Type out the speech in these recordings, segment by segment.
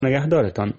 نگهدارتان.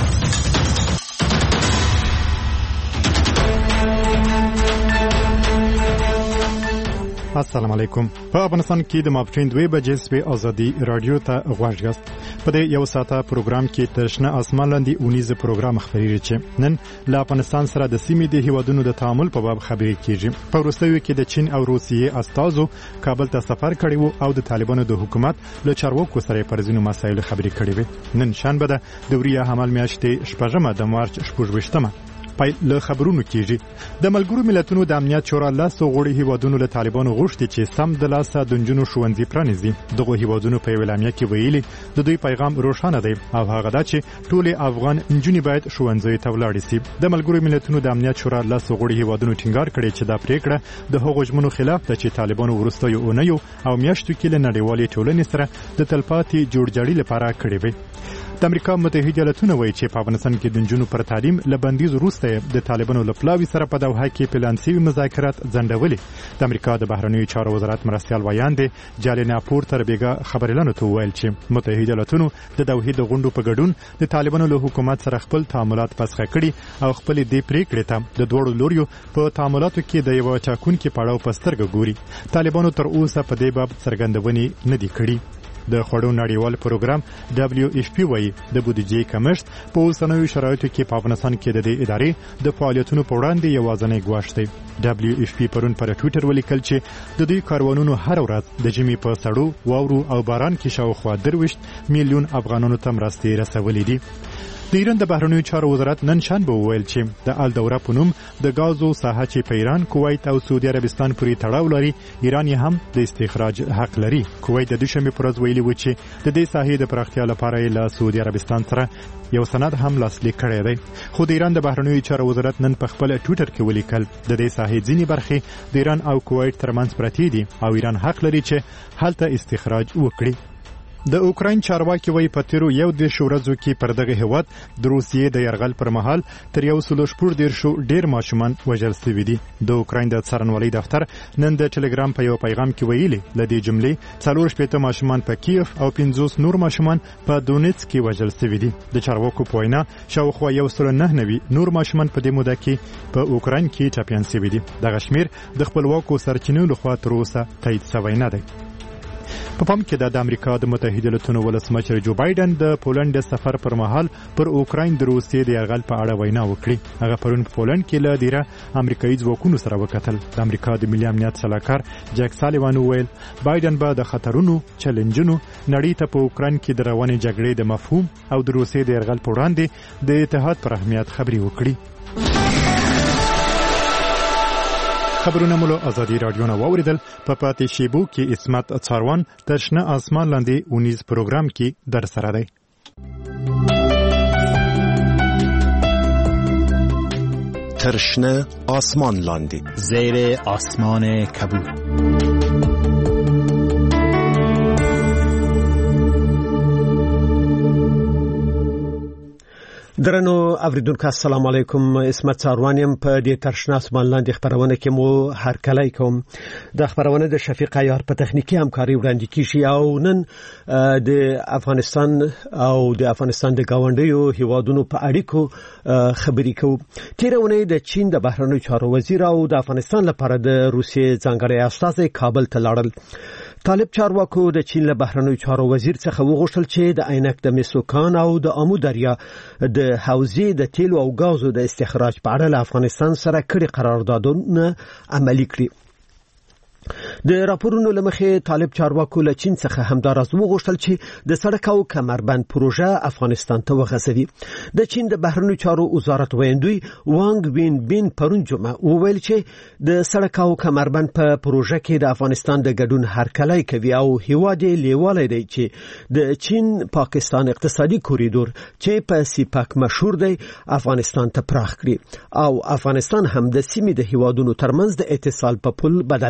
السلام علیکم. په افغانستان کې د ماپښین 2 بجې سوي ازادي رادیو ته غواړم غاست. په دې یو ساعته پروګرام کې ترشنه اسمان لاندې اونیزه پروګرام خبري چې نن له افغانستان سره د سیمې د هیوادونو د تعامل په باب خبري کیږي. په وروستیو کې د چین او روسیې استازو کابل ته سفر کړی وو او د طالبانو د حکومت له چارواکو سره پر ځینو مسایلو خبري کړې وي. نن شنبه ده د وریه حمل میاشتې 8 د مارچ 18 پای له خبرونو کیږي. د ملګرو ملتونو د امنیت شورا لاسو غړي هیوادونو له طالبانو غوښتي چې سم د لاسه د جنونو شوندې پرانیزي. دغه هیوادونو په اعلامیه کې ویلي د دوی پیغام روښانه دی او هغه دا چې ټول افغان انجونې باید شوندې ته ولاړ شي. د ملګرو ملتونو د امنیت شورا لاسو غړي هیوادونو ټینګار کړی چې دا پریکړه د هغو ژمنو خلاف ده چې طالبانو ورستیو اونیو او میاشتو کې له نړیوالې ټولنې سره د تلپاتې جوړجاړي لپاره کړی وي. د امریکا متحده ایالاتونو وایي چې په افغانستان کې د جنونو پر تعلیم لبندیز وروسته د طالبانو لپلاوي سره په دوحه کې پلانسي مذاکرات ځنډولې. د امریکا د بهرنیو چارو وزارت مرستيال وایاند جالینا پور تر بیګه خبرلانو ته ویل چې متحده ایالاتونو د دوحه د غونډو په ګډون د طالبانو له حکومت سره خپل تعاملات پسخه کړي او خپل د پریکړې ته د دوړو لوريو په تعاملاتو کې د یو چاکونکو پړاو پسترګ ګوري. طالبانو تر اوسه په دې باب څرګندونې نه دي کړې. د خړو نړیوال پروګرام WFP وایي د بودیجې کمښت په اوسنیو شرایطو کې په افغانستان کې د دې ادارې د فعالیتونو په وړاندې یوازینی ګواښ دی. WFP پرون پر ټوئیټر ولیکل چې د دوی کاروانونو هر ورځ د جمی په سړو واورو او باران کې شاوخوا 23 میلیون افغانانو ته مرستې رسولې دي. د ایران د بهرنیو چارو وزارت نن شنبه وویل چې د الدوره په نوم د غازو ساحه چې په ایران، کویت او سعودي عربستان پورې تړاو لري، ایران یې هم د استخراج حق لري. کویت د دوشنبه پر ورځ ویلي و چې د دې ساحې د پراختیا لپاره له سعودي عربستان سره یو سند هم لاسلیک کړی دی. خو د ایران د بهرنیو چارو وزارت نن په خپل ټوئیټر کې ولیکل د دې ساحې ځینې برخې د ایران او کویت ترمنځ پرتې دي او ایران حق لري چې هلته استخراج وکړي. د اوکراین چارواکي وایي په تیرو 11 ورځو کې پر دغه هیواد د روسیې د یرغل پر مهال تر 114 ډیر ماشومان وژل شوي دي. د اوکراین د څارنوالۍ دفتر نن د ټلګرام په یو پیغام کې ویلي لدې جملې 4 ماشومان په کیف او 50 نور ماشومان په دونیتسک کې وژل شوي دي. د چارواکو په وینا شاوخوا 109 نور ماشومان په دې موده کې په اوکراین کې ټاپیان شوي دي. دغه شمیر د خپلواکو سرچینو لخوا تر اوسه تایید شوی نه دی. په پام کې د امریکا د متحده ایالاتونو ولسمشر جو بایدن د پولند سفر پر مهال پر اوکراین د روسیې د یرغل په اړه وینا وکړه. هغه پرون په پولند کې له ډیره امریکایي ځواکونو سره وکتل. د امریکا د ملي امنیت سلاکار جک سالیوان ویل بایدن به د خطرونو چیلنجونو نړۍ ته په اوکراین کې د روانې جګړې د مفهوم او د روسیې د یرغل په وړاندې د اتحاد پر اهمیت خبرې وکړي. خبرونه مولو ازادي رادیو نه واوریدل. په پاتې شیبو کې اسمت څاروان ترشنه اسمان لاندې اونیز پروګرام کې در سره دی. ترشنه آسمان لاندې زیر آسمان کبود. درنو اوریدونکو السلام علیکم. اسمت څاروانیم په دې ترشنه اسمان لاندې خبرونه کې مو هر کله کوم. د خبرونه د شفیق عیار په تخنیکی همکاري وړاندې کیږي او نن د افغانستان د گاونډیو هیوادونو په اړیکو خبرې کوو. تیرونه د چین د بهرنیو چارو وزیر او د افغانستان لپاره د روسیې ځانګړی استازی کابل ته لاړل. طالب چارواکو د چین له بهرنیو چارو وزیر څخه وغوښتل چې د عینک د میسوکان او د امو دریا د حوزې د تیلو او غازو د استخراج په اړه له افغانستان سره کړي قراردادونه عملي کړي. د راپورونو لمخې طالب چارواکو له چین څخه همدارس وغوښتل چې د سړک او کمربند پروژه افغانستان ته وغځوي. د چین د بهرنیو چارو وزارت ویاندوی وانګ وین بین پرون جمعه وویل چې د سړک او کمربند په پروژه کې د افغانستان د ګډون هرکلی کوي او هیواد یې لیوالی دی چې د چین پاکستان اقتصادي کوریدور چې په سیپاک مشهور دی افغانستان ته پراخ کړي او افغانستان هم د سیمې د هیوادونو ترمنځ د اتصال په پل بدل کړي.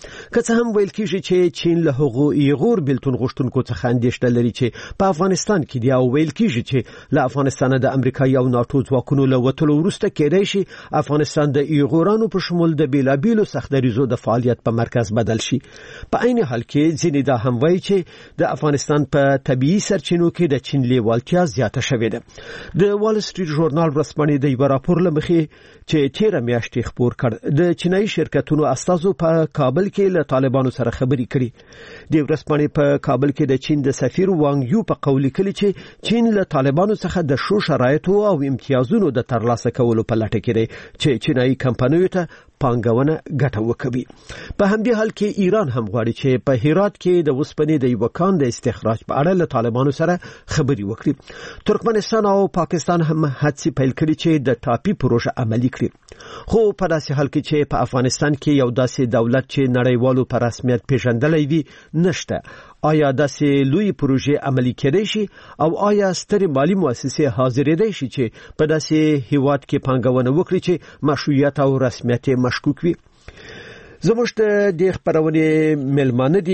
که څه هم ویل کیږي چې چین له هغو ایغور بلتون غوښتونکو څخه اندېښنه لري چې په افغانستان کې دی، او ویل کیږي چې له افغانستان د امریکا او ناتو ځواکونو له وټلو وروسته کېدای شي افغانستان د ایغورانو په شمول د بیلابیلو سختدریزو د فعالیت په مرکز بدل شي. په عین حال کې ځینې دا هم وایي چې د افغانستان په طبيعي سرچینو کې د چین لیوالتیا زیاته شوې ده. د وال سټریټ ژورنال ورځپاڼې د یو راپور لمخې چې 13 میاشتې خبر کړ د چینایي شرکتونو استازو په کابل کې له طالبانو سره خبرې کړې. د ورځپاڼې په کابل کې د چین د سفیر وانګ یو په قول کې چې چین له طالبانو څخه د شو شرایطو او امتیازونو د ترلاسه کولو په لټه کې دی چې چینایي کمپنیو ته پانګونه ګټه وکړي. په همدې حال کې ایران هم غواړي چې په هرات کې د وسپنې د یو کان د استخراج په اړه له طالبانو سره خبرې وکړي. ترکمنستان او پاکستان هم هڅې پیل کړې چې د ټاپي پروژه عملي کړي. خو په داسې حال کې چې په افغانستان کې یو داسې دولت چې نړیوالو په رسمیت پیژندلای وي نشته، آیا داسې لوی پروژې عملي کېدای شي او آیا سترې مالی مؤسسې حاضرېدای شي چې په داسې هیواد کې پانګونه وکړي چې مشروعیت او رسمیت مشکوک وي؟ زموږ د خبرونې ملمانه دي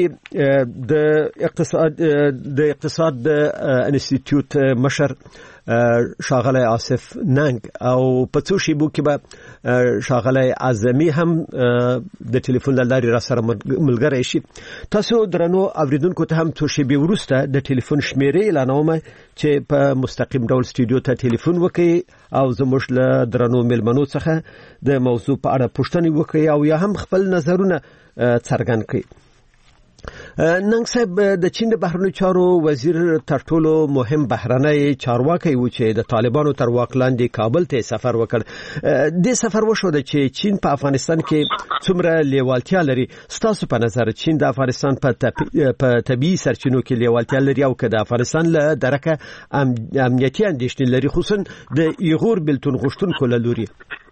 د اقتصاد د انسټیټیوټ مشر شاغلی آصف ننګ او په څو شیبو کې به شاغلی اعظمي هم د ټلیفون لارې را سره ملګری شي. تاسو درنو اوریدونکو ته هم څو شیبې وروسته د ټلیفون شمیرې اعلانوم چې په مستقیم ډول سټوډیو ته ټلیفون وکړي او زموږ له درنو ملمنو څخه د موضوع په اړه پوښتنې وکړي او یا هم خپل نظرونه څرګند کړي. ننګ صاحب، د چین د بهرنیو چارو وزیر تر ټولو مهم بهرنی چارواکي و چې د طالبانو تر واک لاندې کابل ته سفر وکړ. د سفر وشو چې چین په افغانستان کې څومره لیوالتیا لري. ستاسو په نظر چین د افغانستان په طبيعي سرچینو کې لیوالتیا لري او که د افغانستان له درکه امنیتي اندېښنې لري، خصوصا د ایغور بلتون غوښتونکو له لوري؟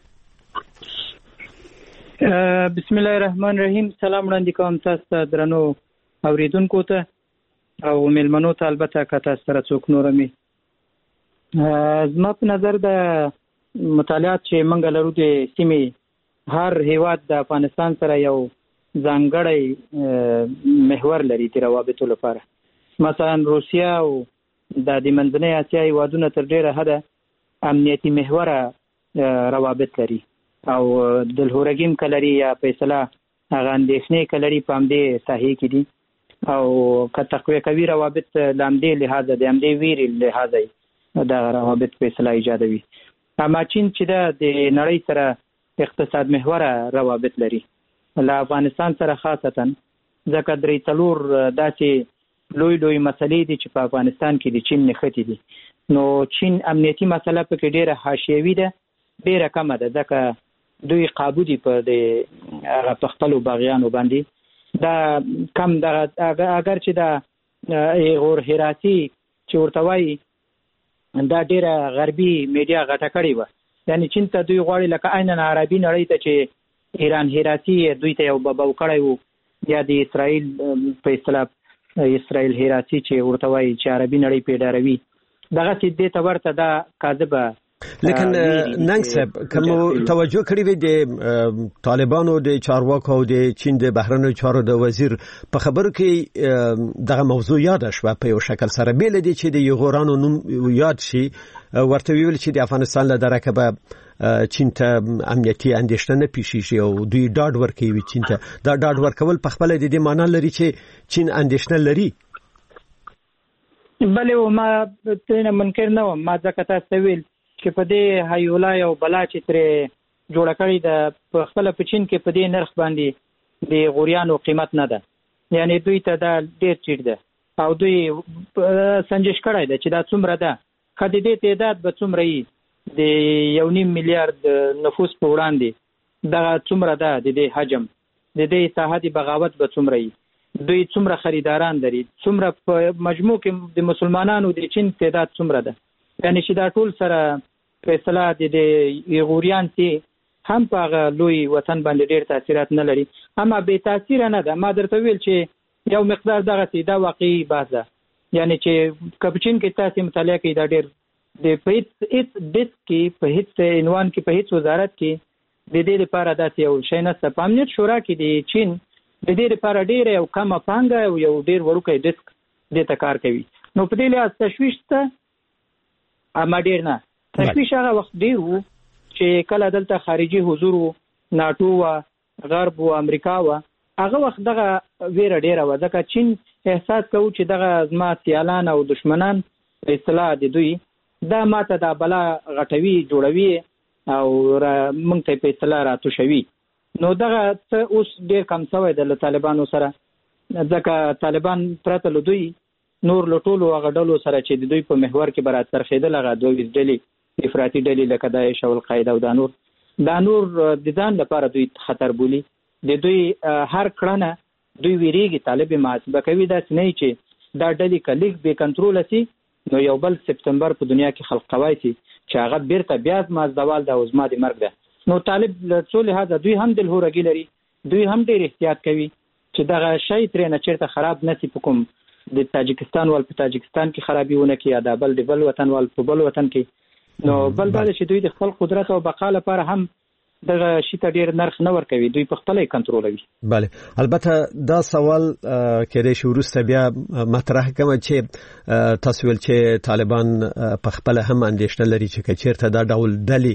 بسم الله الرحمن الرحیم. سلام وړاندې کوم تاسو ته درنو اوریدونکو ته او ملمنو ته، البته که تاسو سره څوک نور مې. زما په نظر د مطالعات چې موږ لرو د سیمې هر هیواد د افغانستان سره یو ځانګړی محور لري د روابطو لپاره. مثلا روسیه او د منځنۍ اسیا هیوادونه تر ډیره حده امنیتي محوره روابط لري او د الهورګیم کلري یا فیصله هغه اندېښنې کلري په همدې ساحې کې دي او که تقویه کوي روابط لامدې لحاظه د همدې ویري لحاظه د روابط فیصله ایجادوي. اما چین چې د نړۍ سره اقتصاد محوره روابط لري له افغانستان سره، خاصتا ځکه درې څلور داسې لوی مسلې دي چې په افغانستان کې د چین نښتې دي. نو چین امنیتي مسله پکې ډیره حاشیوي ده، ډیره کمه ده، ځکه دوی قابو دي په خپلو باغیانو باندې. دا کم دغه اگر چې دا ایغور هراتی چې ورته وایي دا ډیره غربي میډیا غټه کړې وه، یعنی چین ته دوی غواړي لکه عیناً عربي نړۍ ته چې ایران هراتی دوی ته یو ببو کړی وو، یا د اسرائیل په اصطلاح اسرائیل هراتی چې ورته وایي چې عربي نړۍ پې ډاروي، دغسې دې ته ورته دا کاذبه. لیکن ننګ صاحب، کوم توجه کړی وي د طالبانو د چارواکو او د چین د بهرنیو چارو د وزیر په خبرو کې دغه موضوع یاد شوه په یو شکل سره، بیل دي چې د یغورانو نوم یاد شي، ورته ویل چې د افغانستان له درکه به چین ته امنیتي اندېښنه نه پیښیږي او دوی ډاډ ورکوي چین ته. دا ډاډ ورکول په خپله د دې معنا لري چې چین اندېښنه لري؟ بلې ما ترېنه منکر نه وم، ما ځکه تاسو ته ویل چې په دې هیولا یو بلا چې ترې جوړه کړې ده په خپله په چین کې په دې نرخ باندې د غوریانو قیمت نه ده، یعنی دوی ته دا ډېر ټیټ ده او دوی سنجش کړی ده چې دا څومره ده، که د دې تعداد به څومره وي د 1.5 میلیارد نفوس په وړاندې، دغه څومره ده د دې حجم، د دې ساحه د بغاوت به څومره وي، دوی څومره خریداران لري، څومره په مجموع کې د مسلمانانو د چین تعداد څومره ده، یعنی چې دا ټول سره فیصله د ایغوریان چې هم په هغه لوی وطن باندې ډېر تاثیرات نه لري، اما بې تاثیره نه ده. ما درته ویل چې یو مقدار دغسې دا واقعي بحث ده، یعنی چې که په چین کې تاسې مطالعه کوي دا ډېر په هېڅ ډیسک کې، په هېڅ عنوان کې، په هېڅ وزارت کې د دې لپاره داسې یو شی نشته. په امنیت شورا کې د چین د دې لپاره ډېره یو کمه پانګه او یو ډېر وړوکی ډیسک دې ته کار کوي. نو په دې لحاظ تشویش ته اما ډېر نه. تشویش هغه وخت ډېر و چې کله دلته خارجي حضور و، ناټو و، غرب و، امریکا و، هغه وخت دغه ویره ډېره وه، ځکه چین احساس کوو چې دغه زما سیالان او دشمنان په اصطلاح د دوی دا ماته دا بلا غټوي جوړوي او موږ ته په اصطلاح راتوشوي. نو دغه څه اوس ډېر کم شوی دی له طالبانو سره، ځکه طالبان پرته له دوی نور له ټولو هغه ډلو سره چې د دوی په محور کې به راڅرخېدل، هغه 22 ډلې افراطي ډلې لکه داعش او القاعده او دا نور د ځان لپاره دوی خطر بولي. د دوی هر کړنه دوی ویریږي طالب محاسبه کوي. داسې نه چې دا ډلې که لیک بې کنټروله سي نو یو بل سپتمبر په دنیا کې خلق کوای شي چې هغه بیرته بیا زما زوال ده او زما د مرګ ده. نو طالب له څو لحاظه دوی هم دلهورګي لري، دوی هم ډېر احتیاط کوي چې دغه شی ترې نه چېرته خراب نه سي، په کوم د تاجکستان وال په تاجکستان کې خرابي ونه کړي یا د بل وطن وال په بل وطن کې. نو بل دا چې دوی د خپل قدرت او بقا لپاره هم دغه شي ته ډېر نرخ نه ورکوي، دوی په خپله یې کنټرولوي. بله، البته دا سوال کېدای شي وروسته بیا مطرح کوم چې تاسو ویل چې طالبان په خپله هم اندېښنه لري چې که چېرته دا ډول ډلې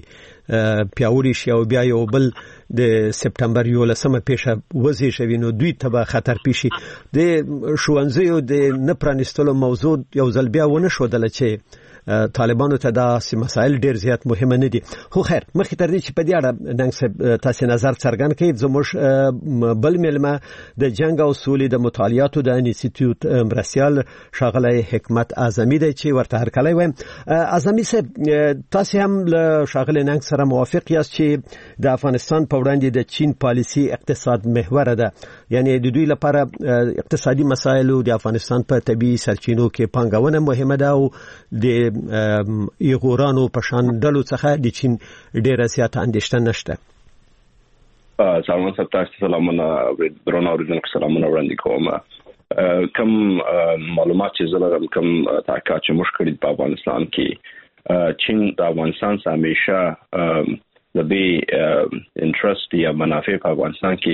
پیاوړي شي او بیا یو بل د سپټمبر 11 پیښه وزېږوي نو دوی ته به خطر پیښ شي. د ښوونځیو د نه پرانیستلو موضوع یو ځل بیا ونه ښودله چې طالبانو ته دا مسایل ډیر زیات مهمه نه دي. خو خیر مخکې تر دې چې په دې اړه ننګ صاحب تاسو نظر څرګند کړئ، زموږ بل ملمه د جنگ او سولې د مطالعاتو د انسټیټیوټ مرستیال ښاغلی حکمت اعظمي دی چې ورته هرکلی وایم. اعظمي صاحب، تاسو هم له ښاغلي ننګ سره موافق یاست چې د افغانستان په وړاندې د چین پالیسي اقتصاد محوره ده، یعنی د دوی لپاره اقتصادي مسایل او د افغانستان په طبي سرچینو کې پانګونه مهمه ده او د ایغورانو په شان ډلو څخه د چین ډیره زیاته اندېښنه نشته. سلام تاسو سلامونه درنو اوریدونکو سلامونه وړاندې کوم. کم معلومات چې زلرم کم تاکا چې مشکل په افغانستان کې چین د افغانستان سره همیشه د دې انټرست یا منافع په افغانستان کې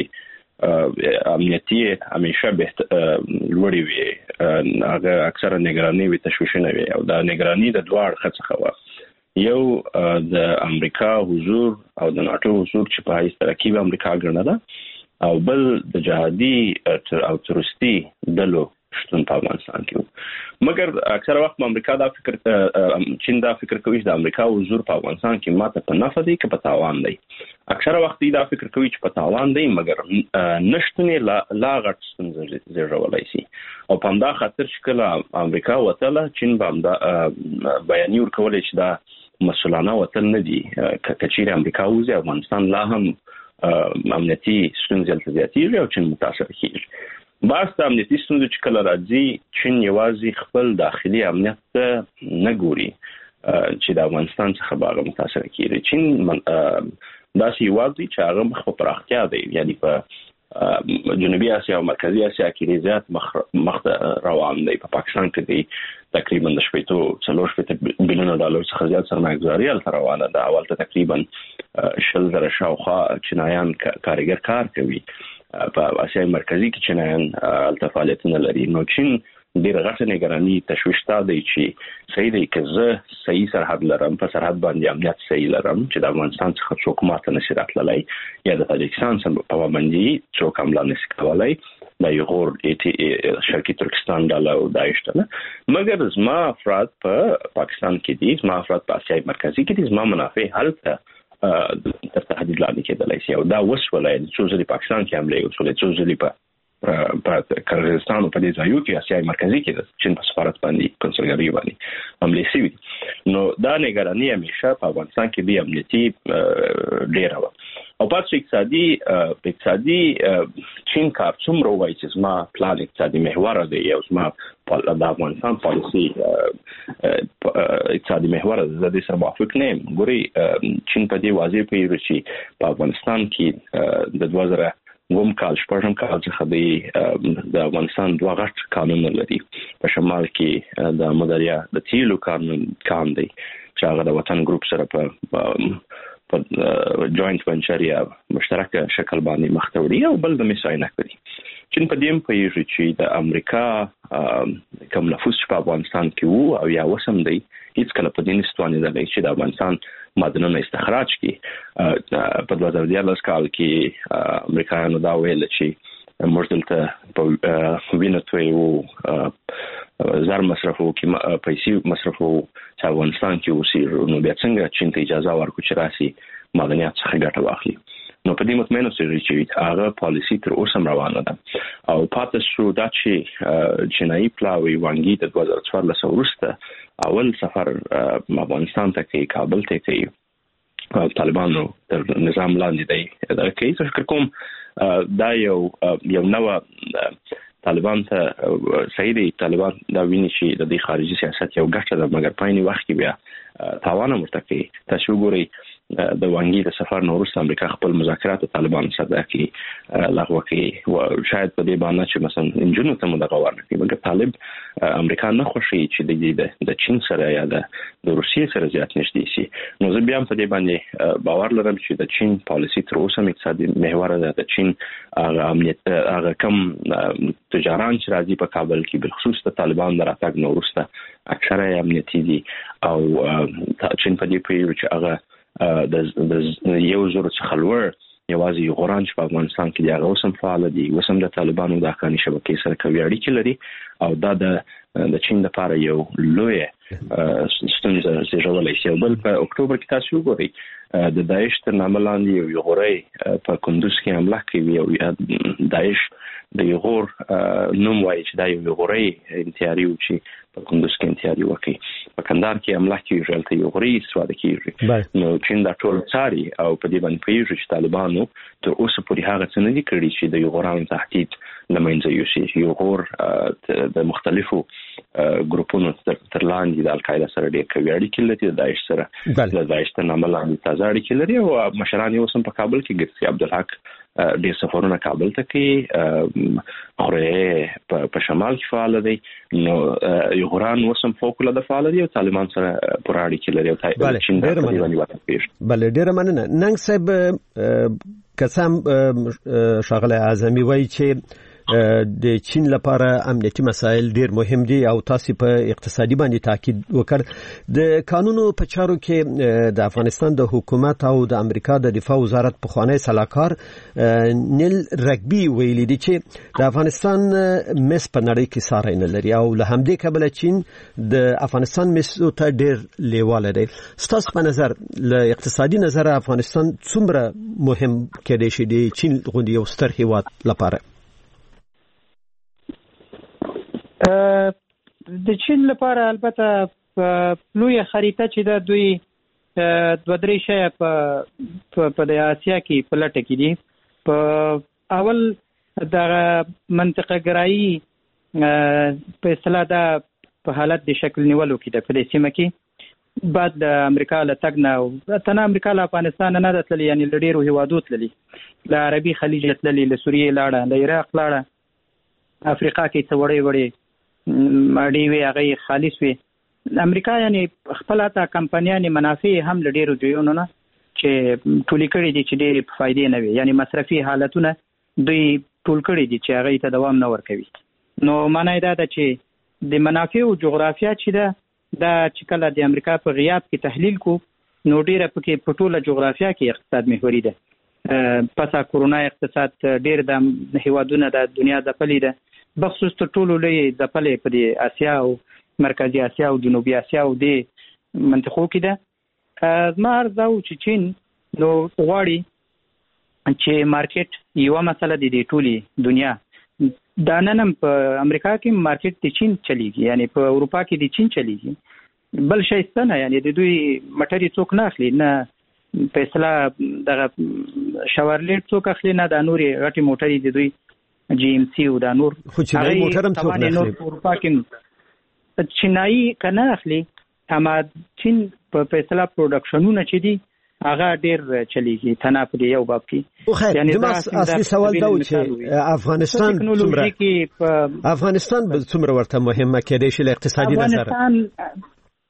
امنیتي همیشه به لوړی وي، هغه اکثره نگرانی وي، تشویشونه وي او دا نگرانی د دوه اړخه څخه و. یو د امریکا حضور او د ناتو حضور چې په هیڅ ترکیب امریکا ګڼله، او بل د جهادي او تروریستي ډلو شتون په افغانستان کې. مګر اکثره وخت امریکا دا فکر چین دا فکر کوي چې د امریکا حضور په افغانستان کې ماته په نفع دی که په تاوان دی. اکثره وخت دا فکر کوي چې په تاوان دی، مګر نشټنې لا غټ ستونزې زیږولای شي. او په همدا خاطر چې کله امریکا وتله چین به همدا بیانیه ورکولای چې دا مسؤلانه وتل نه دي. که چیرې امریکا وځي افغانستان لا هم امنیتي ستونزې هلته زیاتېږي او چین متاثر کېږي. بس د امنیتي ستونزو چې کله راځي چین یوازې خپل داخلي امنیت ته نه ګوري چې د افغانستان څخه به هغه متاثر کېږي. چین داسې هېواد دی چې هغه مخ په پراختیا دی، یعنی په جنوبي اسیا او مرکزي اسیا کې زیات مخ روان دی. په پاکستان کې دی تقریبا د 4 بلیون ډالر څخه زیات سرمایه‌ګذاري هلته روانه ده. اول ته تقریبا 10,000 شاوخوا چینایان کارګر کار کوي. په اسیا مرکزي کې چینایان هلته فعالیتونه لري. نو چین ډېر غټه نگرانی تشویش تا دی چې صحیح دی که زه صحیح سرحد لرم، په سرحد باندې امنیت صحیح لرم چې د افغانستان څخه څوک ماته نشي راتللی یا د تاجکستان څخه په پابندي څوک حمله نشي کولی، د ایغور شرقي ترکستان ډله او داعش ډله. مګر زما افراد په پاکستان کې دي، زما افراد په اسیا مرکزي کې دي، زما منافع هلته تر تهدید لاندې کېدلی شي. او دا وسولای څو ځلې پاکستان کې حمله وسولې، څو ځلې په قزاقستان او په دې ځایو کې اسیا مرکزي کې د چین په سفارت باندې کنسولګري باندې حمله شوې. نو دا نگرانی همیشه په افغانستان کې به امنیتي ډېره وه. او پاتې اقتصادي چین کار څومره وایي چې زما پلان اقتصادي محور دی او زما د افغانستان پالیسي اقتصادي محور دی، زه دې سره موافق نه یم. ګورئ چین په دې واضح پوهېږي چې په افغانستان کې د 2009 کال شپږم کال څخه د افغانستان دوه غټ قانونونه لري. په شمال کې د مداریا د تیلو قانون دی چې هغه د وطن ګروپ سره په په جوائنټ venture یا مشترک شکل باندې مخ ته وړي او بل د میساینه کوي. چین په دې پیږي چې د امریکا کوم نفوس په افغانستان کې وو او یا وسم دی هیڅ کله په دې نستوانه ده چې د افغانستان معدنونه استخراج کړي. په 2014 کال کې امریکایانو دا ویل چې موږ دلته په وینه توي وو زر مصرفو کې پیسې مصرفو چې افغانستان کې اوسې نو بیا څنګه چین ته اجازه ورکړي چې راسي معدنیات څخه ګټه واخلي. نو په دې مطمئن اوسئ چې هغه پالیسی تر اوسه روانه ده او پاتې شو دا چې چینایي پلاوی وانګي د 2014 وروسته اول سفر افغانستان ته کوي، کابل ته کوي، طالبانو تر نظام لاندې دی دا کوي. فکر کوم دا یو نوو طالبان ته صحیح دی. طالبان دا ویني چې د دې خارجي سیاست یو ګټه ده مګر په عین وخت کې بیا تاوان ورته کوي. تاسو ګورئ د وانګي د سفر نو وروسته امریکا خپل مذاکرات طالبان سره کوي لغوه کوي او شاید په دې باندې چې مثلا انجنونو ته مدغه ورنکړي مګر طالب امریکا نه خوشي چې د چین سره یا د روسیې سره زیات نشدي شي. نو زه بیا په دې باندې باور لرم چې د چین پالیسی تر اوسه اقتصادي محور ده. د چین امنیت هغه کم تجاران چې راځي په کابل کې بالخصوص د طالبان دراتګ نو وروسته اکثره امنیتي دي او چین په دې پیږي چې هغه د یو زور څخه لوړ یوازې غورانج په افغانستان کې دی هغه اوسم فعال دي وسم د طالبانو د حقاني شبکې سره کوي اړیکې لري او دا د چین لپاره یو لوی ستونزه زیږولای شي. بل په اکتوبر کې تاسو وګورئ د داعش تر نامه لاندې یو غوري په کندوز کې حمله کوي او داعش د یغور نوم وایي چې دا یو غوري انتحاري و چې په کندوز کې انتحاري وکړي. په کندهار کې حمله کوي ژلته یو غوري استفاده کوي. نو چین دا ټول څاري او په دې باندې پیږي چې طالبانو تر اوسه پورې هغه څه نه دي کړی چې د یغورانو تهدید لمنځه یوسي. یغور د مختلفو ګروپونو تر لاندې د القاعده سره ډېر کوي اړیکې لري. د داعش سره د داعش تر نامه لاندې تازه اړیکې لري او مشران یې اوس په کابل کې ګرځي. عبدالحق ډېر سفرونه کابل ته کوي، خوره په شمال کې فعال دي. نو یغوران اوس فوق العاده فعال دي او طالبان سره پر اړیکې لري او چین د دې باندې وایي. بله ډېر مننه. ننګ صاحب قسم شاغله اعظمي وایي چې د چین لپاره امنیتي مسایل ډیر مهم دي او تاسو په اقتصادي باندې تاکید وکړ. د قانونو په چارو کې د افغانستان د حکومت او د امریکا د دفاع وزارت په خوانی صلاحکار نیل رګبي ویلي دي چې د افغانستان مس په نړۍ کې ساری نه لري او له همدې کبله چین د افغانستان مس ته ډیر لیواله دی. ستاسو په نظر له اقتصادي نظر افغانستان څومره مهم کېدای شي د چین غوندي یو ستر هیواد لپاره؟ د چین لپاره البته لوی خریطه چې د دوی دوه درې شی په د آسیا کې په لټه کې دي. په اول د منطقه ګرایي په اصطلاح دا په حالت د شکل نیولو کې د په سیمه کې بعد د امریکا له تګ نه او تنه امریکا له افغانستان نه د تللی یعنی ډیرو هیوادو تللی له عربي خلیج تللی له سوریې لاړه له عراق لاړه افریقا کې څه وړې وړې ماډي وی هغه خالص وی. امریکا یعنی خپل تا کمپنیانې منافع هم له ډیرو ځایونو نه چې ټولې کړې دي چې ډېرې فائدې نه وي یعنی مصرفي حالتونه دوی ټول کړې دي چې هغه ته دوام نه ورکوي. نو معنی دا ده چې د منافع او جغرافیا چې دا چې کله د امریکا په غیاب کې تحلیل کو نو ډیره پکې په ټوله جغرافیا کې اقتصاد محوري ده. پسا کورونا اقتصاد ډیر د هیوادونو د دنیا د پلي ده بخصوص ته ټولو لوی د پلي په دی آسیا او مرکزی آسیا او جنوبي آسیا او د منطقو کې ده. ما ارزو چې چین نو غواړي چې مارکیټ یو مسله دی د ټولي دنیا دا نن په امریکا کې مارکیټ د چین چلیږي یعنی په اروپا کې د چین چلیږي. بل شي ستنه یعنی د دوی مټری څوک نه اخلي نه په اصطلاح د شاورلیټ څوک اخلي نه د نوري غټي موټري د دوی جی ام سی او دا نور خو چینایي موټر هم څوک نه اخلي. اروپا کې چینایي کنه اخلي اما چین په اصطلاح پروډکشنونه چې دي هغه ډیر چلیږي تنه په یو باب کې. یعنی دا اصلي سوال دا و چې افغانستان څومره ورته مهمه کېدای شي له اقتصادي نظر؟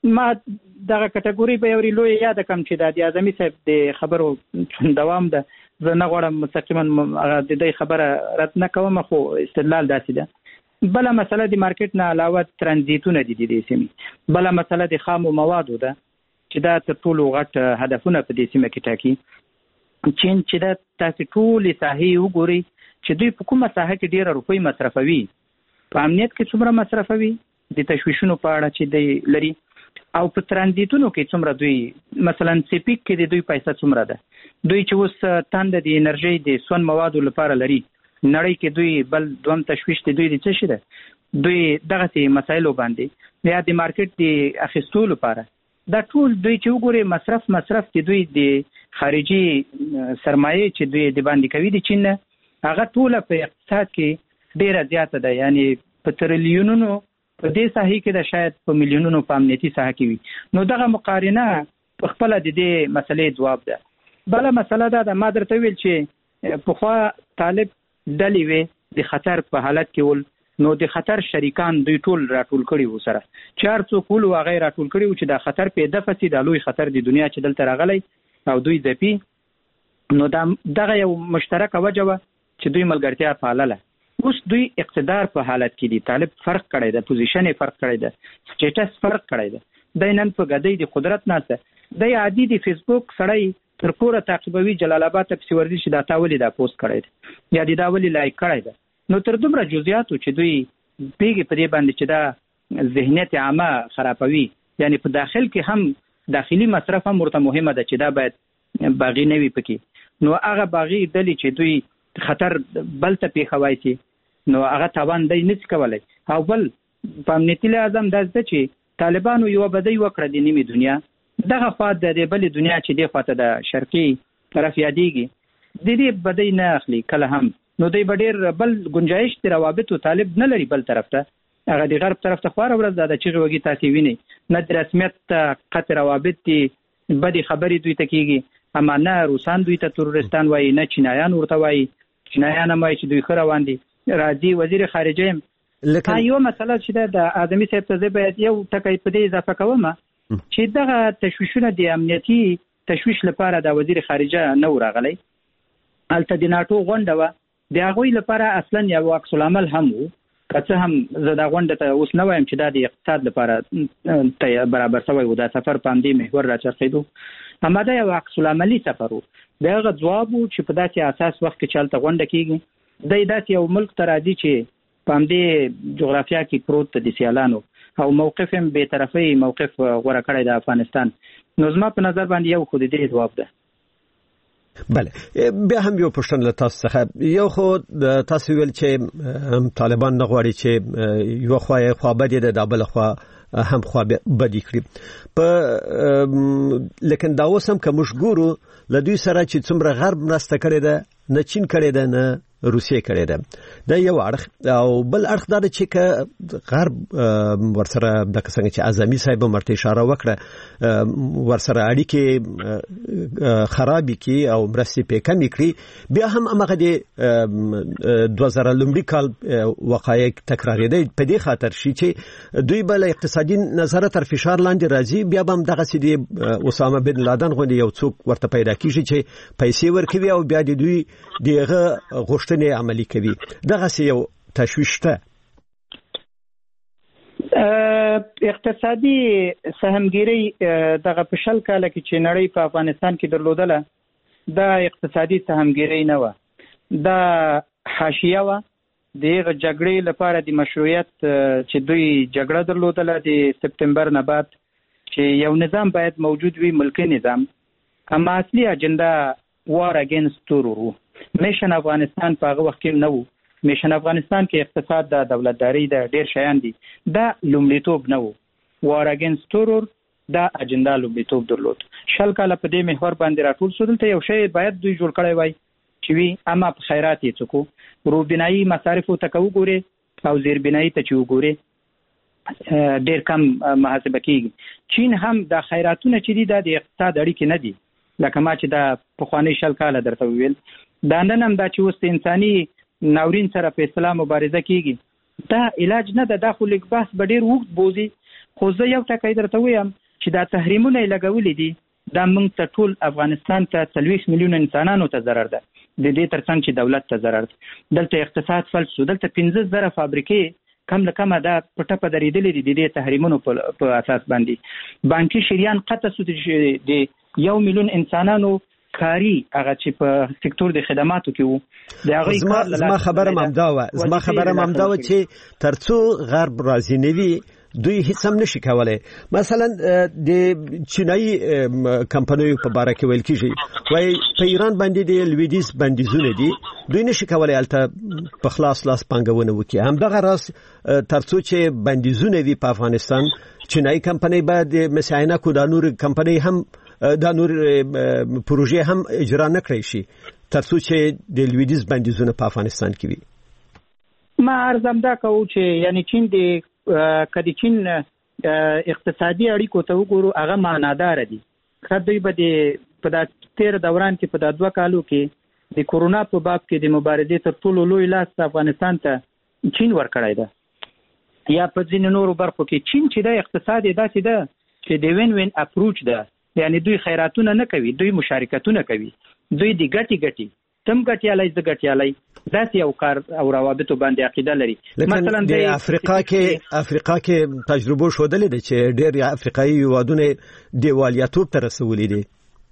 ما دغه کټګوري به یو لوی یاد کم چې د اعظمي صاحب د خبرو دوام ده. زه نه غواړم مستقیما د دې خبره رد نه کوم، خو استدلال داسې ده. بل مسله د مارکیټ نه علاوه ترانزیتونه دي د دې سیمې. بل مسله د خامو موادو ده چې دا تر ټولو غټ هدفونه په دې سیمه کې ټاکي. چین چې دا تاسو ټول ساحې وګورئ چې دوی په کومه ساحه کې ډیره روپۍ مصرفوي، په امنیت کې څومره مصرفوي، د تشویشونو په اړه چې دی لري، او په ترانزیتونو کې څومره دوی مثلا سپیک کې د دوی پیسې څومره ده. دوی چې اوس تاند د انرژي د سون موادو لپاره لري، نړۍ کې دوی بل دوم تشویش د دوی د څه شي ده. دوی دغه سي مسایلو باندې یا د مارکیټ د اخیستو لپاره دا ټول دوی چې وګوري مصرف چې دوی د خارجي سرمایه چې دوی د باندې کوي د چین هغه ټول په اقتصاد کې ډیره زیاته ده. یعنی په تریلیونونو په دې ساحې کې د شاید په میلیونونو په امنیتي ساحه کې وي. نو دغه مقارنه په خپل د دې مسلې جواب ده. بل مسله دا د ما درته ویل چې په خوا طالب ډلې وي د خطر په حالت کې ول، نو د خطر شریکان دوی ټول راټول کړي وو سره 400 کول او غیر راټول کړي وو چې د خطر په دفعه سي د لوی خطر د دنیا چې دلته راغلی او دوی ځپی. نو دغه یو مشترکه وجه و چې دوی ملګرتیا پالله. اوس دوی اقتدار په حالت کې دي. طالب فرق کړی ده، پوزیشن فرق کړی ده، سټیټس فرق کړی ده. د نن په غدۍ د قدرت ناسه د عادي د فیسبوک سړی تر کوره تعقیبوي جلال آباد ته پسې ورځي چې دا تاولي دا پوسټ کړی ده یا د داولي لایک کړی ده. نو تر دومره جزئیاتو چې دوی پیګي په دې باندې چې دا ذهنیت عامه خرابوي، یعنی په داخل کې هم داخلي مصرف هم ورته مهمه ده چې دا باید باغی نه وي پکې. نو هغه باغی دلی چې دوی خطر بل ته پیښوي شي نو هغه تاوان دی نشي کولای. او بل په امنیتي لحاظم داسته چې طالبانو یو بدی وکړه د نیمه دنیا، دغه خوا د بل دنیا چې دی خواته د شرقي طرف یادېږي د دې بدی نه اخلي کله هم. نو دوی بډیر بل گنجائش د روابطو طالب نه لري بل طرف ته، هغه د غرب طرف ته خواره ورځ د چیغې وږي تاسو ویني نه د رسمیت قطر روابط دي بدی خبرې دوی ته کیږي، اما نه روسان دوی ته تروریستان وایي، نه چینایان ورته وایي، چینایان هم وایي چې دوی خره واندي. راځي وزیر خارجه لکه یو مسله چې د آدمي صاحب ته باید یو ټکی په دې اضافه کوم چې دغه تشویشونه د امنیتي تشویش لپاره د وزیر خارجه نه ورغلی. الته د ناتو غونډه و، د هغوی لپاره اصلا یو عکس العمل هم وو. که هم زه دا غونډه ته اوس نه وایم چې دا د اقتصاد لپاره برابر شوی و، دا سفر په همدې محور راچرخېدو، اما دا یو عکس العملي سفر و. د هغه ځواب و چې په داسې اساس وخت کې چې هلته غونډه کېږي دی داسې یو ملک ته راځي چې په همدې جغرافیا کې پروت د سیالانو او موقف هم بې طرفۍ موقف غوره کړی د افغانستان. نو زما په نظر باندې یو خو د دې ځواب ده. بله بیا هم یو پوښتنه له تاسو څخه، یو خو تاسو ویل چې طالبان نه غواړي چې یو خوا بدی ده د بل خوا هم خوا بدی کړي. لیکن دا اوس هم که موږ ګورو له دوی سره چې څومره غرب مرسته کړې ده، نه چین کړې ده نه روسیه کړې ده، دا یو اړخ. او بل اړخ دا چې که غرب ورسره د څنګه چې اعظمي صاحب مرته اشاره وکړه ورسره اړیکې خرابې کی او مرستې په کمی کړی، بیا هم هغه د 2000 لومړي کال وقایع تکرارېدل په دې خاطر شي چې دوی بل اقتصادي نظر تر فشار لاندې راځي. بیا هم دغه سیدي اسامه بن لادن غوندي یو څوک ورته پیدا کیږي چې پیسې ورکوي او بیا د دوی دغه غوښتنې عملي کوي. دغه یو تشویش ته اقتصادي سهمګيري دغه په شل کال کې چې نړۍ په افغانستان کې درلودله، دا اقتصادي سهمګيري نه و، دا حاشیه و. دغه جګړې لپاره د مشروعیت چې دوی جګړه درلودله د سپتمبر نه بعد چې یو نظام باید موجود وي، ملکی نظام، اما اصلي اجنډا وار اگینست تورور وو. میشن افغانستان په هغه وخت کې نه وو. میشن افغانستان کې اقتصاد د دولتداري د ډیر شیان دي، دا لومړیتوب نه وو. وار اگینست تورور دا اجنډا لومړیتوب درلود. شل کاله په دې محور باندې راټول شو. دلته یو شی باید دوی جوړ کړی وای چې وی اما په خیرات یې څوک روبنایي مصارفو ته وګوري او زیربنایي ته چې وګوري ډیر کم محاسبه کیږي. چین هم د خیراتونه چې دي د اقتصاد اړیکې نه دي، لکه ما چې د پخوانی شل کاله درته ویل. دا نن هم دا چې اوس انساني ناورین سره په اسلام مبارزه کیږي، دا علاج نه ده. دا خو لیک بحث به ډیر وخت بوزي، خو زه یو ټکی درته وایم چې دا تحریمونه یې لګولي دي دا موږ ته ټول افغانستان ته 40 میلیون انسانانو ته ضرر ده د دې ترڅنګ چې دولت ته ضرر ده دلته اقتصاد فلج شو دلته 15,000 فابریکې کم له کمه دا پټه په درېدلې دي د تحریمونو په اساس باندې بانکي شریان قطع شو د 1 میلیون انسانانو کاری هغه چې په سکتور د خدماتو کې وو دا هغه زما خبره ممداوه چې ترڅو غرب راځي نوي دوی هیڅ هم نشي کولای مثلا د چینایي کمپنیو په باره کې ویل کیږي وای په ایران باندې د لویدیز بندیزونه دي دوی نشي کولای الته په خلاص لاس پنګونه وکړي همدغه راس ترڅو چې بندیزونه وي په افغانستان چینایي کمپنی بعد مساینه کو د نور کمپنی هم دا نور پروژه هم اجرا نکړي شي ترڅو چې د لویدیز بندیزونه په افغانستان کې وي ما ارزم دا کوم چې یعنی چین د کدی چین اقتصادي اړیکو ته وګورو هغه معنادار دي خدای به په د تیر دوران کې په د 2 کالو کې د کورونا په باب کې د مبارزې تر ټولو لوی لاس افغانستان ته چین ورکړای ده یا په ځینو نورو برخو کې چین چې د اقتصادي داسې ده چې د وین وین اپروچ ده یعنی دوی خیراتونه نه کوي دوی مشارکتونه کوي دوی د ګټي تم ګټیالای د ګټیالای داسې یو کار او روابط باندې عقیده لري مثلا د افریقا کې تجربه شودلې ده چې ډېر افریقایي هیوادونه دیوالیتوب ته رسولي دي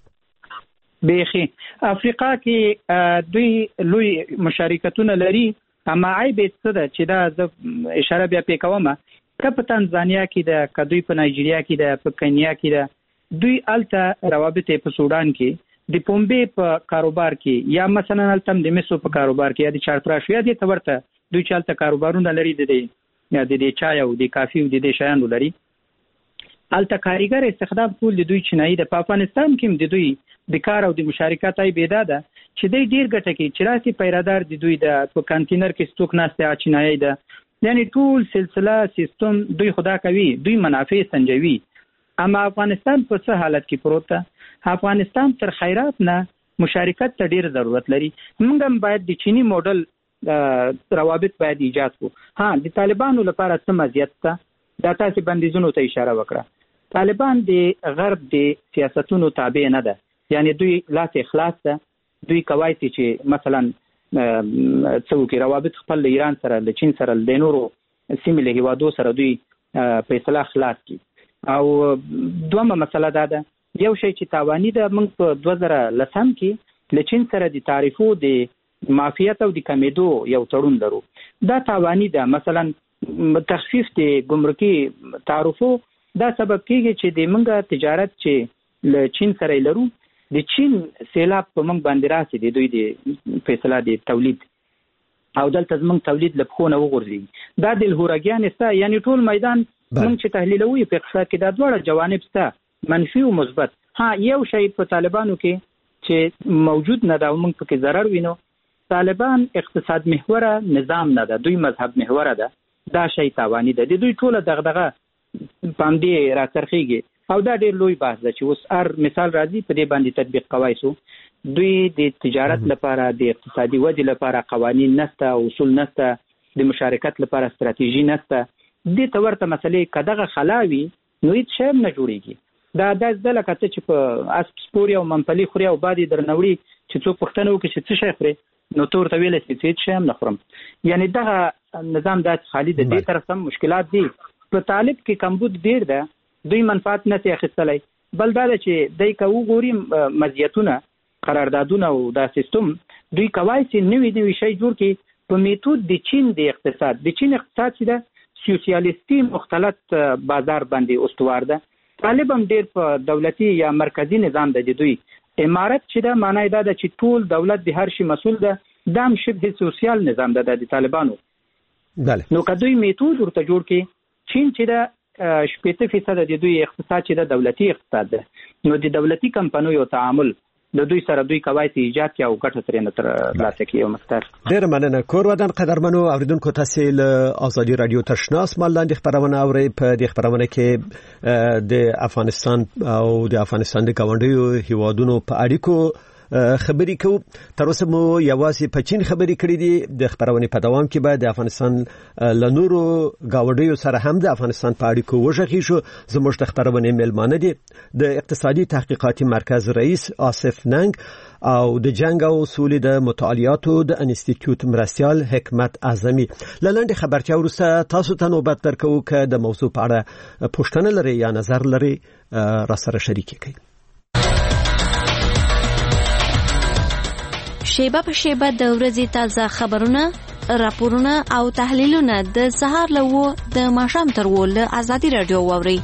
بیخي افریقا کې دوی لوی مشارکتونه لري اما عیب څه ده چې دا اشاره بیا پې کومه که په تنزانیا کې ده که دوی په نایجیریا کې ده په کینیا کې ده دوی الته روابط په سودان کې د پومبې په کاروبار کې یا مثلا الته د مسو په کاروبار کې یا د چارپراش یا د تورته دوی چالت کاروبارونه لري د چای او د کافي او د شیانو لري الته کاریګر استخدام ټول د دوی چینایي د افغانستان کې د دوی د کار او د مشارکت ای بيدا ده چې د ډیر ګټه کې چې راسي پیرادار د دوی د په کانټینر کې ستوک ناشته چینایي ده یعنی ټول سلسله سیستم دوی خدا کوي دوی منافع سنجوي اما افغانستان په څه حالت کې پروت ده افغانستان تر خیرات نه مشارکت ته ډیر ضرورت لري موږ هم باید د چینی موډل روابط باید ایجاد کو ها د طالبانو لپاره څه مزیت ده دا تاسو بندیزونو ته اشاره وکړه طالبان د غرب د سیاستونو تابع نه ده یعنی دوی لاس اخلاص ده دوی کوي چې مثلا څوک روابط خپل ایران سره د چین سره د نورو سیمه له هیوادو سره دوی په اصلاح خلاص کی او دومره مسله ده یو شی چې تاوانی ده موږ په 2010 کې له چین سره د تعریفو د معافیت او د کمیدو یو تړون لرو دا تاوانی ده مثلا تخفیف د ګمرکي تعرفو دا سبب کیږي چې د موږ تجارت چې له چین سره لرو د چین سیلاب په موږ باندې راسي د دوی د فیصله د تولید او دلته موږ تولید لپخونه وګورځي دا د الهورګیان است یعنی ټول میدان موږ چې تحلیلوي په اقتصاد کې دا ډول جوانب سته منفي او مثبت ها یو شی په طالبانو کې چې موجود نه دا موږ په کې ضرر وینو طالبان اقتصاد محوره نظام نه ده دوی مذهب محوره ده دا شی تاوانی ده دوی ټول دغه باندې راڅرخيږي او دا ډېر لوی بحث ده چې اوس مثال راځي په دې باندې تطبیق کوي سو دوی د تجارت لپاره د اقتصادي ودې لپاره قوانين نشته اصول نشته د مشارکت لپاره ستراتیژي نشته د تورته مسلې کداغه خلاوي نو هیڅ شی نه جوړیږي دا د لکه چې په اسب سپوري او منپلي خوري او باندې درنوړي چې څوک پښتنه وکړي چې څه شي خوري نو تور ته ویل چې هیڅ شی نه خورم یعنی دا نظام د خالد د دې طرف هم مشکلات دي په طالب کې کمبود ډیر ده دوی منفعت نه اخیستلای بل دا چې دای کو ګوري مزیتونه قراردادونه او دا سیستم دوی کوي چې نوې شی جوړ کړي په میتود د چین د اقتصاد چې ده سوسیالیستي مختلط بازار باندې استوار ده طالب هم ډیر په دولتي یا مرکزی نظام د دوی امارت چې دا معنی دا چې ټول دولت د هر شي مسول ده دام شبه سوسیال نظام ده د طالبانو بله نو کدوې میتود ورته جوړ کړي چین چې دا 80% د دوی اقتصاد چې د دولتي اقتصاد ده نو د دولتي کمپنیو تعامل د دوی سره دوی کوي چې ایجاد کې او ګټه ترې نه تر لاسه کې یو مستر ډیر مننه کور ودان قدرمنو اوریدونکو تاسو له ازادي رادیو تشناس مالند خبرونه اوري په دې خبرونه کې د افغانستان او د افغانستان د ګاونډیو هیوادونو په اړیکو خبرې کوو. تر اوسه مو یوازې په چین خبرې کړې دي. د خبرونې په دوام کې به د افغانستان له نورو گاونډیو سره هم د افغانستان په اړیکو وغږیږو. زموږ د خبرونې میلمانه دي د اقتصادي تحقیقاتي مرکز رئیس آصف ننګ او د جنگ او سولې د مطالعاتو د انسټیټیوټ مرستیال حکمت اعظمي. لاندې خبرچا وروسته تاسو ته نوبت درکوو که د موضوع په اړه پوښتنه لرئ یا نظر لرئ را سره شریک کړئ. شیبه په شیبه د ورځې تازه خبرونه، راپورونه او تحلیلونه د سهار له 9 د ماښام تر 10 له ازادي رادیو واورئ.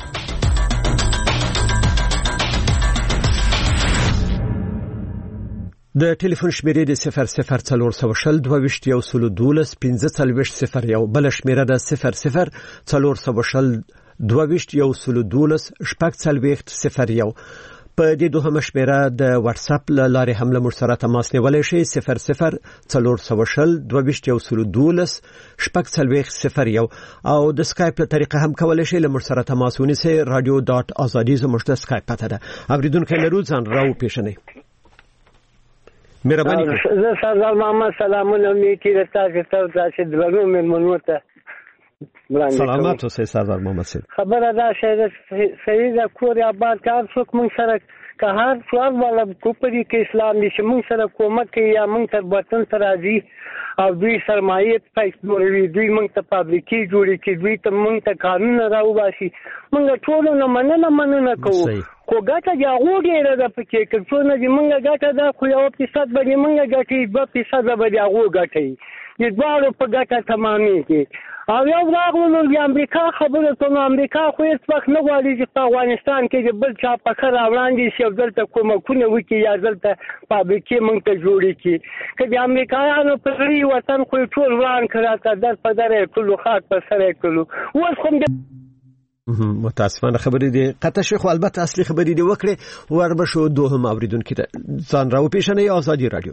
د ټلیفون شمیرې د 0040 22 112 1540 بل شمیره د 0040 22 112 1440. په دې دوهمه شمیره د واتس اپ لارې هم له موږ سره تماس نیولای شئ 0040 22 112 1440 او د سکایپ په طریقه هم کولای شئ له موږ سره تماس ونیسئ. radio.azadi زموږ د سکایپ پته ده. اوریدونکو لرو ځان راو پیښنئ. مهرباني وکړئ. زه سردار محمد سلامونه میکی رساله تاسو د ورو مېلمنو ته سلامات اوسئ سردار محمد صاحب. خبره دا شه سید کور آباد کار څوک مونږ سره که هر څوار والا کوپری کې اسلام دي چې مونږ سره کومک کوي یا مونږ تر وطن ته راځي او دوی سرمایه پیسې جوړوي، دوی مونږ ته فابریکې جوړې کړي، دوی ته مونږ ته قانون راوباسي. مونږ ټول نه مننه کوو خو ګټه د هغو ډېره ده پکې که څو نه دي مونږ ګټه ده خو 1% به دې مونږ ګټي 2% به د هغو ګټي د دواړو په ګټه تمامېږي. او یو راغلو د امریکا خبره ته نو امریکا خو هېڅ وخت نه غواړي چې په افغانستان کې د بل چا پښه راوړاندې شي او دلته کومکونه وکړي یا دلته فابریکې موږ ته جوړې کړي. که د امریکایانو په زړه وطن خو یې ټول وران کړه راته در په در یې کړلو خاک په سر یې کړلو. اوس خو متاسفانه خبرې دي قطع شي خو البته اصلي خبرې دي وکړي. وربشو دوهم اوریدونکو ته ځان راو پیښنې ازادي رادیو.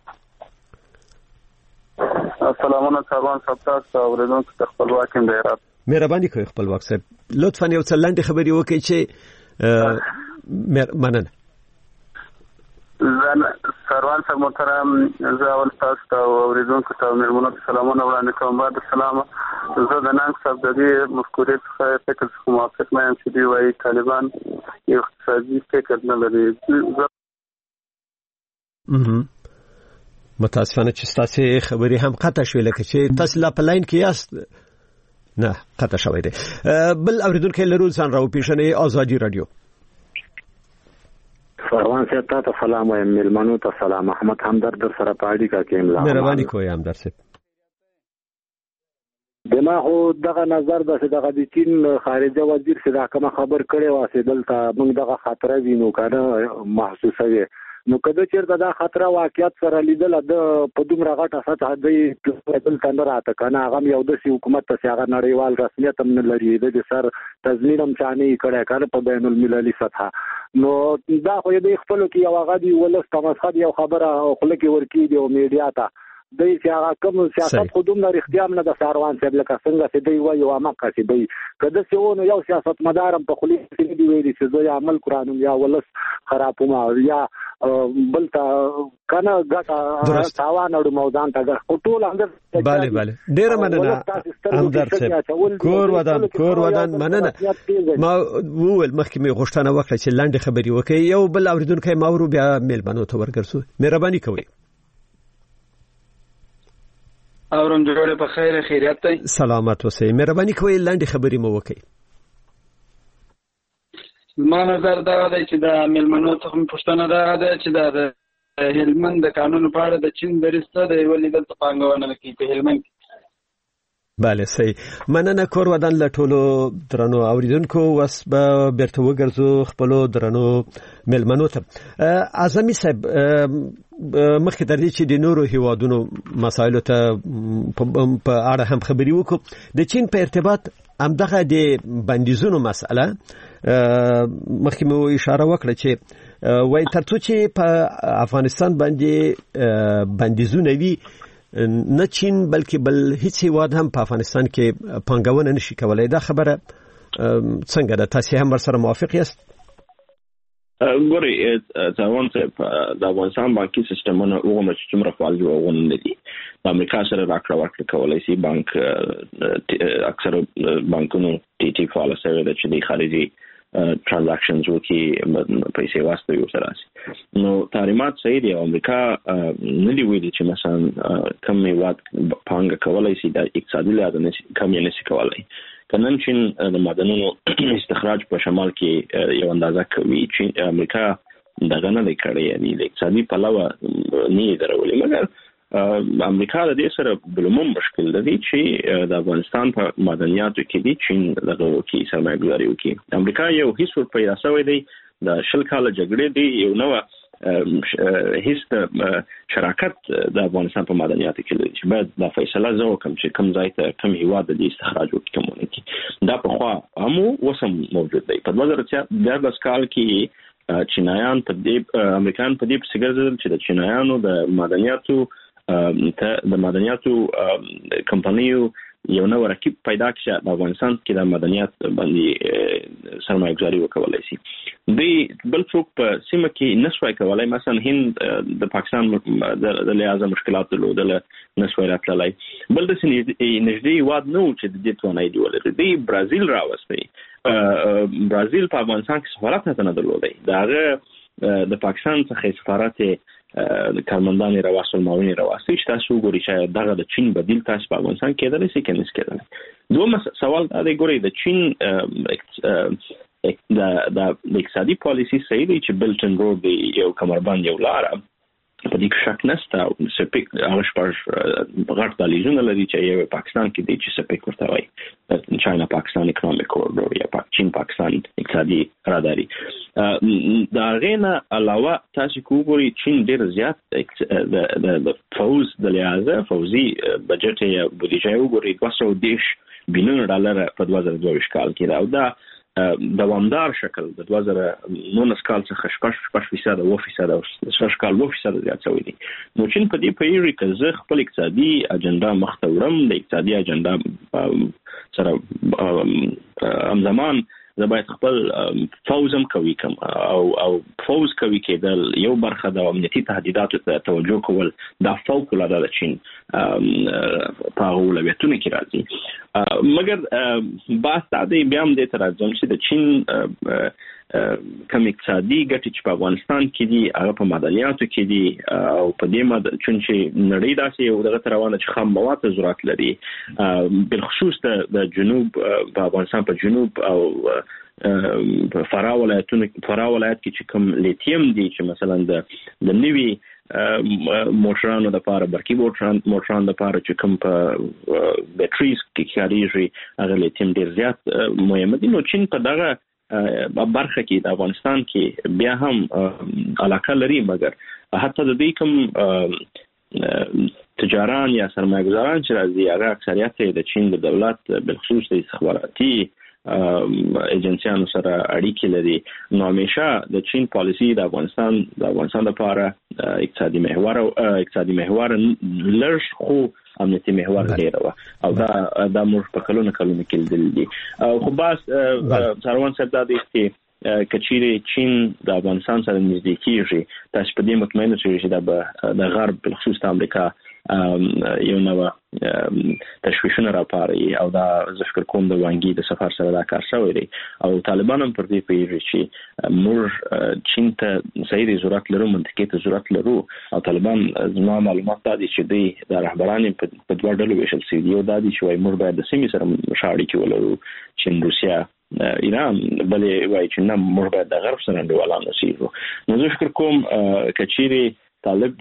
سلامونه سروان صاحب تاسو اوریدونکو ته خپلواک یم د هرات. مهرباني کوئ خپلواک صاحب لطفا یو څه لاندې خبرې وکړئ چې مننه. سروان صاحب محترم زه اول تاسو ته اوریدونکو ته مېلمنو ته سلامونه وړاندې کوم. بعد السلام زه د ننګ صاحب د دې مفکورې څخه فکر څخه موافق نه یم چې دوی وایي طالبان یو اقتصادي فکر نه لري. متاسفانه چې تاسو خبرې هم قطع شوې لکه چې تاسو لا په لاین کې یاست. نه قطع شوې ده. بل اوریدونکو لرو ځان راو پیښنې ازادي رادیو. سروان صاحب ته سلام وایم. مېلمنو ته سلام. احمد همدرد در سره پاړی کا کې املا. مهرباني کوئ همدرد صاحب. دما هو دغه نظر د دغه د چین خارجه وزیر چې دا کوم خبر کړي واسه دلته موږ دغه خطر وینو کنه محسوسه وي. نو کله چې دا خطر واقعیت سره لیدل د په دومره غټه سطح د دل تندر راته کنه هغه یو د حکومت ته هغه نړیوال رسمیت هم نه لري د سر تضمین هم چانه کړه کنه په بین المللي سطح. نو دا خو د خپل کې یو هغه دی ولست تمسخد یو خبره خلک ورکی دی او میډیا ته د هغه کوم سیاست خودم نه اختیار نه د سروان صاحب لکه څنګه چې دی وایي او امه کوي دی کله چې ونه یو سیاست مدارم په خلیص کې دی ویلي چې زه عمل قرانم یا ولس خرابوم یا بلتا کنه ګټه تاوان اړو موضوع ته ټول اندر. bale ډیر مننه همدرد صاحب. کور ودان مننه. ما وویل مخکې می غوښتنه وکړه چې لاندې خبري وکړي. یو بل اوریدونکو ماورو بیا میلمنو ته ورګرځو. مهرباني کوئ. اورم جوړه په خیر خیریت ته سلامات اوسئ. مهرباني کوئ لاندې خبري مو وکړئ. ما نظر دا دی چې د میلمنو څخه پوښتنه ده چې د هلمند د قانون په اړه د چین درسته د ولیدل ته پانګونه کوي په هلمند. bale صحیح مننه. کور ودان له ټولو درنو اوریدونکو وس به بیرته وګرځو خپل درنو میلمنو ته. اعظمي صاحب مخکې تر دې چې د نورو هیوادونو مسایلو ته په اړه هم خبري وکړو د چین په ارتباط همدغه د بندیزونو مسأله مخکې مو اشاره وکړه چې وای ترڅو چې په افغانستان باندې بندیزونه وي نه چین بلکې بل هیڅ هیواد هم په افغانستان کې پانګونه نشي کولای. دا خبره څنګه ده؟ تاسو هم ورسره موافق یاست؟ ګوري ځوان د افغانستان بانکي سیستمونه وګورئ چې څومره فعال جوړونه دي. د امریکا سره راکړه ورکړه کولای شي. بانک اکثر بانکونو ټي فعال شوی د چې د خارجي ترانزاکشنز وکي پیسې واسطه یو سره. نو تعلیمات صحیح دي. امریکا نه دی ویلي چې مثلا کم میوات پانګه کولای شي د اقتصادي لحاظ کم یې نشي کولای. کنن چین د معدنونو استخراج په شمال کې یو اندازه کوي. چین امریکا دغه نه لري، یعنی د اقتصادي پلوه نه درولې، مګر امریکا د دې سره بلومم مشکل دی چې د افغانستان په معدنیاتو کې دی چین دغه وکي سرمایه‌ګذاري وکي. امریکا یو هیڅ ور پیدا شوی دی د شل کاله جګړې دی یو نو هیڅ شراکت د افغانستان په معدنیاتو کې لري چې باید د فیصله زو کوم چې کم ځای ته کم هیواد د استخراج وکړي کومونه دا په خوا همو وسم موجود دی. په 2014 کال کې چینایان په دې امریکایان په دې څنګه چې د چینایانو د معدنیاتو کمپنیو یو نو رقیب پیدا کړي د افغانستان کې د معدنیات باندې سرمایه‌ګذاري وکولای شي. د بل څوک په سیمه کې نسوای کولای، مثلا هند د پاکستان د لحاظه مشکلات درلودل نسوای راتلای. بل د نږدې واد نو چې د دې توانای دی ولر دی برازیل راوستي. برازیل په افغانستان کې سفارت نه درلودي. داغه د پاکستان څخه سفارت د کارمندان رواصل ماوینی رواصل چې تاسو ګورئ چې دغه د چین بدیل تاسو په افغانستان کې کېدلی شي کنيس کېدلی. دوه سوال دا دی ګورئ د چین د اقتصادي پالیسی صحیح دی چې بلټن روډ دی یو کمربند یو لار په دې کې شک نشته او سپیک هغه شپږ غټ دلیلونه لري چې یو پاکستان کې دی چې سپیک ورته وایي چاینا پاکستان اکونومیک کوریډور یا چین پاکستان اقتصادي راداري. دا غینه علاوه تاسو کوګوري چین ډیر زیات د فوز د لحاظه فوزي بجټ یا بودیجه وګوري 210 بلیون ډالر په 2022 کال کې او دا دوامدار شکل د 2019 کال څخه 8% او 2% او 6% زیات شوی دی. نو چین په دې پیری کې زه خپل اقتصادي اجنډا مختورم د اقتصادي اجنډا سره همزمان زه باید خپل فوزم کوي کوم او فوز کوي کېدل یو برخه د امنیتي تهدیداتو ته توجه کول دا فوق العاده چین په اولویتونو کې راځي. مګر باز تعدی بیا هم د ترازم چې د چین کم اقتصادي ګټې چې په افغانستان کې دي هغه په معدنیاتو کې دي او په دې چې نړۍ داسې یو دغه روانه چې خام مواد ضرورت لري بالخصوص د جنوب په افغانستان په جنوب او په فرا ولایت کې چې کوم لیتیم دي چې مثلا د نوي موټرانو د لپاره برقي موټرانو د لپاره چې کوم په بیټریز کې کاریږي هغه لیتیم ډیر زیات مهم دي. نو چین په دغه برخه کې د افغانستان کې بیا هم علاقه لري، مګر حتی د دې کوم تجاران یا سرمایه‌ګذاران چې راځي هغه اکثریت د چین د دولت بالخصوص د استخباراتي ایجنسیانو سره اړیکې لري. نو همیشه د چین پالیسی د افغانستان لپاره اقتصادي محور لږ خو امنیتي محور ډیر او دا موږ په کلونو کې لیدل دي. خو باز څاروان صاحب دا دی چې کچېری چین د افغانستان سره نږدې کیږي تاسو په دې مطمئن اوسئ چې د غرب بالخصوص د امریکا یو نو تشویشونه راپاري او دا ذکر کوم د وانګي د سفر سره دا کار شوی دی او طالبان هم پر دې پیږي چې موږ چین ته صحیح ضرورت لرو، منطقي ته ضرورت لرو او طالبان زما معلومات دا دي چې دوی د رهبران په دوه ډلو ویشل شوي دي. یو دا دي چې موږ باید د سیمې سره مشاړې کې ولرو چین روسیا ایران، بلې وایي چې نه موږ باید د غرب سره انډیوالان اوسېږو. نو زه فکر کوم کچېری طالب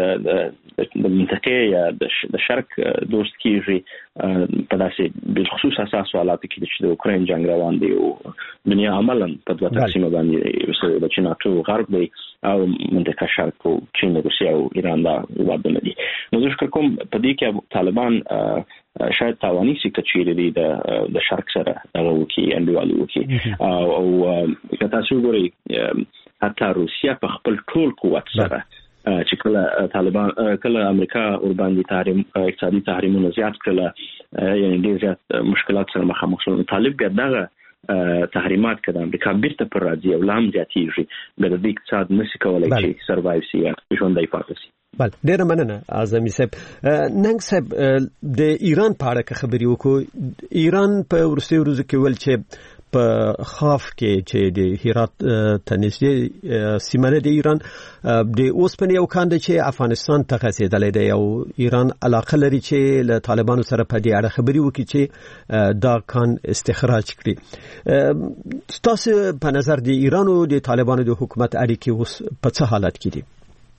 د منطقه یا د شرق دوست کیږي په داسې بالخصوص اساس حالات کې چې د اوکرين جنگ روان دی او دنیا عملاً په دوه تقسیمه باندې د چین او غرب دی او منطقه شرق او چین روسیا او ایران دا ودونه دي. نو زه فکر کوم په دې کې طالبان شاید توانی سي کچېری د شرق سره هغه وکي انډیوالي وکي او تاسو ګورئ حتی روسیا په خپل ټول قوت سره چې کله امریکا ور باندې اقتصادي تحریمونه زیات کړل یعنی ډیر زیات مشکلات سره مخامخ شول. طالب بیا دغه تحریمات کړه امریکا بیرته پر راځي او لام زیاتیږي د دې اقتصاد نشي کولای چې سروایو شي یا ژوندۍ پاتې شي. بل ډیر مننه اعظمي صاحب. ننګ صاحب د ایران په اړه خبرې وکړو. ایران په ورسته ورځو کې ول چې په خاف کې چې د هرات تنسي سیمه د ایران د اوسپنې او کاند چې افغانستان ته رسیدلې ده او ایران علاقه لري چې له طالبانو سره په دې اړه خبرې وکړي چې دا کان استخراج کړي. تاسو په نظر د ایران او د طالبانو د حکومت اړیکې اوس په څه حالت کې دي؟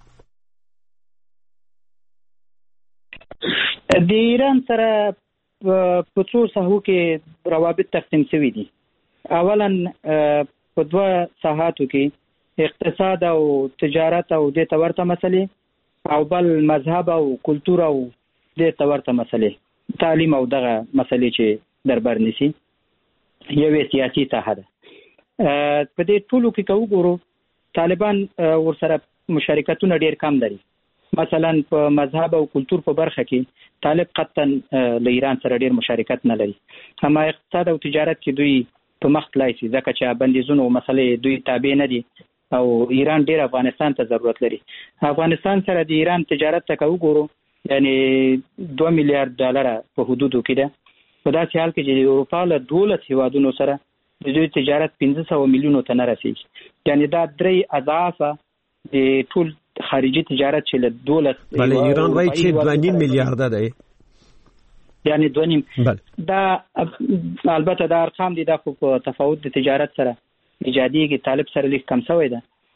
د ایران سره په څو ساحو کې روابط تقسیم شوي دي. اولا په دوه ساحاتو کې اقتصاد او تجارت او د تورته مسلې او بل مذهب او کلچر او د تورته مسلې تعلیم او دغه مسلې چې دربر نشي یوې سیاسي ساحه ده. په دې ټولو کې وګورو طالبان ورسره مشارکتونه ډیر کم لري. مثلا په مذهب او کلچر په برخه کې طالب قطعا له ایران سره ډیر مشارکت نه لري. اما اقتصاد او تجارت کې دوی په مخ تلای شي ځکه چې بندیزونه او مسلې دوی تابع نه دي او ایران ډیر افغانستان ته ضرورت لري. افغانستان سره د ایران تجارت ته وګورو یعنی 2 میلیارډ ډالر په حدودو کې ده. په داسې حال کې چې اروپا له 12 هیوادونو سره د دوی تجارت 500 میلیونو ته نه رسیږي. یعنی دا 3 اضعاف د ټول خارجي تجارت چې له 12 بل ایران وایي چې 2.5 میلیارډ ده یعنی 2.5 دا البته دا ارقام دي د تفاوت د تجارت سره ایجادي کې طالب سره لیک کم شوی ده.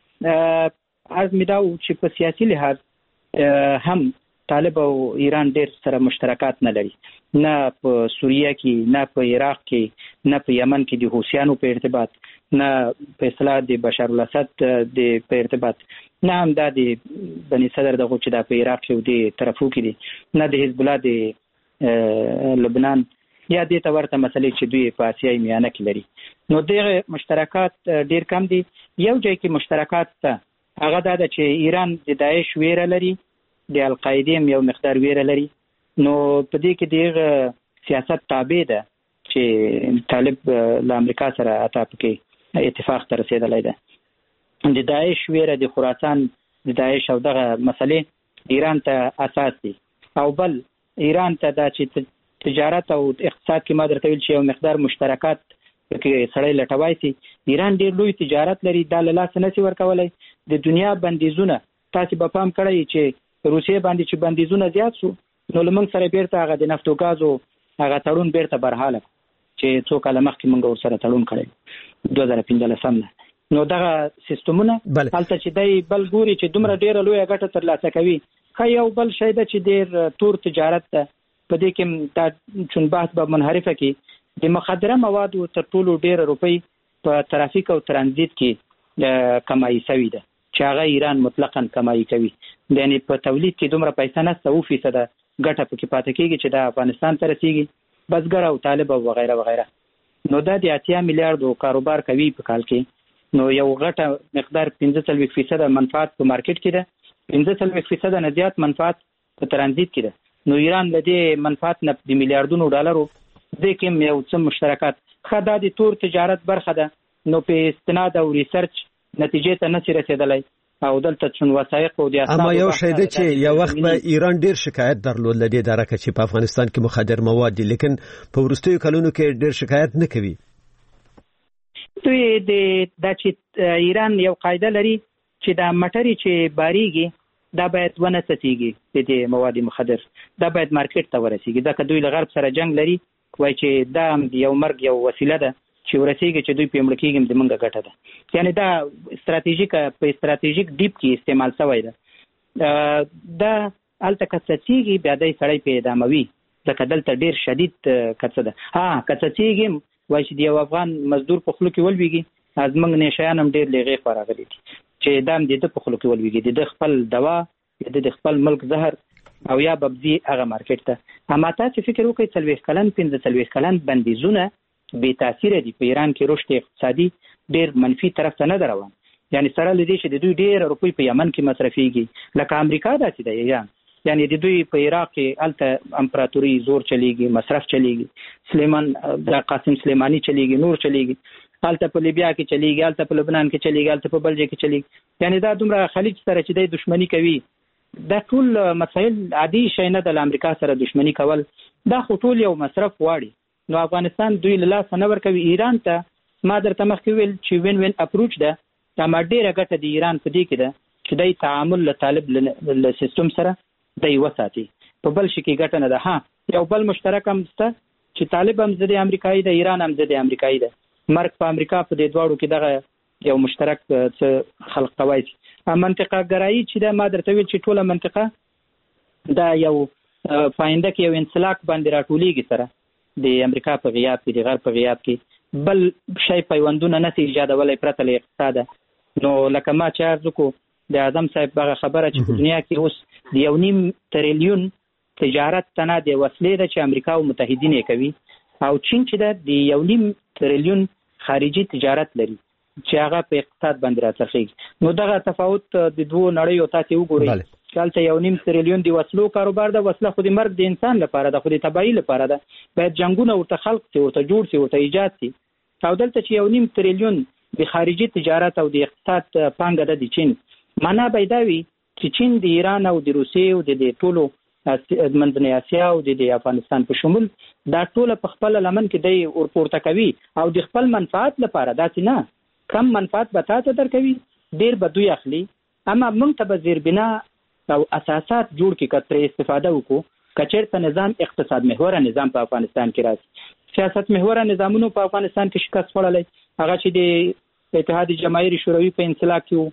از میدا چې په سیاسي لحاظ هم طالب او ایران ډېر سره مشترکات نه لري، نه په سوریه کې، نه په عراق کې، نه په یمن کې د حوثیانو په ارتباط، نه په اصطلاح د بشار الاسد د په ارتباط، نه هم د بني صدر دغه چې د په عراق کې د طرفو کې دي، نه د حزب الله د لبنان یا د تورته مسلې چې دوی په اسیای میانه کې لري. نو دغه مشترکات ډیر کم دي. یو ځای کې مشترکات ته هغه دا چې ایران د داعش ویره لري، د القاعده یو مقدار ویره لري. نو په دې کې دغه سیاست تابع ده چې طالب له امریکا سره اتفاق ته رسیدلی ده. د داعش ویره د خراسان د داعش او دغه مسلې ایران ته اساس دي. او بل ایران ته دا چې تجارت او اقتصاد کې ما درته ویل چې یو مقدار مشترکات کې سړی لټوي سي. ایران ډېر لوی تجارت لري، دا له لاس نه سي ورکولای. د دنیا بندیزونه تاسو به پام کړئ چې روسیه باندې چې بندیزونه زیات شو، نو لمن سره بیرته هغه د نفت او غازو هغه تړون بیرته برحاله چې څو کاله مخکې موږ ورسره تړون کړی 2015 نه. نو دغه سیستمونه هلته چې دای بل ګوري چې دومره ډیره لوی ګټه ترلاسه کوي. خو یو بل شی د چې ډیر تور تجارت په دې کې دا چون بحث به منحرفه کې د مخدره موادو تر ټولو ډیر روپی په ترافیک او ترانزیت کې کمایي شوی ده چې هغه ایران مطلقاً کمایي کوي. یعنی په تولید کې دومره پیسې نه 100% ګټه پکې پاتې کیږي چې د افغانستان ته رسیږي، بسګر او طالب او وغیرہ وغیرہ. نو دا د 80 میلیارډو کاروبار کوي په کال کې. نو یو غټه مقدار 15% منفعت په مارکیټ کې ده، 15% نه زیات منفعت په ترانزیت کې ده. نو ایران له دې منفعت نه د میلیارډونو ډالرو د کوم یو څه مشترکات خدای د تور تجارت برخه ده. نو په استناد او ریسرچ نتیجې ته نه رسیدلای او دلته څون وثایق او د اسناد. اما یو شی دی چې یو وخت به ایران ډیر شکایت درلود لدې درکه چې په افغانستان کې مخدر مواد دي، لیکن په ورستیو کلونو کې ډیر شکایت نه کوي. دوی د چې ایران یو قاعده لري چې دا مټری چې باریږي دا باید ونه ساتيږي، د مواد مخدر دا باید مارکیټ ته ورسیږي. ځکه دوی له غرب سره جنگ لري، وای چې دا یو مرګ یو وسیله ده چې ورسیږي چې دوی په ملکیږي د منګه ګټه ده. یعنی دا استراتیژیک ډیپ کې استعمال شوی ده. دا الته کڅچیږي بیا د سړی په ادموي ځکه دلته ډیر شدید کڅه ده. کڅچیږي وای چې یو افغان مزدور په خلو کې ولويږي، از موږ نشایان هم ډیر لږه فراغلي دي چې دام د په خلو کې ولويږي، د خپل دوا د خپل ملک زهر او یا ببزي هغه مارکیټ ته. اما تاسو فکر وکړئ 40 کلن 15 کلن بندیزونه بے تاثیر دي په ایران کې. رشد اقتصادي ډیر منفي طرف ته نه روان. یعنی سره لدی چې د دوی ډیر روپی په یمن کې مصرفيږي، لکه امریکا داسې ده ایران یعنی د دوی په عراق کې الته امپراتوري زور چلیږي، مصرف چلیږي، سلیمان د قاسم سلیمانی چلیږي، نور چلیږي، الته په لیبیا کې چلیږي، الته په لبنان کې چلیږي، الته په بلجیک کې چلیږي. یعنی دا دومره خلیج سره چې د دښمنی کوي، دا ټول مسایل عادي شي نه د امریکا سره دښمنی کول، دا خو ټول یو مصرف واړي. نو افغانستان دوی له لاس نه ورکوي ایران ته. ما درته مخکې ویل چې وین وین اپروچ ده، دا ما ډیره ګټه د ایران په دې کې ده چې د تعامل له طالب له سیستم سره د وساتي، په بل شي کې ګټه نه ده. ها یو بل مشترک هم شته چې طالب هم ضد امریکایي ده، ایران هم ضد امریکایي ده. مرګ په امریکا په دې دواړو کې دغه یو مشترک څه خلق کوي. منطقه ګرایي چې دا ما درته ویل چې ټوله منطقه دا یو فاینده کې یو انسلاک باندې راټولېږي سره د امریکا په غیاب کې، د غرب په غیاب کې بل شی پیوندونه نه سي ایجادولی پرته له اقتصاده. نو لکه ما چې عرض وکړو د اعظم صاحب هغه خبره چې په دنیا کې اوس د 1.5 تریلیون تجارت تنه د وسلې ده چې امریکا او متحدین یې کوي، او چین چې ده د 1.5 تریلیون خارجي تجارت لري چې هغه په اقتصاد باندې راڅرخېږي. نو دغه تفاوت د دوه نړیو تاسو وګورئ چې هلته 1.5 تریلیون د وسلو کاروبار ده، وسله خو د مرګ د انسان لپاره ده، خو د تباهي لپاره ده، باید جنگونه ورته خلق شي، ورته جوړ شي، ورته ایجاد شي. او دلته چې 1.5 تریلیون د خارجي تجارت او د اقتصاد پانګه ده د چین، معنا به دا وي چې چین د ایران او د روسیې او د ټولو منځنۍ اسیا او د افغانستان په شمول دا ټول په خپل لمن کې دی ورپورته کوي او د خپل منفعت لپاره، داسې نه کم منفعت به تاسو درکوي، ډیر به دوی اخلي. اما موږ ته به زیربنا او اساسات جوړ کې کترې استفاده وکړو کچېرته نظام اقتصاد محوره نظام په افغانستان کې راځي. سیاست محوره نظامونو په افغانستان کې شکست خوړلی، هغه چې د اتحاد جماهیر شوروي په انسلاک کې وو،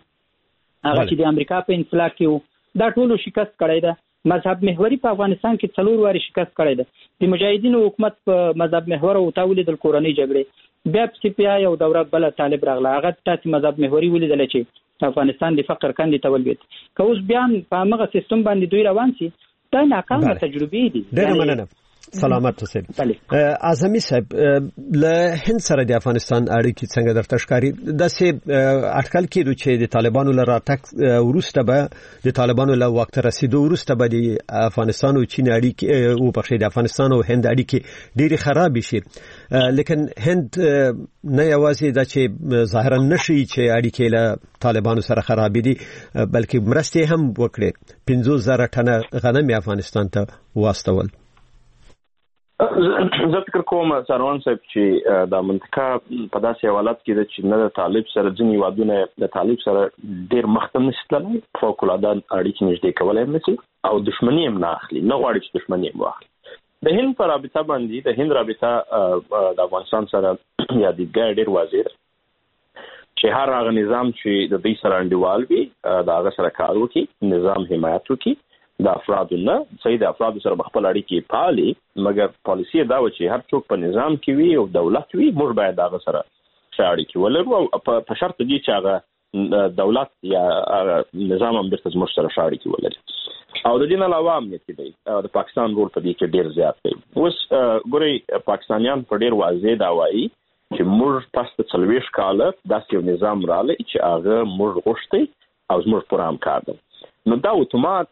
هغه چې د امریکا په انسلاک کې وو، دا ټولو شکست کړی ده. مذهب محوري په افغانستان کې 4 واري شکست کړی ده. د مجاهدینو حکومت په مذهب محور او تاولید کورنۍ جګړې، بیا په پی آی او دوره بل طالب راغله، هغه تاسو مذهب محوري ولیدل چې افغانستان د فقر کندې تولید. که اوس بیا په هغه سیستم باندې دوی روان شي، دا ناکامه تجربې دي. ډېر مننه. سلامت اوسئ. اعظمي صاحب، له هند سره د افغانستان اړیکې څنګه درته ښکاري؟ داسې اټکل کېدو چې د طالبانو له راتګ وروسته به د طالبانو له واک ته رسیدو وروسته به د افغانستان او چین اړیکې او په د افغانستان او هند اړیکې ډېرې خراب شي، لیکن هند نه یوازې دا چې ظاهرا نشي چې اړیکې له طالبانو سره خراب دي، بلکې مرستې هم وکړي. 50,000 ټنه غنم افغانستان ته واستول. زه فکر کوم سروان صاحب چې د منطقه په داسې حالت کې ده چې نه د طالب سره ځینې وادونه د طالب سره ډېر مخته نشي تللی، فوق العاده اړیکې نږدې کولی هم نشي او دښمني هم نه اخلي، نه غواړي چې دښمني هم واخلي. د هند په رابطه باندې د هند رابطه د افغانستان سره یا دیدګاه ډېر واضح ده چې هر هغه نظام چې د دوی سره انډیوال وي د هغه سره کار وکړي، نظام حمایت وکړي د افرادو نه، صحیح د افرادو سره بخپل اړیکې پالي، مګر پالیسي دا و چې هر څوک په نظام کې وي او دولت وي، موږ باید هغه سره ښه اړیکې ولرو او په شرط دی چې هغه دولت یا نظام هم بیرته زموږ سره ښه اړیکې ولري. او د دې نه علاوه امنیتي دی، د پاکستان رول په دې کې ډېر زیات دی. اوس ګورئ پاکستانیان په ډېر واضح دا وایي چې موږ تاسو ته 40 کاله داسې یو نظام راغلی چې هغه موږ غوښتي او زموږ پوره همکار دی. نو دا اتومات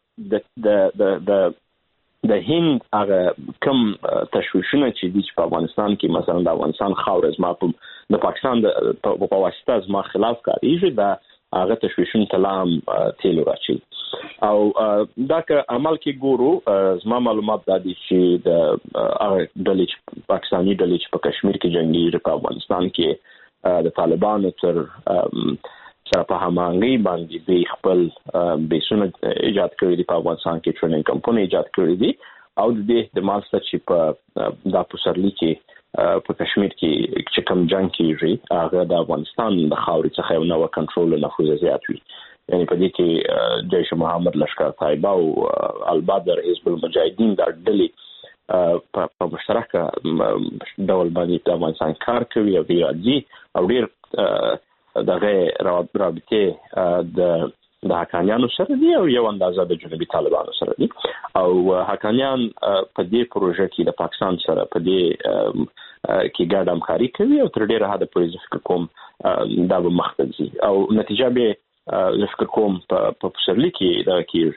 د هند هغه کم تشویشونه چې دي چې په افغانستان کې مثلا د افغانستان خاوره زما د پاکستان په واسطه زما خلاف کاریږي، دا هغه تشویشونه ته لا هم تیل راچي. او دا که عمل کې ګورو، زما معلومات دا دي چې د هغه ډلې چې پاکستاني ډلې چې په کشمیر کې جنګېږي په افغانستان کې د طالبانو تر سره په هماهنګۍ باندې دوی خپل بیسونه ایجاد کړي دي، په افغانستان کې ټریننګ کمپونه ایجاد کړي دي او د دې احتمال شته چې په دا پسرلي کې په کشمیر کې چې کوم جنګ کېږي هغه د افغانستان د خاورې څخه یو نوی کنټرول او نفوذ زیات وي. یعنی په دې کې جیش محمد لشکر طیبه او البدر حزب المجاهدین د ډلې په مشترکه ډول باندې د افغانستان کار کوي او ډېر او ډېر دغه رابطه د حقانیانو سره دی او یو اندازه د جنوبي طالبانو سره دی او حقانیان په دې پروژه کې د پاکستان سره په دې کې ګډه همکاري کوي او تر ډیره حد پورې فکر کوم دا به مخته ځي او نتیجه به فکر کوم په پسرلي کې دا کېږي.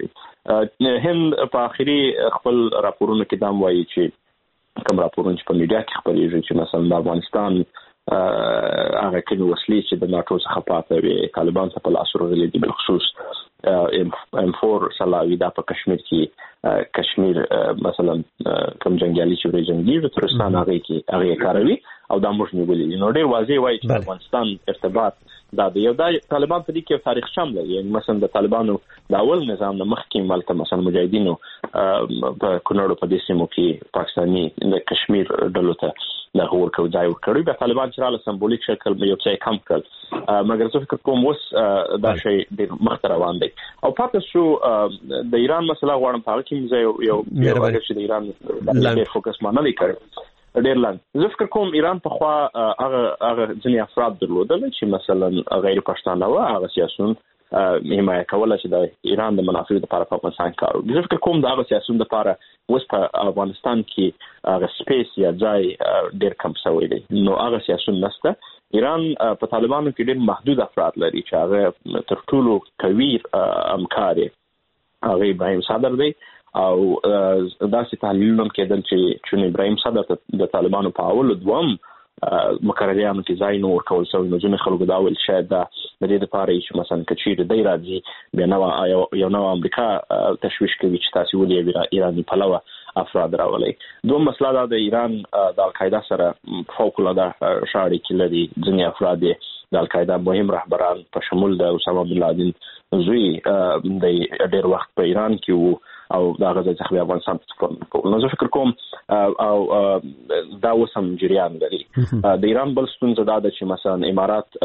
هند په آخري خپل راپورونو کې دا وایي چې کوم راپورونه چې په میډیا کې خپرېږي چې مثلا د افغانستان هغه کومې وسلې چې د ناتو څخه پاتې وي طالبان ته په لاس ورغلي دي، بالخصوص M4 سلاوي دا په کشمیر کې کشمیر مثلا کوم جنگیالي چې جنگي ترستان هغه کاروي او دا موږ نیولې نو ډېر واضح وایي چې افغانستان ارتباط دا د یو د طالبان په دې کې تاریخ شامل دی. یعنی مثلا د طالبانو د اول نظام نه مخکې ملته مثلا مجاهدینو په کونړ په دې سیمو کې پاکستاني د کشمیر ډلو ته د غور کو ځای ورکړي. بیا طالبان چې رااله سمبولیک شکل یو څه کم کړ، مګر زه فکر کوم اوس دا شی ډېر مخ ته روان دی. او پاتې شو د ایران مسله غواړم په هغه کې یو چې د ایران ډېر فوکس ما نه دی کړی ډېر لاندې. زه فکر کوم ایران په خوا هغه ځینې افراد درلودل چې مثلا غیر پښتانه و، هغه سیاسون حمایه کوله چې د ایران د منافعو لپاره په افغانستان کار وکړي. زه فکر کوم د هغه سیاسون لپاره اوس په افغانستان کې هغه سپیس یا ځای ډېر کم شوی دی، نو هغه سیاسون نشته. ایران په طالبانو کې ډېر محدود افراد لري چې هغه تر ټولو قوي همکار هغه ابراهیم صدر دی او داسې تحلیلونه کېدل چې ابراهیم صدر د طالبانو په اول دوم مقرریانو کې ځای نو ورکول شوی، نو ځینې خلکو دا ویل شاید د دې لپاره چې مثلا کچیر دی راځي بیا یو نو امریکا تشویش کوي چې تاسو ولې ایرانی پلوه افراد راولي. دوم مسله دا د ایران د القاعده سره فوق العاده شاړي کې لري. ځینې افراد د القاعده مهم رهبران په شمول د اسامه بن لادن زوی د ډېر وخت په ایران کې وو او دا غزا څخه افغانستان ته نو زه فکر کوم او دا وسم جریان لري. د ایران بل ستونزه دا ده چې مثلا امارات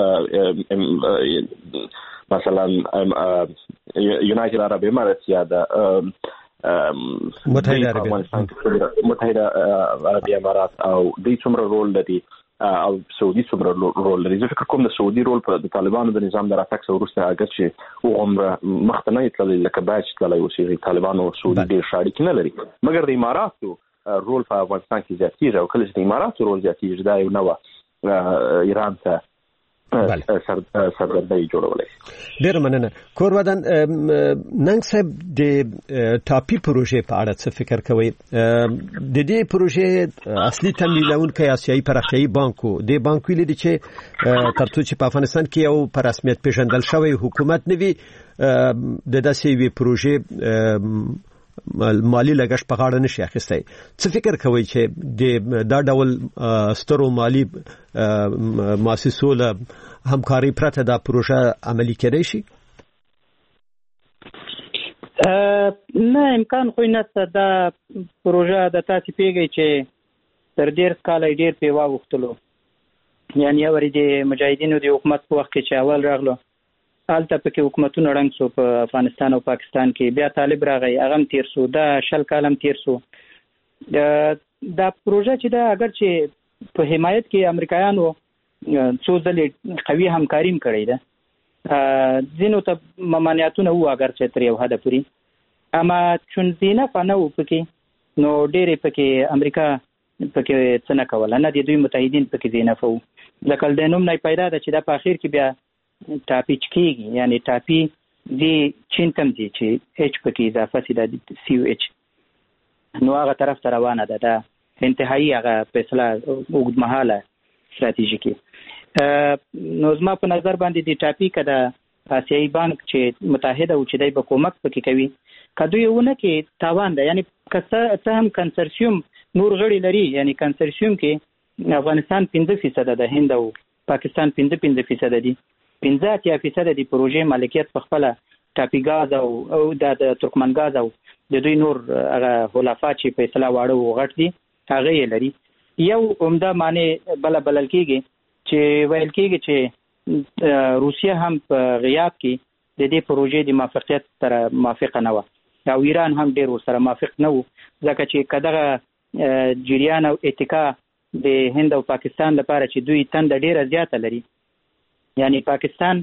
مثلا یونایتد عرب امارات یا د متحده عربي امارات او د څومره رول لري او سعودي څومره رول لري. زه فکر کوم د سعودي رول پر د طالبانو د نظام د راتګ سره وروسته هغه چې عمره مخته نه تللی لکه باید چې تللی اوسېږي. طالبانو سعودي ډېر ښه اړیکې نه لري، مګر د اماراتو رول په افغانستان کې زیاتېږي او کله چې د اماراتو رول زیاتېږي دا یو نوه ایران ته سردردی جوړولی. ډېره مننه. کورودان ننګ صاحب د ټاپي پروژې په اړه څه فکر کوئ؟ د دې پروژې اصلي تمویلونکی آسیایي پراختیایي بانک و. د بانک ویلي دي چې تر څو چې په افغانستان کې یو په رسمیت پیژندل شوی حکومت نه وي د داسې یوې پروژې مالی لګښت په غاړه نشي اخیستی. څه فکر کوئ چې دا ډول سترو مالی مؤسسو له همکاري پرته دا پروژه عملي کېدای شي؟ نه امکان خو نشته. دا پروژه د تاسې پیږئ چې تر ډېر کاله ډېر پې واوښتلو. یعنې اورې د مجاهدینو د حکومت په وخت کې چې اول راغلو هلته پکې حکومتونه ړنګ شو په افغانستان او پاکستان کې، بیا طالب راغی هغه هم تیر شو، دا 20 کال هم تیر شو. دا پروژه چې دا اگر چې په حمایت کې امریکایانو څو ځلې قوي همکاري هم کړې ده، ځینو ته ممانعتونه وو اگر چې تر یو حده پورې، اما چون زینف نه وو پکې نو ډېرې پکې امریکا پکې څه نه کوله، نه د دوی متحدین پکې زینف وو. ځکه د نوم نه پیدا ده چې دا په اخر کې بیا ټاپي کېږي، یعنی ټاپي دی چین تم دی چې اچ پکې اضافه سي د سی او اچ نو هغه طرف ته روانه ده. دا انتهایی هغه فیصله اوږدمهاله ستراتیژیکي. نو زما په نظر باندې د ټاپي کده آسیایي بانک چې متحده او چې دای په کومک پکې کوي کدو یو نه کې تاوان ده. یعنی که هم کنسرسیوم نور غړي لري، یعنی کنسرسیوم کې افغانستان 15% ده، هند او پاکستان 15% دي، 15% د پروژې مالکیت په خپل ټاپي غاز او د ترکمن غاز او د دوی نور هغه حلفا چې په اصطلاح واړه وغټ دي هغه یې لري. یو عمده معنی بلل کېږي چې ویل کېږي چې روسیه هم په غیاب کې د دې پروژې د موافقت سره موافقه نه و او ایران هم ډېر ورسره موافق نه و، ځکه چې کدغه جریان او اتکا د هند او پاکستان لپاره چې دوی تنده ډېره زیاته لري. یعنی پاکستان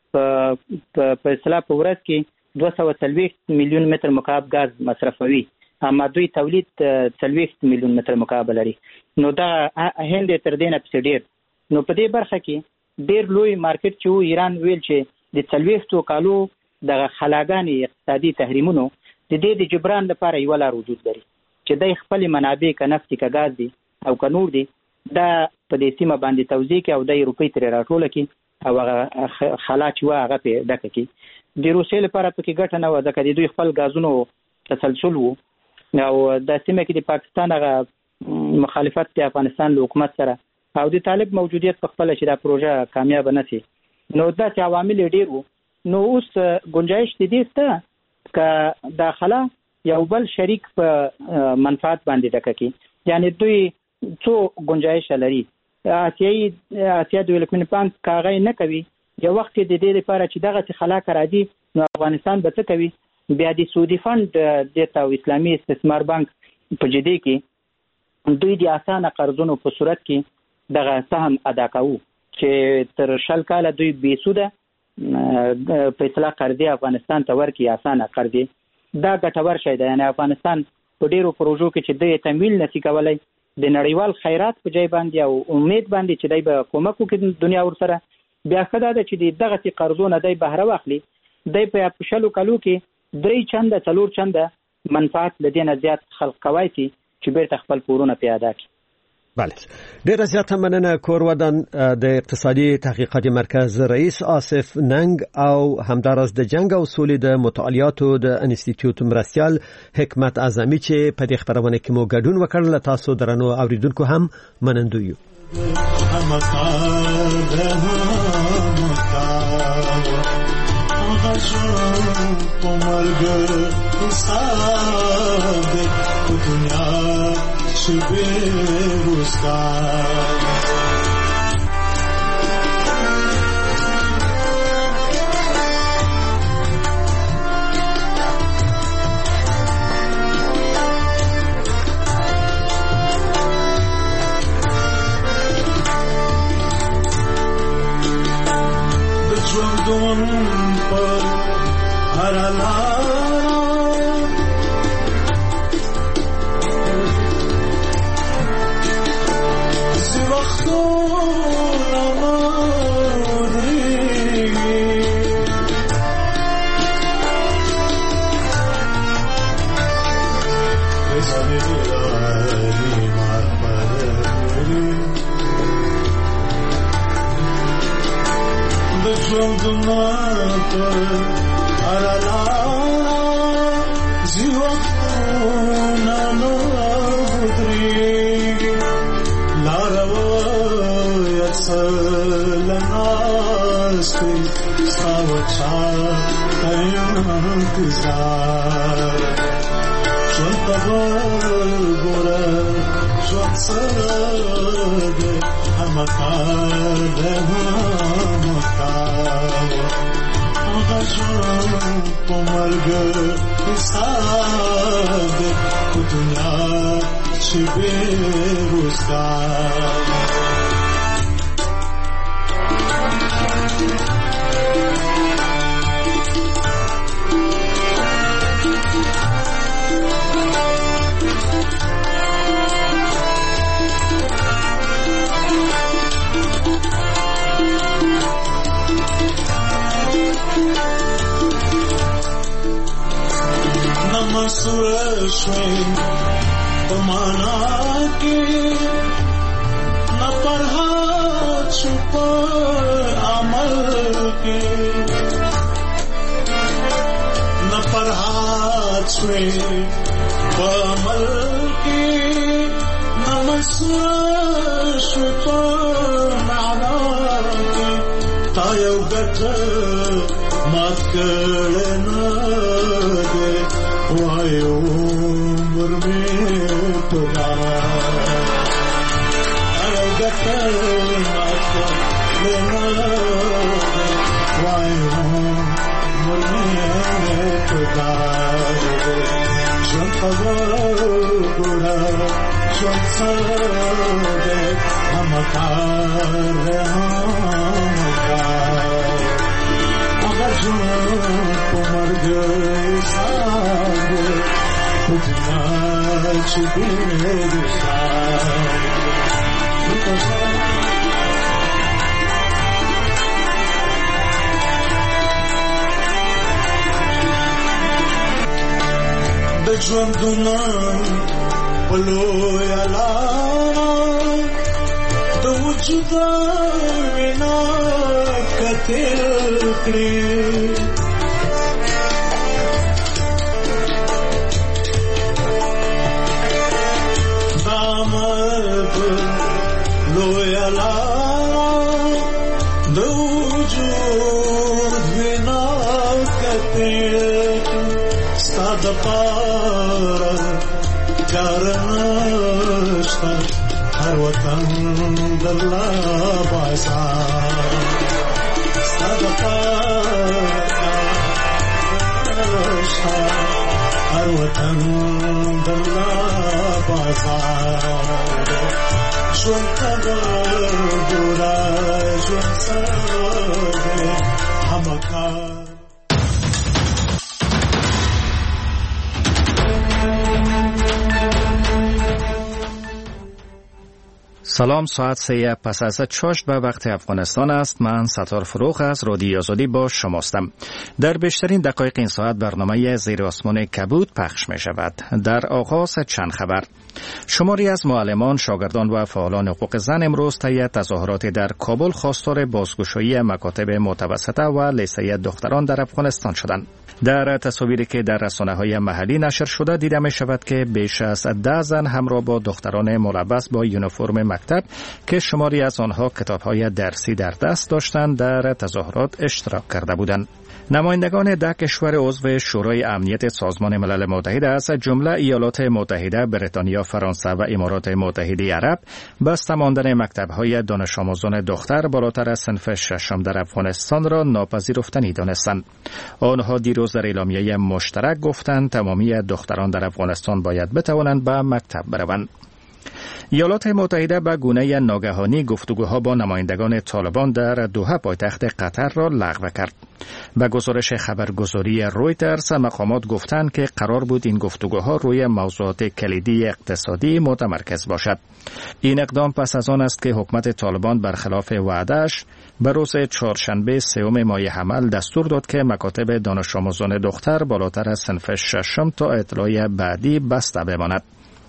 په اصطلاح په ورځ کې 240 میلیون متر مکعب غاز مصرفوي، اما دوی تولید 40 میلیون متر مکعب لري. نو دا هند تر دې نه پسې ډېر. نو په دې برخه کې ډېر لوی مارکیټ چې ایران ویل چې د 40 کالو د خلاګانې اقتصادي تحریمونو د دې د جبران لپاره یو لار وجود لري چې د خپل منابع ک نفت ک غاز دي او ک نور دي دا په دې سیمه باندې توزیع کوي او د روپی تر راټول کی او خلا چې هغه په ډکه کی د روسیې لپاره پکې ګټه نه و ځکه دوی خپل غازونو تسلسل وو او د سیمه کې د پاکستان هغه مخالفت د افغانستان له حکومت سره او د طالب موجودیت په خپل چې دا پروژه کامیاب نه شي نو دا چې عوامل ډیر وو نو اوس گنجائش دي ته ک داخله یو بل شریک په منفعت باندې ډکه کی یعنی دوی څو گنجائش لري اسیا ډیولپمنٹ بانک کاغی نه کوي یو وخت د دې لپاره چې دغه خلاق راځي نو افغانستان به څه کوي بیا د سعودي فند د اسلامي استثمار بانک په جدي کې دوی د اسانه قرضونو په صورت کې دغه سهم ادا کوي چې تر شل کاله دوی بې سوده فیصله قرضې افغانستان ته ورکړي اسانه قرضې دا ګټور شی دی یعنی افغانستان په ډیرو پروژو کې چې د تمویل نشي کولای د نړیوال خیرات په ځای باندې او امید باندې چې دای به کومک وکړي دنیا ورسره بیا خدای د چې دغه قرضونه دای بهره واخلي دای په شلو کلو کې 3 چنده 4 چنده منفعت لدينا زیات خلق کوي چې بیرته خپل پورونه پیاده کړي. بله ډیره زیاته مننه کور ودان د اقتصادي تحقیقات مرکز رئیس آصف ننګ او همدارس د جنگ او سولې د مطالعاتو د انسټیټیوټ مرستیال حکمت اعظمي چې په دې خبرونه کې مو ګډون وکړل تاسو درنو اوریدونکو هم منندو یو. ژوندونم بلوی لارا د وجود وینا کتل کړي دامر بلوی لارا د وجود وینا کتل ستاد پارا کارنشتا هر وطن دلا بازار صدقه کارنشتا هر وطن دلا بازار جون تبر بورا جون سر همکار سلام، ساعت 3 پس از چاشت به وقت افغانستان است. من ستار فروغ از رادیو آزادی با شماستم. در بیشترین دقایق این ساعت برنامه زیر آسمان کبود پخش می شود. در آغاز چند خبر. شماری از معلمان، شاگردان و فعالان حقوق زن امروز طی تظاهراتی در کابل خواستار بازگشایی مکاتب متوسطه و لیسه دختران در افغانستان شدند. در تصاویری که در رسانه‌های محلی نشر شده دیده می شود که بیش از 10 زن همراه با دختران ملبس با یونیفرم مکتب که شماری از آنها کتاب‌های درسی در دست داشتند در تظاهرات اشتراک کرده بودند. نمایندگان 10 کشور عضو شورای امنیت سازمان ملل متحد از جمله ایالات متحده، بریتانیا، فرانسه و امارات متحده عرب بسته ماندن مکتب‌های دانش آموزان دختر بالاتر از صنف ششم در افغانستان را ناپذیرفتنی دانستند. آنها دیروز در اعلامیه مشترک گفتند تمامی دختران در افغانستان باید بتوانند به مکتب بروند. ایالات متحده به گونه ناگهانی گفتگوها با نمایندگان طالبان در دوحه پایتخت قطر را لغو کرد. به گزارش خبرگزاری رویترز مقامات گفتند که قرار بود این گفتگوها روی موضوعات کلیدی اقتصادی متمرکز باشد. این اقدام پس از آن است که حکومت طالبان برخلاف وعده‌اش به روز چهارشنبه 3 ماه حمل دستور داد که مکاتب دانش آموزان دختر بالاتر از صنف ششم تا اطلاع بعدی بسته بماند.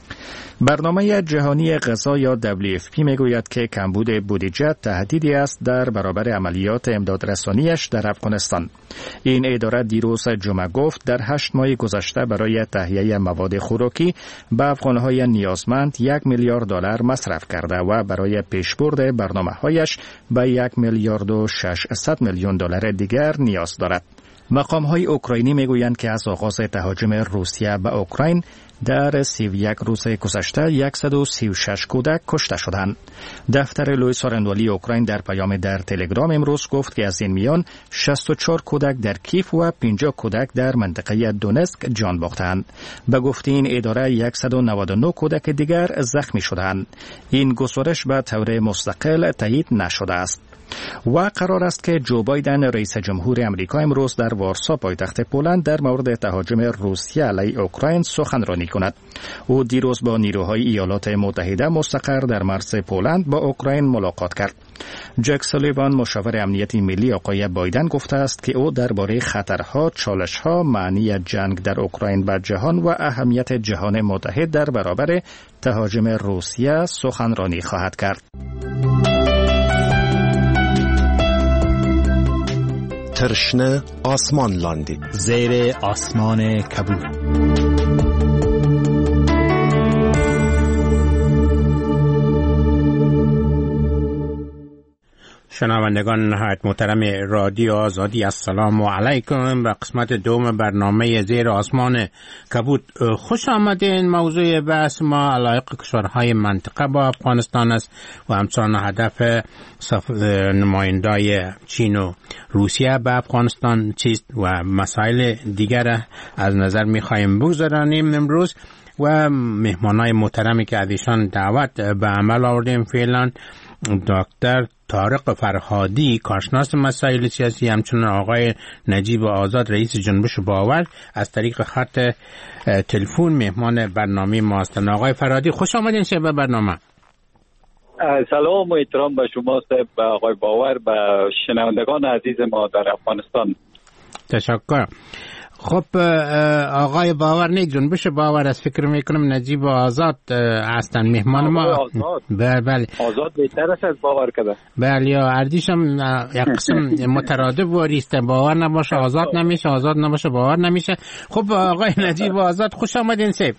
برنامه جهانی غذا یا WFP میگوید که کمبود بودجه تهدیدی است در برابر عملیات امدادرسانیش در افغانستان. این اداره دیروز جمعه گفت در 8 ماه گذشته برای تهیه مواد خوراکی به افغانهای نیازمند $1 میلیارد مصرف کرده و برای پیشبرد برنامه‌هایش به $1 میلیارد و 600 میلیون دلار دیگر نیاز دارد. مقام‌های اوکراینی میگویند که از آغاز تهاجم روسیه به اوکراین در 31 روز گذشته 136 کودک کشته شدند. دفتر لوی سارندوالی اوکراین در پیام در تلگرام امروز گفت که از این میان 64 کودک در کیف و 50 کودک در منطقه دونسک جان باختند. به گفته این اداره 199 کودک دیگر زخمی شدند. این گزارش به طور مستقل تایید نشده است. و قرار است که جو بایدن رئیس جمهور امریکا امروز در وارسا پایتخت پولند در مورد تهاجم روسیه علیه اوکراین سخنرانی کند. او دیروز با نیروهای ایالات متحده مستقر در مرز پولند با اوکراین ملاقات کرد. جک سولیوان مشاور امنیتی ملی آقای بایدن گفته است که او درباره خطرها، چالش‌ها، معنی جنگ در اوکراین بر جهان و اهمیت جهان متحد در برابر تهاجم روسیه سخنرانی خواهد کرد. ترشنه آسمان لاندی زیر آسمان کبود. شنوندگان نهایت محترم رادیو آزادی، السلام علیکم. به قسمت دوم برنامه زیر آسمان کبود خوش آمدین. موضوع بحث ما علایق کشورهای منطقه با افغانستان است و همچنان هدف نمایندای چین و روسیه به افغانستان چیست و مسائل دیگر از نظر می‌خوایم بگذاریم امروز. و مهمانای محترمی که از ایشان دعوت به عمل آوردیم فعلا دکتر طارق فرهادی، کارشناس مسائل سیاسی، همچنین آقای نجیب آزاد، رئیس جنبش باور، از طریق خط تلفن مهمان برنامه ما هستند. آقای فرهادی خوش آمدین به برنامه. سلام و احترام به شما صاحب، به آقای باور، به شنوندگان عزیز ما در افغانستان. تشکر. خب آقای باور نیک جنبش باور از فکر میکنم نجیب آزاد هستن مهمان ما. بله آزاد بهتر است از باور کده. بله یا اردیش هم یک قسم مترادف واریست، باور نباشه آزاد نمیشه، آزاد نباشه باور نمیشه. خب آقای نجیب آزاد خوش آمدین سیب.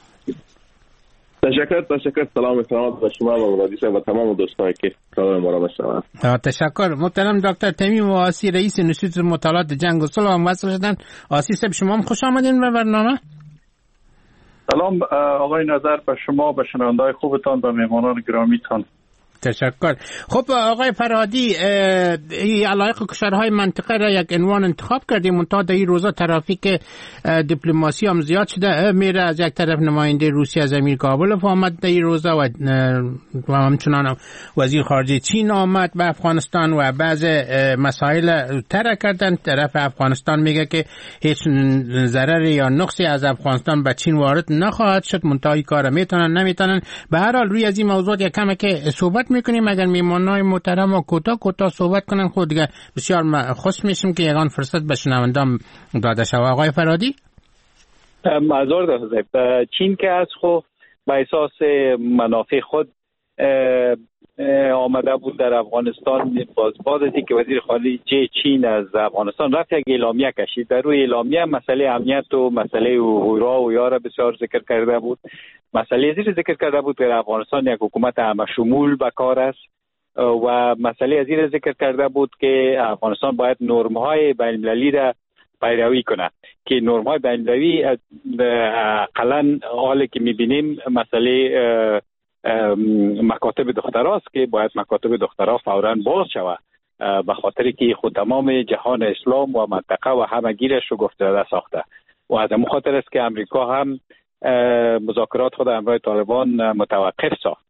تشکر. سلام به شما و رادیو و تمام دوستانی که صدای ما را میشنوند. تشکر. محترم دکتر تمیم واسی رئیس انستیتوت مطالعات جنگ و صلح هم وصل شدن. آسی صاحب شما هم خوش آمدین به برنامه. سلام آقای نظر به شما، به شنونده‌های خوبتان، به مهمانان گرامیتان. تشکر. خب آقای فرهادی، علایق کشورهای منطقه را یک عنوان انتخاب کردیم، منتها در این روزا ترافیک دیپلماسی هم زیاد شده میره. از یک طرف نماینده روسیه از امیر کابلوف آمد در این روزا و همچنان وزیر خارجه چین آمد به افغانستان و بعض مسائل طرح کردن. طرف افغانستان میگه که هیچ ضرر یا نقصی از افغانستان به چین وارد نخواهد شد، منتها این کار میتونن نمیتونن. به هر حال روی از این موضوع یک کمی که صحبت میکنیم. اگر میمانای محترم و کوتاه صحبت کنن خود دیگه بسیار خوش میشیم که یگان فرصت به شنوندام داده شود. آقای فرهادی معذرت دارم. چین که از خود به اساس منافع خود آمده بود در افغانستان، بعد از اینکه وزیر خارجه چین از افغانستان رفت یک اعلامیه کشید. در روی اعلامیه مسئله امنیت و مسئله هورا و یارا بسیار ذکر کرده بود. مسئله زیر ذکر کرده بود که افغانستان یک حکومت همه شمول به کار است و مسئله زیر ذکر کرده بود که افغانستان باید نرم‌های بین‌المللی را پیروی کنه، که نرم‌های بین‌المللی حداقل حالی که می‌بینیم مسئله مکاتب دختراست که باید مکاتب دخترها فوراً باز شود، به خاطر که خود تمام جهان اسلام و منطقه و همگیرش رو گسترده ساخته و از همون خاطر است که امریکا هم مذاکرات خود همراه طالبان متوقف ساخت.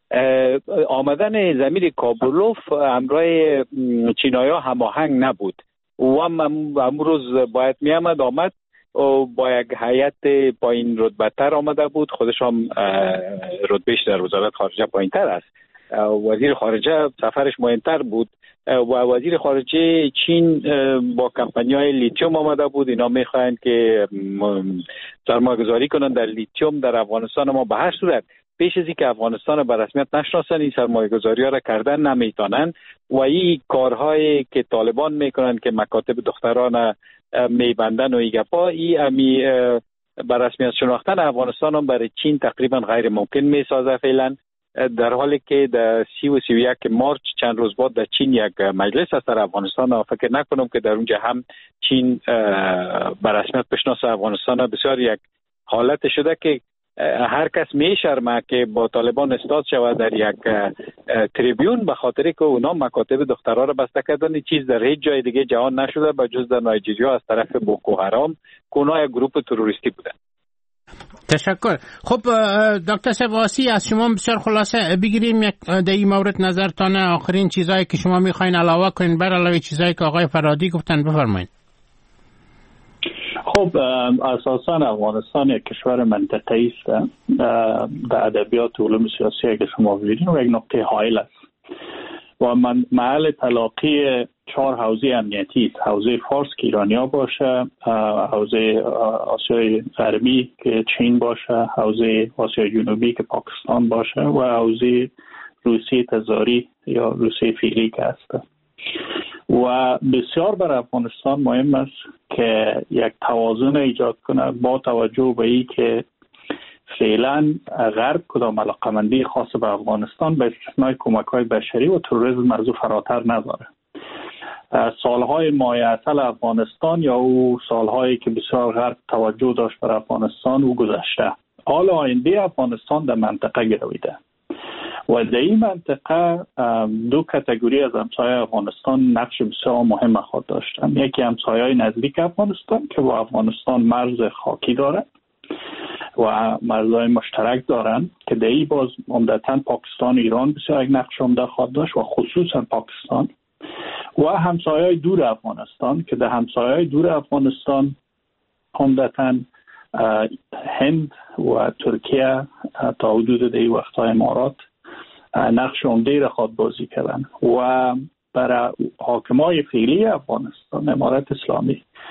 آمدن ضمیر کابلوف همراه چینایی‌ها هماهنگ نبود و امروز باید آمد و با یک هیئت پایین رتبه‌تر آمده بود. خودش هم رتبهش در وزارت خارجه پایین‌تر است. وزیر خارجه سفرش مهمتر بود و وزیر خارجه چین با کمپانی‌های لیتیوم آمده بود. اینا می‌خواهند که سرمایه‌گذاری کنند در لیتیوم در افغانستان، ما به هر صورت پیش از اینکه افغانستان به رسمیت نشناسن این سرمایه‌گذاری‌ها را کردن نمیتونن و این کارهایی که طالبان میکنن که مکاتب دختران میبندن و این گپا، این به رسمیت شناختن افغانستان هم برای چین تقریبا غیر ممکن میسازه فعلا، در حالی که در 30 و 31 مارچ چند روز بعد در چین یک مجلس است در افغانستان و فکر نکنم که در اونجا هم چین به رسمیت بشناسه افغانستان. بسیار یک حالت شده که هر کس میشرمه که با طالبان استاد شود در یک تریبیون، به خاطر که اونا مکاتب دخترها را بسته کردن. چیز در هیچ جای دیگه جهان نشده به جز در نایجریا از طرف بوکو حرام که اونا یک گروپ تروریستی بودن. تشکر. خب دکتر سواسی از شما بسیار خلاصه بگیریم یک در این مورد نظرتان، آخرین چیزایی که شما میخواین علاوه کنین بر علاوه چیزایی که آقای فرهادی گفتن بفرمایید. خب اساسا افغانستان یک کشور منطقه‌ای است. در ادبیات علوم سیاسی که شما ببینید و یک نقطه حائل است و محل تلاقی 4 حوزه امنیتی است. حوزه فارس که ایرانیا باشه، حوزه آسیای غربی که چین باشه، حوزه آسیای جنوبی که پاکستان باشه و حوزه روسیه تزاری یا روسیه فعلی که هست. و بسیار بر افغانستان مهم است که یک توازن ایجاد کنه با توجه به این که فعلا غرب کدام علاقمندی خاص به افغانستان به استثنای کمک‌های بشری و تروریسم موضوع فراتر نداره. سالهای مایع‌اصل افغانستان یا او سالهایی که بسیار غرب توجه داشت بر افغانستان و گذشته، حال آینده افغانستان در منطقه گرویده و در این منطقه 2 کاتگوری از همسایه افغانستان نقش بسیار مهم خود داشتند. یکی همسایه‌های نزدیک افغانستان که با افغانستان مرز خاکی دارد و مرزهای مشترک دارند که در این باز عمدتاً پاکستان و ایران بسیار یک نقش عمده خواهد داشت و خصوصا پاکستان، و همسایه‌های دور افغانستان که در همسایه‌های دور افغانستان عمدتاً هند و ترکیه تا حدود در این وقت‌های امارات نقش عمده را خواهد بازی کردن و برای حاکمای فعلی افغانستان امارت اسلامی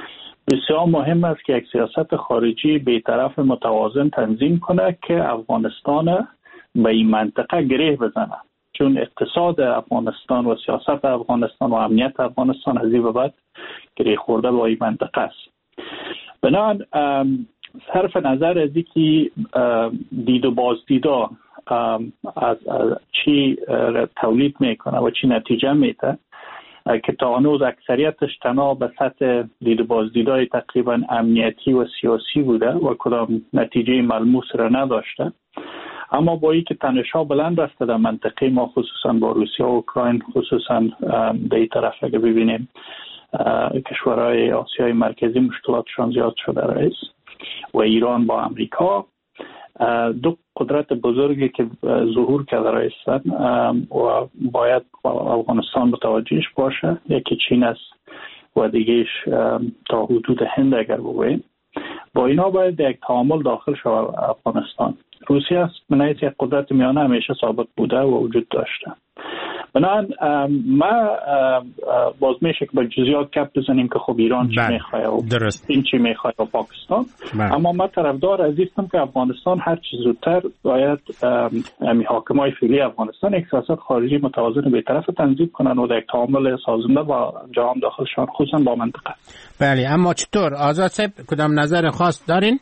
بسیار مهم است که یک سیاست خارجی بی‌طرف متوازن تنظیم کنه که افغانستان به این منطقه گره بزنه، چون اقتصاد افغانستان و سیاست افغانستان و امنیت افغانستان از این به بعد گره خورده با این منطقه است. بنابراین صرف نظر از اینکه دید و بازدیدا از چی تولید میکنه و چی نتیجه میده که تا هنوز اکثریتش تنها به سطح دید و بازدیدای تقریبا امنیتی و سیاسی بوده و کدام نتیجه ملموس را نداشته، اما با اینکه تنش‌ها بلند رفته در منطقه ما، خصوصا با روسیه و اوکراین، خصوصا در این طرف اگه ببینیم کشورهای آسیای مرکزی مشکلاتشان زیاد شده رئیس و ایران با امریکا، دو قدرت بزرگی که ظهور کرده رئیسن و باید افغانستان متوجهش باشه. یکی چین است و دیگهش تا حدود هند اگر بگوییم. با اینا باید یک تعامل داخل شود افغانستان. روسیه است من یک قدرت میانه همیشه ثابت بوده و وجود داشته. بنابراین ما باز میشه که با جزئیات کپ بزنیم که خب ایران چی میخواه و این چی میخواه و پاکستان، اما من طرفدار از هستم که افغانستان هر چیز زودتر باید حاکمای فعلی افغانستان یک سیاست خارجی متوازن به طرف تنظیم کنن و یک تعامل سازنده با جهان داخلشان، خصوصا با منطقه. بله، اما چطور آزاد صاحب کدام نظر خاص دارین؟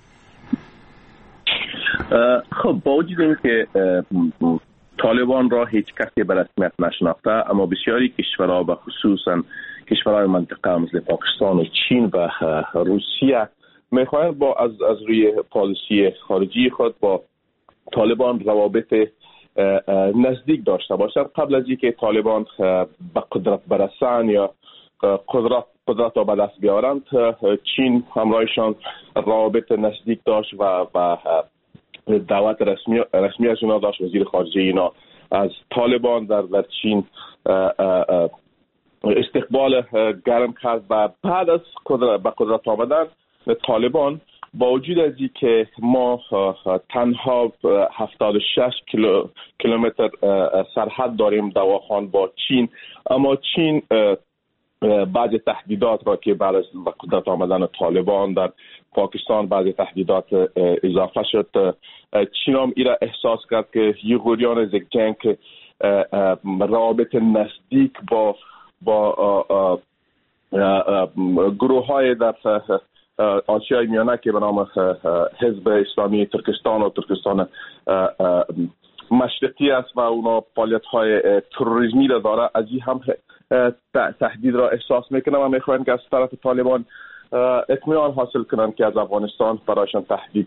خب با وجود اینکه طالبان را هیچ کسی به رسمیت نشناخته، اما بسیاری کشورها و خصوصا کشورهای منطقه مثل پاکستان و چین و روسیه میخواهند با از روی پالیسی خارجی خود با طالبان روابط نزدیک داشته باشند. قبل از اینکه طالبان به قدرت برسند یا قدرت را به دست بیارند، چین همراهشان روابط نزدیک داشت و دعوت رسمی از اونا داشت. وزیر خارجه اینا از طالبان در چین استقبال گرم کرد و بعد از به قدرت آمدن طالبان با وجود از این که ما تنها 76 کیلومتر سرحد داریم دواخان با چین، اما چین بعض تهدیدات را که بعد از به قدرت آمدن طالبان در پاکستان بعض تهدیدات اضافه شد، چین هم ایرا احساس کرد که یغوریان از یک جنگ روابط نزدیک با گروه های در آسیای میانه که به نام حزب اسلامی ترکستان و ترکستان مشرقی است و اونا فعالیت های تروریسمی را داره، از این هم تهدید را احساس میکنم و میخواین که از طرف طالبان اطمینان حاصل کنن که از افغانستان برایشان تهدید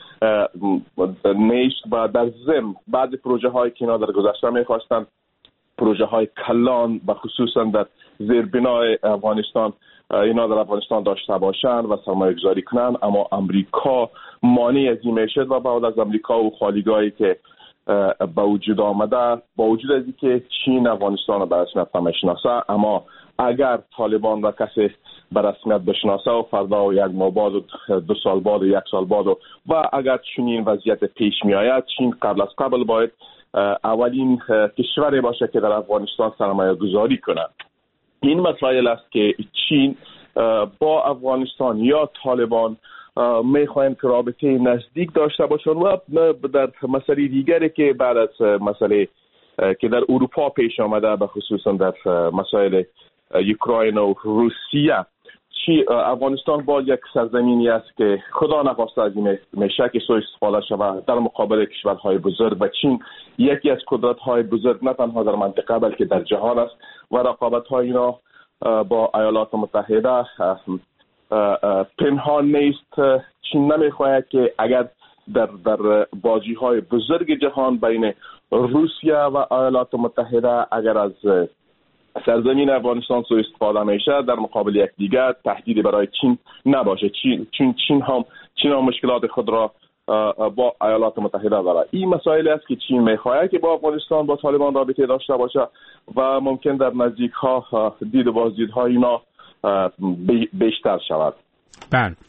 نیست و در ضمن بعضی پروژه هایی که اینا در گذشته میخواستن، پروژه های کلان و خصوصا در زیربنای افغانستان اینا در افغانستان داشته باشند و سرمایه گذاری کنن، اما امریکا مانع از این میشد و بعد از امریکا و خالیگاهی که با وجود آمده، با وجود از اینکه چین افغانستان را به رسمیت نمیشناسه، اما اگر طالبان را کسی به رسمیت بشناسه و فردا و یک ماه بعد و 2 سال بعد و 1 سال بعد و اگر چنین وضعیت پیش می آید، چین قبل باید اولین کشوری باشه که در افغانستان سرمایه گذاری کنه. این مسائل است که چین با افغانستان یا طالبان میخواین که رابطه نزدیک داشته باشن و در مسئله دیگری که بعد از مسئله که در اروپا پیش آمده به خصوصا در مسائل اوکراین و روسیه، افغانستان با یک سرزمینی است که خدا نخواسته از این میشه که سوء استفاده شود در مقابل کشورهای بزرگ و چین یکی از قدرت‌های بزرگ نه تنها در منطقه بلکه در جهان است و رقابت‌های اینا با ایالات متحده پنهان نیست. چین نمیخواهد که اگر در بازی‌های بزرگ جهان بین روسیه و ایالات متحده اگر از سرزمین افغانستان سوء استفاده میشه، در مقابل یک دیگر تهدیدی برای چین نباشه. چین هم مشکلات خود را با ایالات متحده داره. این مسائل است که چین میخواهد که با افغانستان با طالبان رابطه داشته باشه و ممکن در نزدیک ها دید و بازدیدهای اینا بیشتر شود. بله.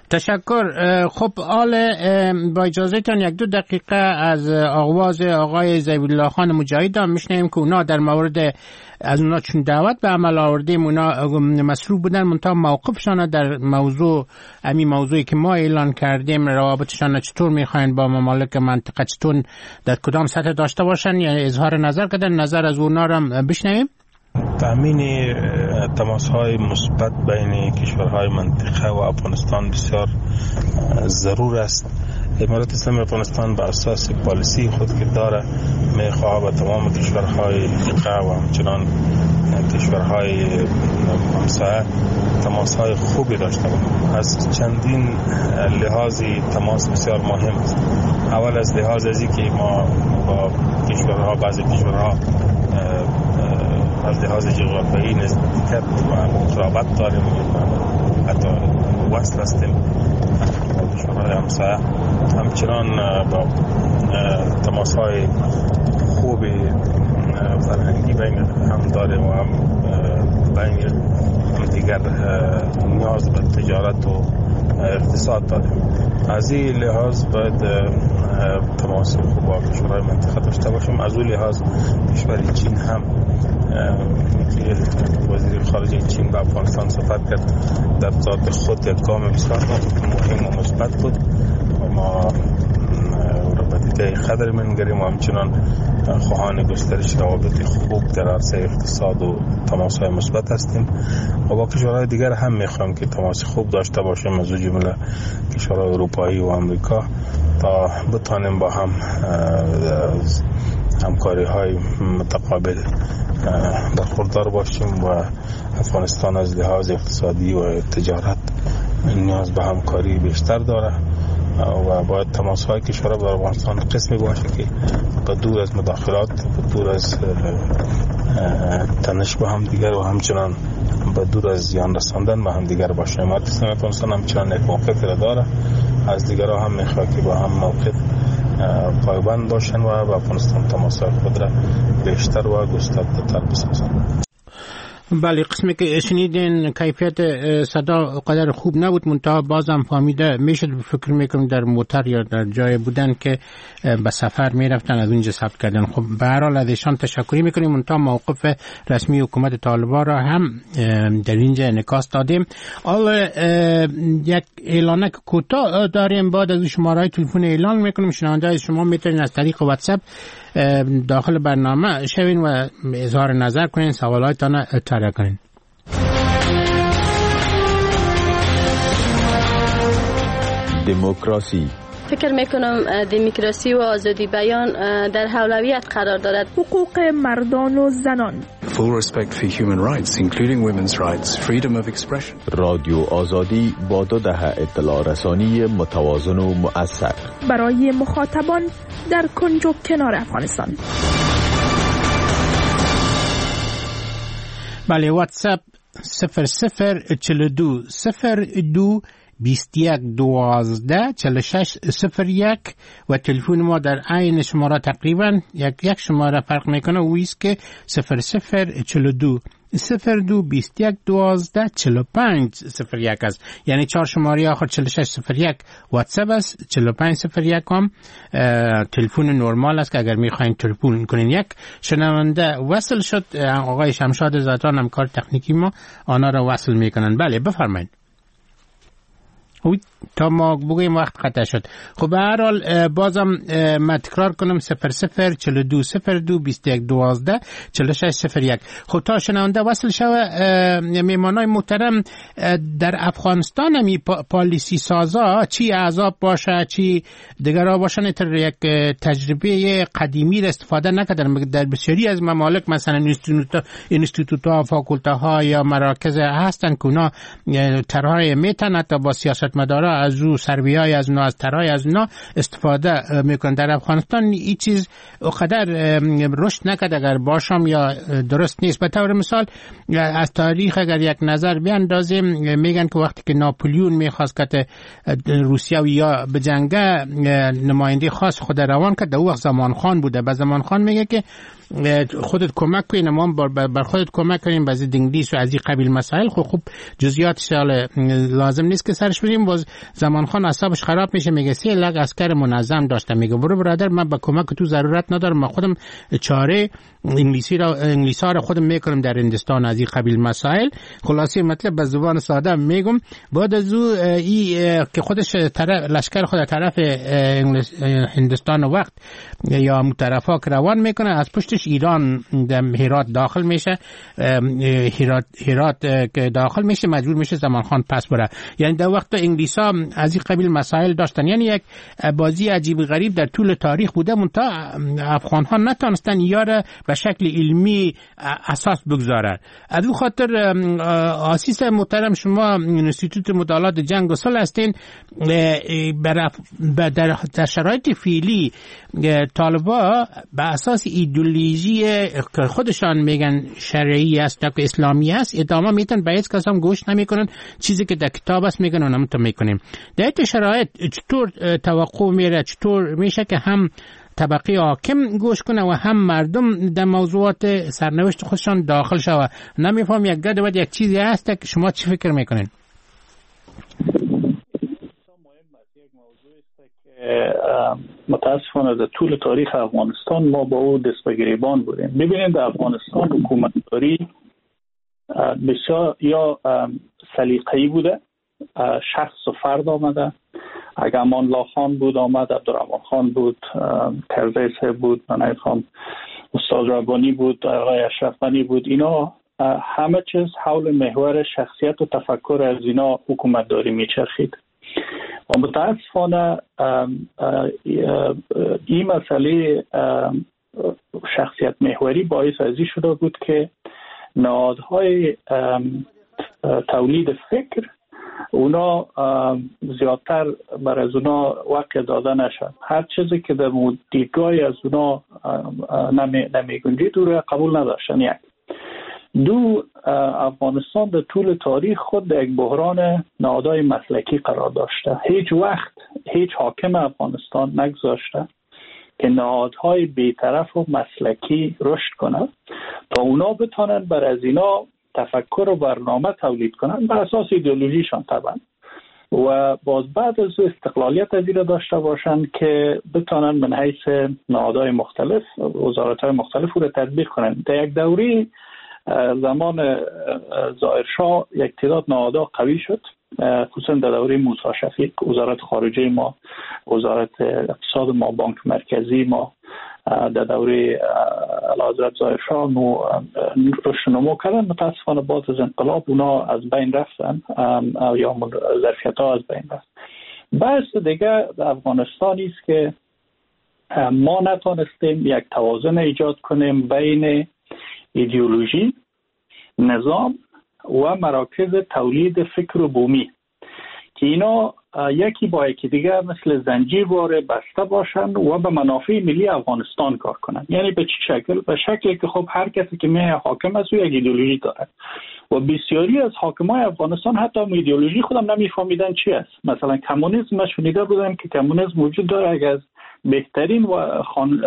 تشکر. خب حال با اجازهتان 1-2 دقیقه از آواز آقای ضیاءالله خان مجاهد هم میشنیم که اونا در مورد از اونا چون دعوت به عمل آوردیم اونا مصروف بودن منتها موقفشان در موضوعی که ما اعلان کردیم روابطشان چطور میخواین با ممالک منطقه چطور در کدام سطح داشته باشن یعنی اظهار نظر کردن. نظر از اونا رو بشنویم. تامین تماس‌های مثبت بین کشورهای منطقه و افغانستان بسیار ضرور است. امارات اسلامی افغانستان به اساس پالیسی خود که داره میخواه با تمام کشورهای منطقه و همچنان کشورهای همسایه تماس‌های خوبی داشته باشد. از چندین لحاظی تماس بسیار مهم است. اول از لحاظ ازی که ما با کشورها بعضی کشورها از لحاظ جغرافیایی نزدیکت و قرابت داریم و حتی وصل هستیم با کشورهای همسایه. همچنان با تماس‌های خوب فرهنگی بین هم داریم و هم بین دیگر نیاز به تجارت و اقتصاد داریم. از این لحاظ باید تماس خوب با کشورهای منطقه داشته باشیم. از اون لحاظ کشور چین هم که وزیر خارجه چین به افغانستان سفر کرد در ذات خود یک گام بسیار مهم و مثبت بود و ما را به دیده قدر منگریم و همچنان خواهان گسترش روابط خوب در عرصه اقتصاد و تماس‌های مثبت هستیم و با کشورهای دیگر هم میخوایم که تماس خوب داشته باشیم از جمله کشورهای اروپایی و آمریکا تا بتانیم با هم همکاری‌های متقابل برخوردار باشیم و افغانستان از لحاظ اقتصادی و تجارت نیاز به همکاری بیشتر داره و باید تماس‌های کشورها با افغانستان قسمی باشه که تا دور از مداخلات و دور از تنش با هم دیگر و همچنان با دور از زیان رساندن به هم دیگر باشه. امارات اسلامی افغانستان همچنان یک موقف را داره. از دیگرها هم میخواد که با هم موقف پایبند باشن و با افغانستان تماس‌های خود را بیشتر و گسترده‌تر بسازن. بله، قسمی که شنیدین کیفیت صدا قدر خوب نبود منتها بازم فهمیده میشد. فکر میکنم در موتر یا در جای بودن که به سفر میرفتن از اونجا ثبت کردن. خب به هر حال از ایشان تشکری میکنیم منتها موقف رسمی حکومت طالبان را هم در اینجا انعکاس دادیم. حالا یک اعلانک کوتاه داریم، بعد از شماره تلفن اعلان میکنیم. شنونده شما میتونید از طریق واتساپ داخل برنامه شوین و اظهار نظر کنین، سوالاتتان طرح کنین. دموکراسی. فکر میکنم دموکراسی و آزادی بیان در اولویت قرار دارد. حقوق مردان و زنان. Full respect for human rights, including women's rights, freedom of expression. رادیو آزادی با 2 دهه اطلاع رسانی متوازن و مؤثر برای مخاطبان در کنج و کنار افغانستان. بله، واتساپ 0042 02 21 12 46 01 و تلفن ما در عین شماره تقریبا یک شماره فرق میکنه و ایست که 0042 02 21 12 45 01 است. یعنی 4 شماره آخر 46 01 واتساپ است، 45 01 هم تلفن نرمال است که اگر میخواین تلفن کنین. یک شنونده وصل شد، آقای شمشاد زادان همکار تکنیکی ما آنها را وصل میکنن. بله بفرمایید. تا ما بگویم وقت قطع شد. خب به هر حال بازم من تکرار کنم 0042 02 21 12 46 01. خب تا شنونده وصل شوه، میمانای محترم در افغانستان همی پالیسی سازا چی عذاب باشه چی دیگرها باشن یک تجربه قدیمی را استفاده نکردن. در بسیاری از ممالک مثلا اینستیتوت ها، فاکولته ها یا مراکز هستن که اونا طرحهای میتن تا با سیاستمدارا از رو سرویای از اونا، از طرحهای از اونا استفاده میکنن. در افغانستان این چیز اقدر رشد نکرد اگر باشم یا درست نیست. به طور مثال از تاریخ اگر یک نظر بیاندازیم میگن که وقتی که ناپلیون میخواست که روسیه یا به جنگ نماینده خاص خود روان کرد، در وقت زمان خان بوده. به زمان خان میگه که خودت کمک کنین، ما بر خودت کمک کنیم بعضی انگلیس و از این قبیل مسائل. خب جزئیاتش لازم نیست که سرش بریم. باز زمان خان اعصابش خراب میشه، میگه 3 لگ عسکر منظم داشته. میگه برو برادر، من به کمک تو ضرورت ندارم، من خودم چاره انگلیس‌ها رو خودم میکنم در هندوستان از این قبیل مسائل. خلاصه مطلب به زبان ساده میگم. بعد از او که خودش لشکر خود طرف هندوستان وقت یا طرفا روان میکنه، از پشتش ایران در هرات داخل میشه. هرات که داخل میشه مجبور میشه زمان خان پس بره. یعنی در وقت انگلیس‌ها از این قبیل مسائل داشتن. یعنی یک بازی عجیب غریب در طول تاریخ بوده، منتها افغان‌ها نتونستن یاره به شکل علمی اساس بگذارن. از اون خاطر آسیس محترم شما انستیتوت مطالعات جنگ و صلح هستین، در شرایط فعلی طالبا به اساس ایدئولوژی خودشان میگن شرعی است یا اسلامی است ادامه میتن، به هیچ کس هم گوش نمیکنن. چیزی که در کتاب است میگن اونم تو میکنیم. در این شرایط چطور توقع میره، چطور میشه که هم طبقه حاکم گوش کنه و هم مردم در موضوعات سرنوشت خودشان داخل شوه؟ نمیفهم یک گد یک چیزی هست که شما چی فکر میکنین؟ متاسفانه در طول تاریخ افغانستان ما با او دست به گریبان بودیم. ببینید در افغانستان حکومتداری بسیار یا سلیقه‌ای بوده، شخص و فرد آمده. اگر امان الله خان بود آمد، عبدالرحمن خان بود، کرزی صاحب بود، من خان استاد ربانی بود، آقای اشرف غنی بود. اینا همه چیز حول محور شخصیت و تفکر از اینا حکومتداری میچرخید. و متاسفانه این مسئله شخصیت محوری باعث ازی شده بود که نهادهای تولید فکر اونا زیادتر بر از اونا وقت داده نشد. هر چیزی که در دیدگاهی از اونا نمی گنجید او را قبول نداشتن. یک دو، افغانستان در طول تاریخ خود در یک بحران نهادهای مسلکی قرار داشته. هیچ وقت هیچ حاکم افغانستان نگذاشته که نهادهای بی‌طرف و مسلکی رشد کنند تا اونا بتونن بر از اینا تفکر و برنامه تولید کنن بر اساس ایدئولوژیشان طبعا، و باز بعد از استقلالیت از اینا داشته باشن که بتونن من حیث نهادهای مختلف، وزارت‌های مختلف رو تطبیق کنن. در یک دوره زمان ظاهرشاه یک تعداد نهادها قوی شد، خصوصا در دوره موسی شفیق، وزارت خارجه ما، وزارت اقتصاد ما، بانک مرکزی ما در دوره اعلیحضرت ظاهرشاه رشد نمو کردن. متاسفانه بعد از انقلاب اونا از بین رفتن یا ظرفیت ها از بین رفت. بحث دیگه در افغانستانی است که ما نتونستیم یک توازن ایجاد کنیم بین ایدئولوژی، نظام و مراکز تولید فکر و بومی که اینا یکی با یکی دیگر مثل زنجیروار بسته باشند و به منافع ملی افغانستان کار کنند. یعنی به چه شکل؟ به شکلی که خب هر کسی که میه حاکم است او یک ایدئولوژی داره و بسیاری از حاکمای افغانستان حتی ایدئولوژی خودم نمیفهمیدن چی است. مثلا کمونیسم، ما شنیده بودم که کمونیسم وجود داره. اگر از بهترین و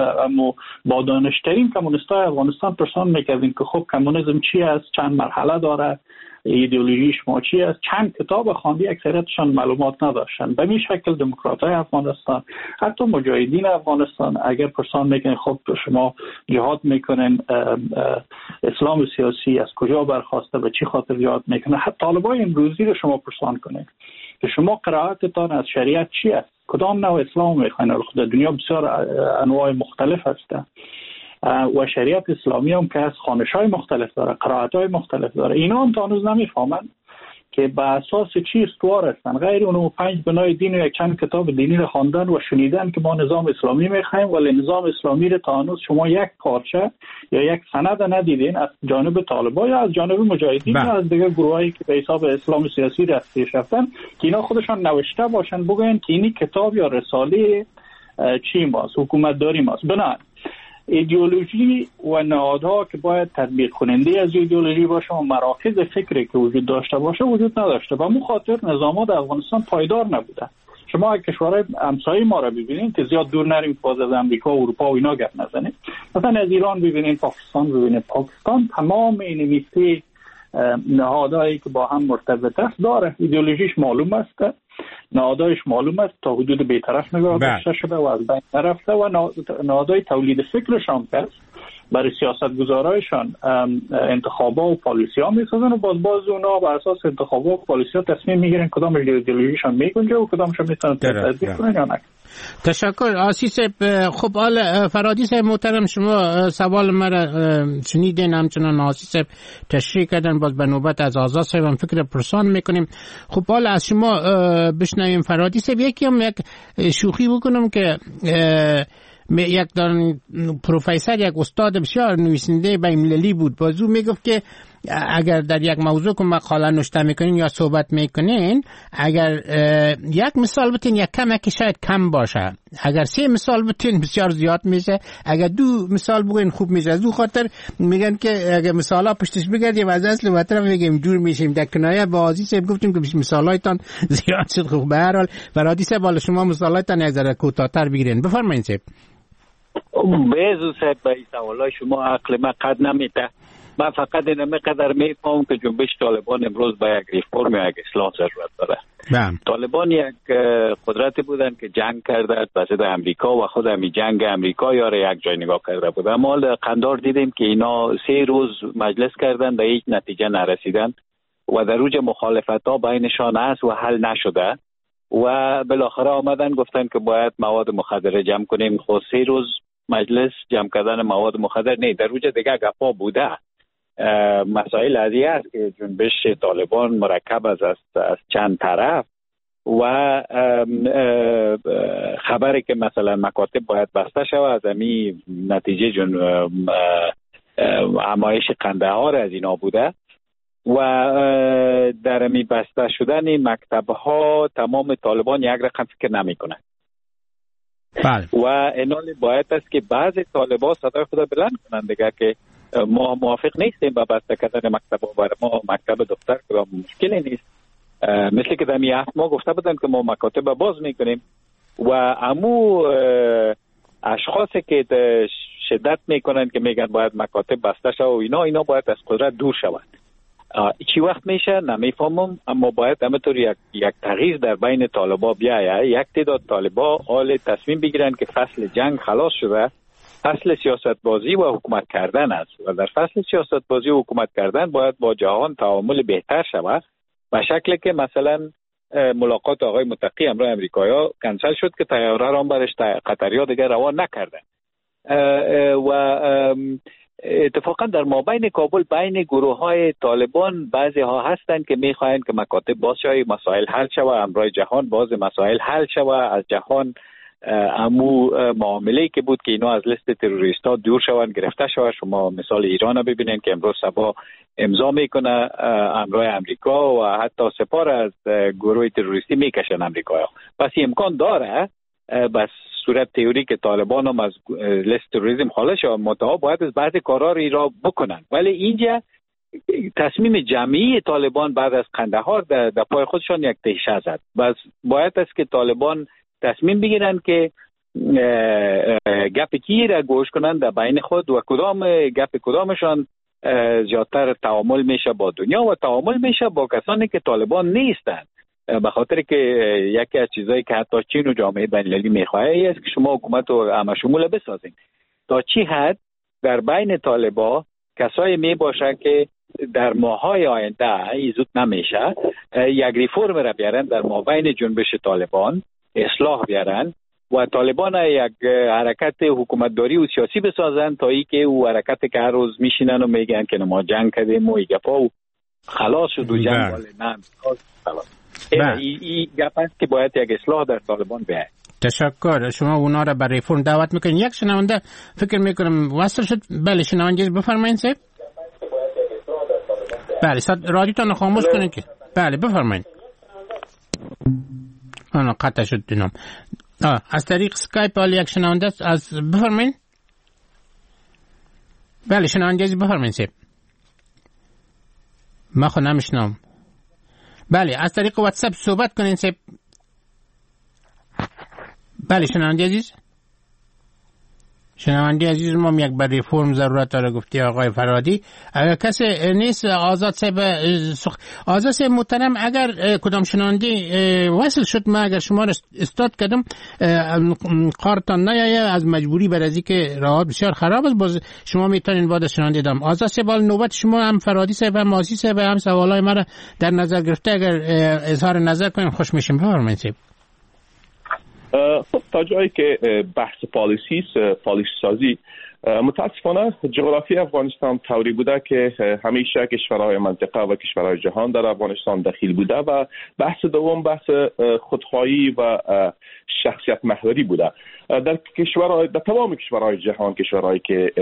با دانشترین کمونیستای افغانستان پرسان میکردیم که خب کمونیسم چی است، چند مرحله داره، ایدئولوژی شما چی است، چند کتاب خواندی، اکثریتشان معلومات نداشتن. به این شکل دموکرات‌های افغانستان، حتی مجاهدین افغانستان اگر پرسان میکنن خب شما جهاد میکنن، اسلام سیاسی از کجا برخواسته، به چی خاطر جهاد میکنن، حتی طالبای امروزی رو شما پرسان کنید که شما قرائتتان از شریعت چی است، کدام نوع اسلام میخواین. در دنیا بسیار انواع مختلف هستند و شریعت اسلامی هم که از خوانش‌های مختلف داره، قرائت‌های مختلف داره. اینا هم تا هنوز نمیفهمن که به اساس چی استوار هستن، غیر اونو 5 بنای دین و یک چند کتاب دینی رو خواندن و شنیدن که ما نظام اسلامی میخوایم، ولی نظام اسلامی رو تا هنوز شما یک پارچه یا یک سند ندیدین از جانب طالبان یا از جانب مجاهدین یا از دیگر گروهایی که به حساب اسلام سیاسی رفتیش رفتن که اینا خودشان نوشته باشن بگن که اینی کتاب یا رساله چی ماست، حکومت داری ماست. بنابراین ایدئولوژی و نهادها که باید تطبیق کننده از ایدئولوژی باشه و مراکز فکری که وجود داشته باشه وجود نداشته. و مو خاطر نظامات افغانستان پایدار نبوده. شما کشورهای همسایه ما را ببینید که زیاد دور نریم، باز از امریکا و اروپا و اینا گپ نزنیم. مثلا از ایران ببینید، پاکستان ببینید. پاکستان تمام این میسه نهادهایی که با هم مرتبط است داره. ایدئولوژیش معلوم است، نهادهایش معلوم است، تا حدود بی‌طرف نگاه داشته شده و از بین نرفته و نهادهای تولید فکرشان است برای سیاستگزارایشان انتخابات و پالیسی ها میسازن و باز اونا بر اساس انتخابات و پالیسی ها تصمیم میگیرن کدام ایدئولوژیشان میگنجه و کدامشان میتونن تطبیق کنن یا نه. تشکر آسیس. خب حالا فرادی صاحب محترم، شما سوال مرا شنیدین، همچنان آسیس تشریح کردن، باز به نوبت از آزاد صاحب هم فکر پرسان میکنیم. خب حالا از شما بشنویم فرادی صاحب. یک شوخی بکنم که یک پروفسور، یک استاد بسیار نویسنده بین‌المللی بود، بازو میگفت که اگر در یک موضوع که مقاله نوشته میکنین یا صحبت میکنین، اگر یک مثال بتین یک کمک شاید کم باشه، اگر 3 مثال بتین بسیار زیاد میشه، اگر 2 مثال بگین خوب میشه. از دو خاطر میگن که اگر مثالا پشتش بگردیم از اصل مطلب میگیم جور میشیم. در کنایه با عزیز گفتیم که مثالایتان زیاد شد. خوب به هر حال فرادی صاحب، بالا شما مثالایتان یک ذره کوتاه‌تر بگیرین. بفرمایید صاحب. بیزو صاحب، به این سوالای شما عقل من قد نمیده. من فقط اینم قدر میفهمم که جنبش طالبان امروز با یک ریفرم یا یک اصلاح ضرورت داره. طالبان یک قدرتی بودن که جنگ کرده با ضد امریکا و خود همین جنگ امریکا یاره یک جای نگاه کرده بود. اما قندار دیدیم که اینا 3 روز مجلس کردن و هیچ نتیجه نرسیدن و در اوج مخالفت ها بینشان است و حل نشده و بالاخره آمدن گفتن که باید مواد مخدر جمع کنیم. خود 3 روز مجلس جمع کردن مواد مخدر نه، در اوج دیگه گپا بوده. مسائل ازی است که جنبش طالبان مرکب از چند طرف و خبری که مثلا مکاتب باید بسته شود از همین نتیجه همایش قندهار از اینا بوده و در همین بسته شدن مکتبها تمام طالبان یک رقم فکر نمی کنن. و اینال باید است که بعض طالبان صدای خود بلند کنند دیگه که ما موافق نیستیم با بسته کردن مکتب و برای ما مکتب دختر که مشکلی نیست. مثل که در میافت ما گفته بودن که ما مکاتب باز میکنیم و امو اشخاصی که شدت میکنن که میگن باید مکاتب بسته شد و اینا باید از قدرت دور شوند. چی وقت میشه نمیفهمم، اما باید همینطور یک تغییر در بین طالبا بیاید. یک تعداد طالبا حال تصمیم بگیرن که فصل جنگ خلاص شده، فصل سیاست بازی و حکومت کردن است و در فصل سیاست بازی و حکومت کردن باید با جهان تعامل بهتر شود به شکلی که مثلا ملاقات آقای متقی همراه امریکایی‌ها کنسل شد که طیاره را برش قطری‌ها دیگه روان نکردن و اتفاقا در مابین کابل بین گروه‌های طالبان بعضی ها هستند که می‌خواهند که مکاتب باز شود، مسائل حل شود، همراه جهان باز مسائل حل شود، از جهان امو معامله‌ای که بود که اینا از لیست تروریست‌ها دور شوند گرفته شود. شما مثال ایران رو ببینید که امروز صبح امضا میکنه همراه امریکا و حتی سپار از گروه تروریستی میکشن امریکایی‌ها. پس امکان داره بس صورت تئوری که طالبان هم از لیست تروریسم خارج شوند، متأ باید از بعضی کارا را بکنن. ولی اینجا تصمیم جمعی طالبان بعد از قندهار در پای خودشان یک تیشه زد. بس باید است که طالبان تصمیم بگیرن که گپ کی را گوش کنن در بین خود و کدامشان زیادتر تعامل میشه با دنیا و تعامل میشه با کسانی که طالبان نیستن. به خاطر که یکی از چیزایی که حتی چین و جامعه بین‌المللی میخواهی است که شما حکومت رو همه شمول بسازین. تا چی حد در بین طالبا کسایی می باشه که در ماهای آینده زود نمیشه یک ریفرم را بیارن در مابین جنبش طالبان، اصلاح بیارن و طالبان یک حرکت حکومتداری و سیاسی بسازن تا ای که او حرکت که هر روز میشینن و میگن که ما جنگ کردیم و ایگفا و خلاص شد و جنگ نه خلاص. این گپ است که باید یک اصلاح در طالبان بیاید. تشکر. شما اونا را برای ریفرم دعوت میکنین. یک شنونده فکر میکنم وصل شد. بله شنونده بفرمایید صاحب. بله رادیوتون خاموش کنین که بله بفرمایید. آن قطع شد دینم. از طریق سکایپ حالا یک شنونده از بفرمایید. بله شنونده بفرمایید صاحب. ما خود نمیشنم. بله از طریق واتساپ صحبت کنین صاحب. بله شنونده عزیز شنونده عزیز ما یک بر ریفرم ضرورت داره گفتی آقای فرادی. اگر کسی نیست آزاد صاحب محترم، اگر کدام شنونده وصل شد ما اگر شما را استاد کردم کارتان نیایه از مجبوری بر ازی که راحت بسیار خراب است، باز شما میتونین بعد شنونده دم. آزاد صاحب نوبت شما، هم فرادی صاحب هم ماسی صاحب هم سوالای مرا در نظر گرفته اگر اظهار نظر کنیم خوش میشیم. بفرمایید. خب تا جایی که بحث پالیسی سازی، متاسفانه جغرافی افغانستان طوری بوده که همیشه کشورهای منطقه و کشورهای جهان در افغانستان دخیل بوده و بحث دوم بحث خودخواهی و شخصیت محوری بوده. در تمام کشورهای جهان، کشورهایی که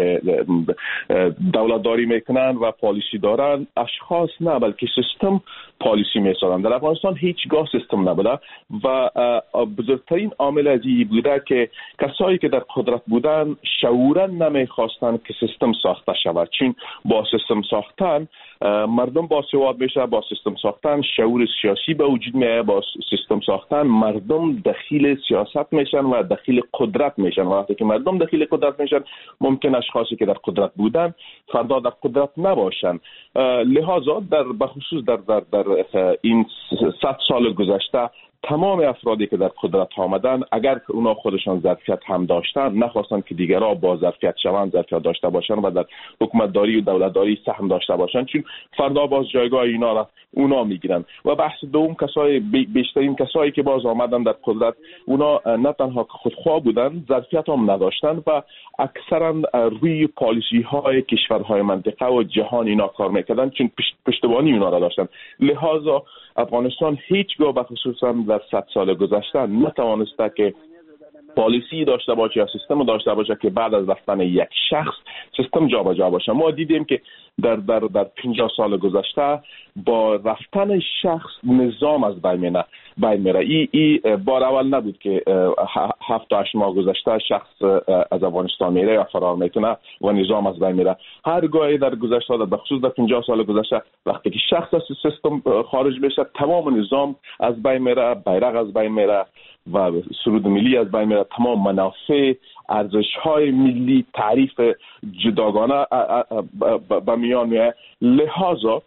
دولتداری میکنن و پالیسی دارن، اشخاص نه بلکه سیستم پالیسی میسازن. در افغانستان هیچگاه سیستم نبوده و بزرگترین عامل از این بوده که کسایی که در قدرت بودن شعورا نمیخواستن که سیستم ساخته شود، چون با سیستم ساختن مردم باسواد میشه، با سیستم ساختن شعور سیاسی به وجود میاد، با سیستم ساختن مردم دخیل سیاست میشن و دخیل قدرت میشن. وقتی که مردم دخیل قدرت میشن ممکن اشخاصی که در قدرت بودن فردا در قدرت نباشن. لذا در بخصوص در این 100 سال گذشته تمام افرادی که در قدرت آمدن، اگر اونا خودشان ظرفیت هم داشتن، نخواستن که دیگرها با ظرفیت شوند، ظرفیت داشته باشن و در حکومتداری و دولتداری سهم داشته باشن، چون فردا باز جایگاه اینا را اونا میگیرن. و بحث دوم، بیشترین کسایی که باز آمدن در قدرت، اونا نه تنها خودخواه بودن، ظرفیت هم نداشتن و اکثرا روی پالیسی های کشورهای منطقه و جهان اینا کار میکردن، چون پشتیبانی اونا را داشتن. لذا افغانستان هیچگاه بخصوصا در 100 سال گذشته نتوانسته که پالیسی داشته باشه یا سیستم داشته باشه که بعد از رفتن یک شخص سیستم جابجا باشه. ما دیدیم که در 50 سال گذشته با رفتن شخص نظام از بین میره. این بار اول نبود که 7 تا 8 ماه گذشته شخص از افغانستان میره یا فرار میکنه و نظام از بین میره. هرگاه در گذشته، در بخصوص در 50 سال گذشته، وقتی که شخص از سیستم خارج بشه تمام نظام از بین میره، بیرق از بین میره و سرود ملی از بین میره، تمام منافع، ارزش‌های ملی، تعریف جداگانه به میان میاد. لذا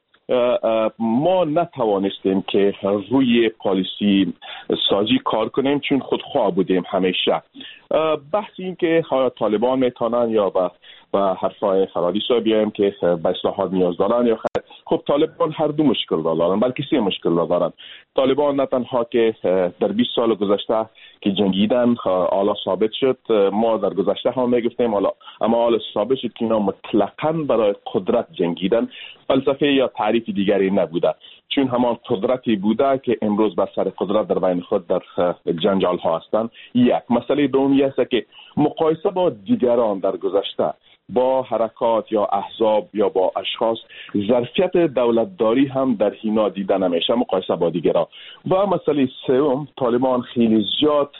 ما نتوانستیم که روی پالیسی سازی کار کنیم چون خودخواه بودیم همیشه. بحث این که طالبان میتونن یا به حرفای فرادی صاحب بیایم که به اصلاحات نیاز دارن یا خیر. خب طالبان هر دو مشکل را دارن، بلکه 3 مشکل را دارن. طالبان نه تنها که در 20 سال گذشته که جنگیدن حالا ثابت شد، ما در گذشته هم میگفتیم اما حالا ثابت شد که اینا مطلقاً برای قدرت جنگیدن، فلسفه یا تعریف دیگری نبوده، چون همان قدرتی بوده که امروز بر سر قدرت در بین خود در جنجال ها هستند. یک مسئله دومی است که مقایسه با دیگران در گذشته، با حرکات یا احزاب یا با اشخاص، ظرفیت دولتداری هم در اینا دیده نمیشه مقایسه با دیگران. و مسئله سوم، طالبان خیلی زیاد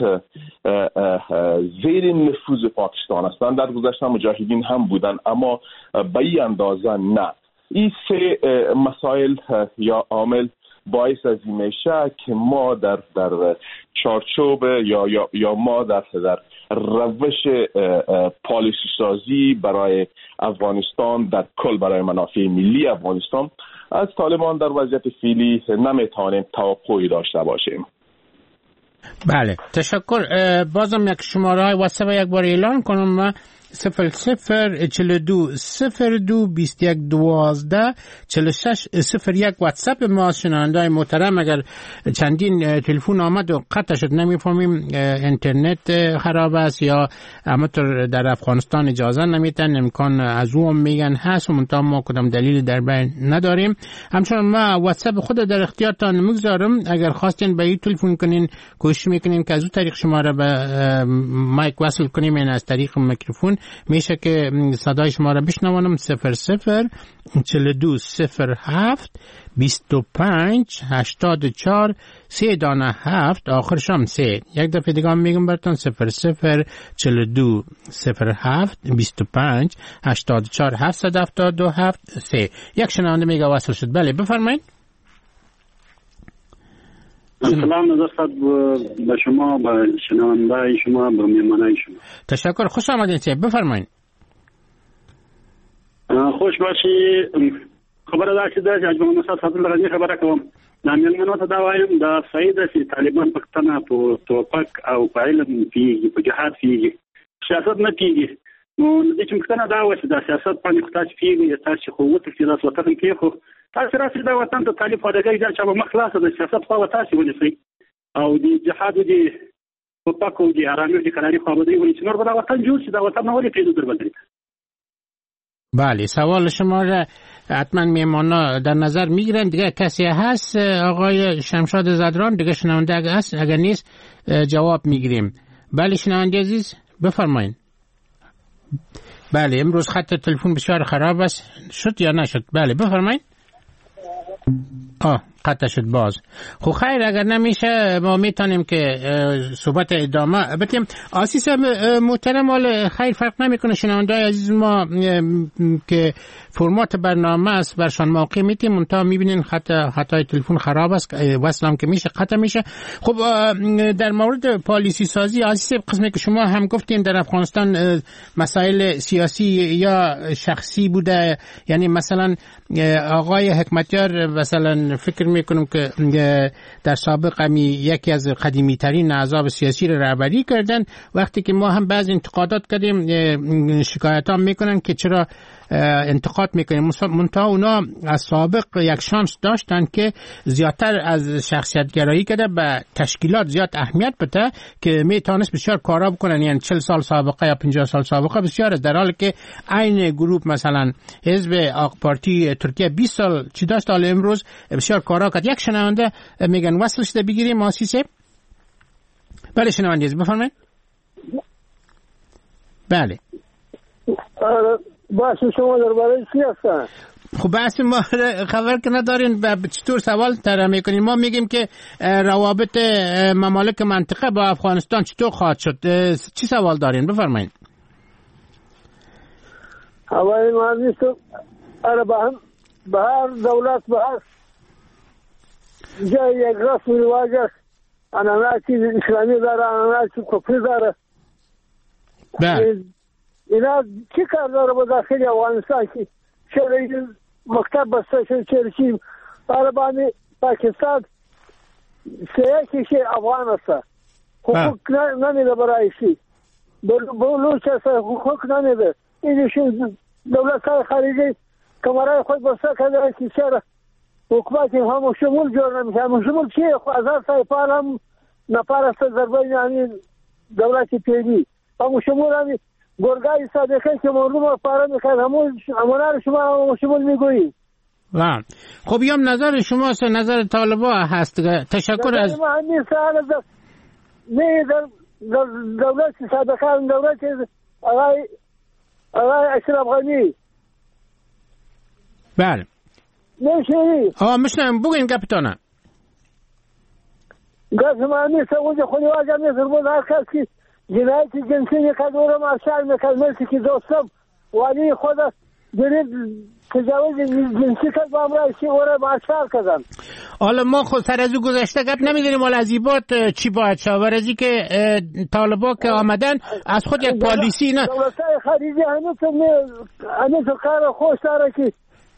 زیر نفوذ پاکستان هستند. در گذشته مجاهدین هم بودن اما به این اندازه نه. این 3 مسائل یا عامل باعث از این میشه که ما در چارچوب یا ما در روش پالیسی سازی برای افغانستان در کل، برای منافع ملی افغانستان، از طالبان در وضعیت فعلی نمیتوانیم توقعی داشته باشیم. بله، تشکر. بازم یک شماره های واتساپ یک بار اعلان کنم: 0042 02 21 12 46 01. واتساپ ما. شنونده‌های محترم، اگر چندین تلفن آمد و قطع شد نمیفهمیم، اینترنت خراب است یا همونطور در افغانستان اجازه نمیدن، امکان از اون میگن هست و منتها ما کدام دلیل در بین نداریم. همچنان ما واتساپ خود در اختیارتان میگذارم، اگر خواستین به این تلفن کنین کوشش میکنیم که از اون طریق شما را به مایک وصل کنیم، این از طریق میکروفون میشه که صدای شما را بشنوانم. 00 42 07 25 84 3 آخرش هم 3. یک دفعه دیگه میگم براتون: 00 42 07 25 84 777 3. یک شنونده میگه وصل شد. بله بفرمایید. سلام نظر به شما، به شنونده شما، به میهمانای شما. تشکر. خوش آمدین صاحب، بفرمایید. خوش باشی. خبر دا چې د جمهور مسعود فضل غنی خبره کوم. د میلمنو ته دا وایم د سعید چې طالبان پښتنه په توپک او په علم پیږي، په جهاد پیږي، سیاست نه پیږي. نو د چې پښتنه دا و چې د سیاست باندې خدای پیږي، تاسو خو وته چې تاسو وطن کې خو تاسو راځي دا وطن ته طالب فداګي دا چې په مخلاصه د سیاست خو تاسو ونیسئ او د جهاد د توپک او د ارامي د قراري خو به دی ونی چې نور دا وطن جوړ شي، دا وطن نه ولې پیدا دربدري. بله، سوال شما را حتما میمانا در نظر میگیرن. دیگه کسی هست آقای شمشاد زدران دیگه شنونده هست؟ اگر نیست جواب میگیریم. بله شنونده عزیز بفرمایید. بله امروز خط تلفن بسیار خراب است. شد یا نشد؟ بله بفرمایید. قطع شد باز. خب خیر، اگر نمیشه ما میتونیم که صحبت ادامه بدیم. آسیس محترم، حال خیر فرق نمیکنه شنونده عزیز ما که فرمات برنامه است برشان موقع میتیم منتها میبینین خطای تلفن خراب است، وصلم که میشه قطع میشه. خب در مورد پالیسی سازی آسیس، قسمی که شما هم گفتین در افغانستان مسائل سیاسی یا شخصی بوده، یعنی مثلا آقای حکمتیار مثلا فکر میکنم که در سابق یکی از قدیمی ترین احزاب سیاسی را رهبری کردن، وقتی که ما هم بعض انتقادات کردیم شکایت ها میکنن که چرا انتقاد میکنیم، منتها اونا از سابق یک شانس داشتن که زیادتر از شخصیت گرایی کرده به تشکیلات زیاد اهمیت بده که میتونست بسیار کارا بکنن، یعنی 40 سال سابقه یا 50 سال سابقه بسیار است، در حالی که این گروه مثلا حزب آق پارتی ترکیه 20 سال چی داشت، حالا امروز بسیار کارا کرد. یک شنونده میگن وصلش ده بگیریم مؤسسه. بله شنونده بفرمایید. بله بحث شما درباره چی هستن؟ خب بحث ما خبر که ندارین چطور سوال طرح میکنین؟ ما میگیم که روابط ممالک منطقه با افغانستان چطور خواهد شد. چی سوال دارین؟ بفرمایید. اول ما نیستم به هر دولت به هر جای یک رسم رواج است، اناناتی اسلامی داره، اناناتی کفری داره. بله اینا چی کار داره با داخل افغانستان که چرا مکتب بسته شد، چرا طالبان پاکستان سیاسی افغان است، حقوق نمیده برایشی، بلوچ است حقوق نمیده. اینشون دولت خارجی کمرای خود بسته کرده که چرا حکومت همو شمول جور نمیشه. همو شمول چیه؟ هزار سال پار هم نپارست ضربه همین دولت پیدی همو شمول همی گرگای صادقه که مردم پاره میکرد همونه رو شما شمول میگویی. خب یام نظر شماست، نظر طالبا هست. تشکر از نه در دولت صادقه دولت آقای اشرف غنی. بله نشی مشنم بگوین کپیتانه گفت ما نیست اونجا خودی واجه نیست بود هر کس که جنایتی جنسی میکرد او رو مارشال میکرد، مثل که دوستم ولی خود دارید تجاوز جنسی کرد با امرایشی او رو مارشال کردن. حالا ما خود سر از او گذشته گپ نمیدونیم، حالا از ایبات چی باید شاور ازی که طالبا که آمدن از خود یک پالیسی نه دولتای خارجی هنوز کار خوش داره که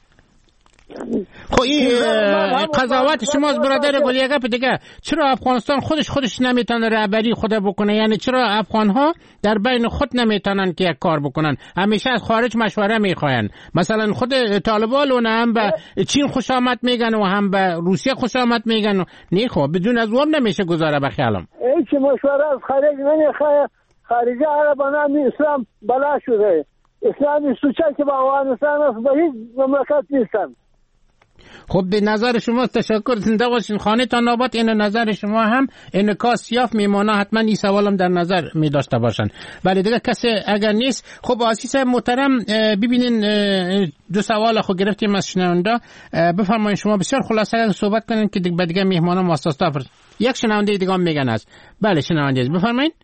خب این قضاوت شماست برادر گل. یک گپ دیگه، چرا افغانستان خودش نمیتونه رهبری خود بکنه؟ یعنی چرا افغان‌ها در بین خود نمیتونن که یک کار بکنن؟ همیشه از خارج مشوره میخواین. مثلا خود طالبان هم به چین خوش آمد میگن و هم به روسیه خوش آمد میگن. نه خب بدون از اون نمیشه گذاره بخیالم. هیچ مشوره از خارج نمیخواد. خارجی عربان اسلام بلا شده، اسلامی سوچه که با افغانستان است به هیچ مملکت نیستن. خب به نظر شما تشکر، زنده باشین، خانه تا نابات. این نظر شما هم انعکاس یافت، میمانا حتما این سوالم در نظر می داشته باشن. ولی دیگه کسی اگر نیست، خب آسیس محترم ببینین دو سوال خود گرفتیم از شنونده. بفرمایید شما بسیار خلاصه صحبت کنین که دیگه میهمانا واسطه فرض. یک شنونده دیگه میگن است. بله شنونده بفرمایید.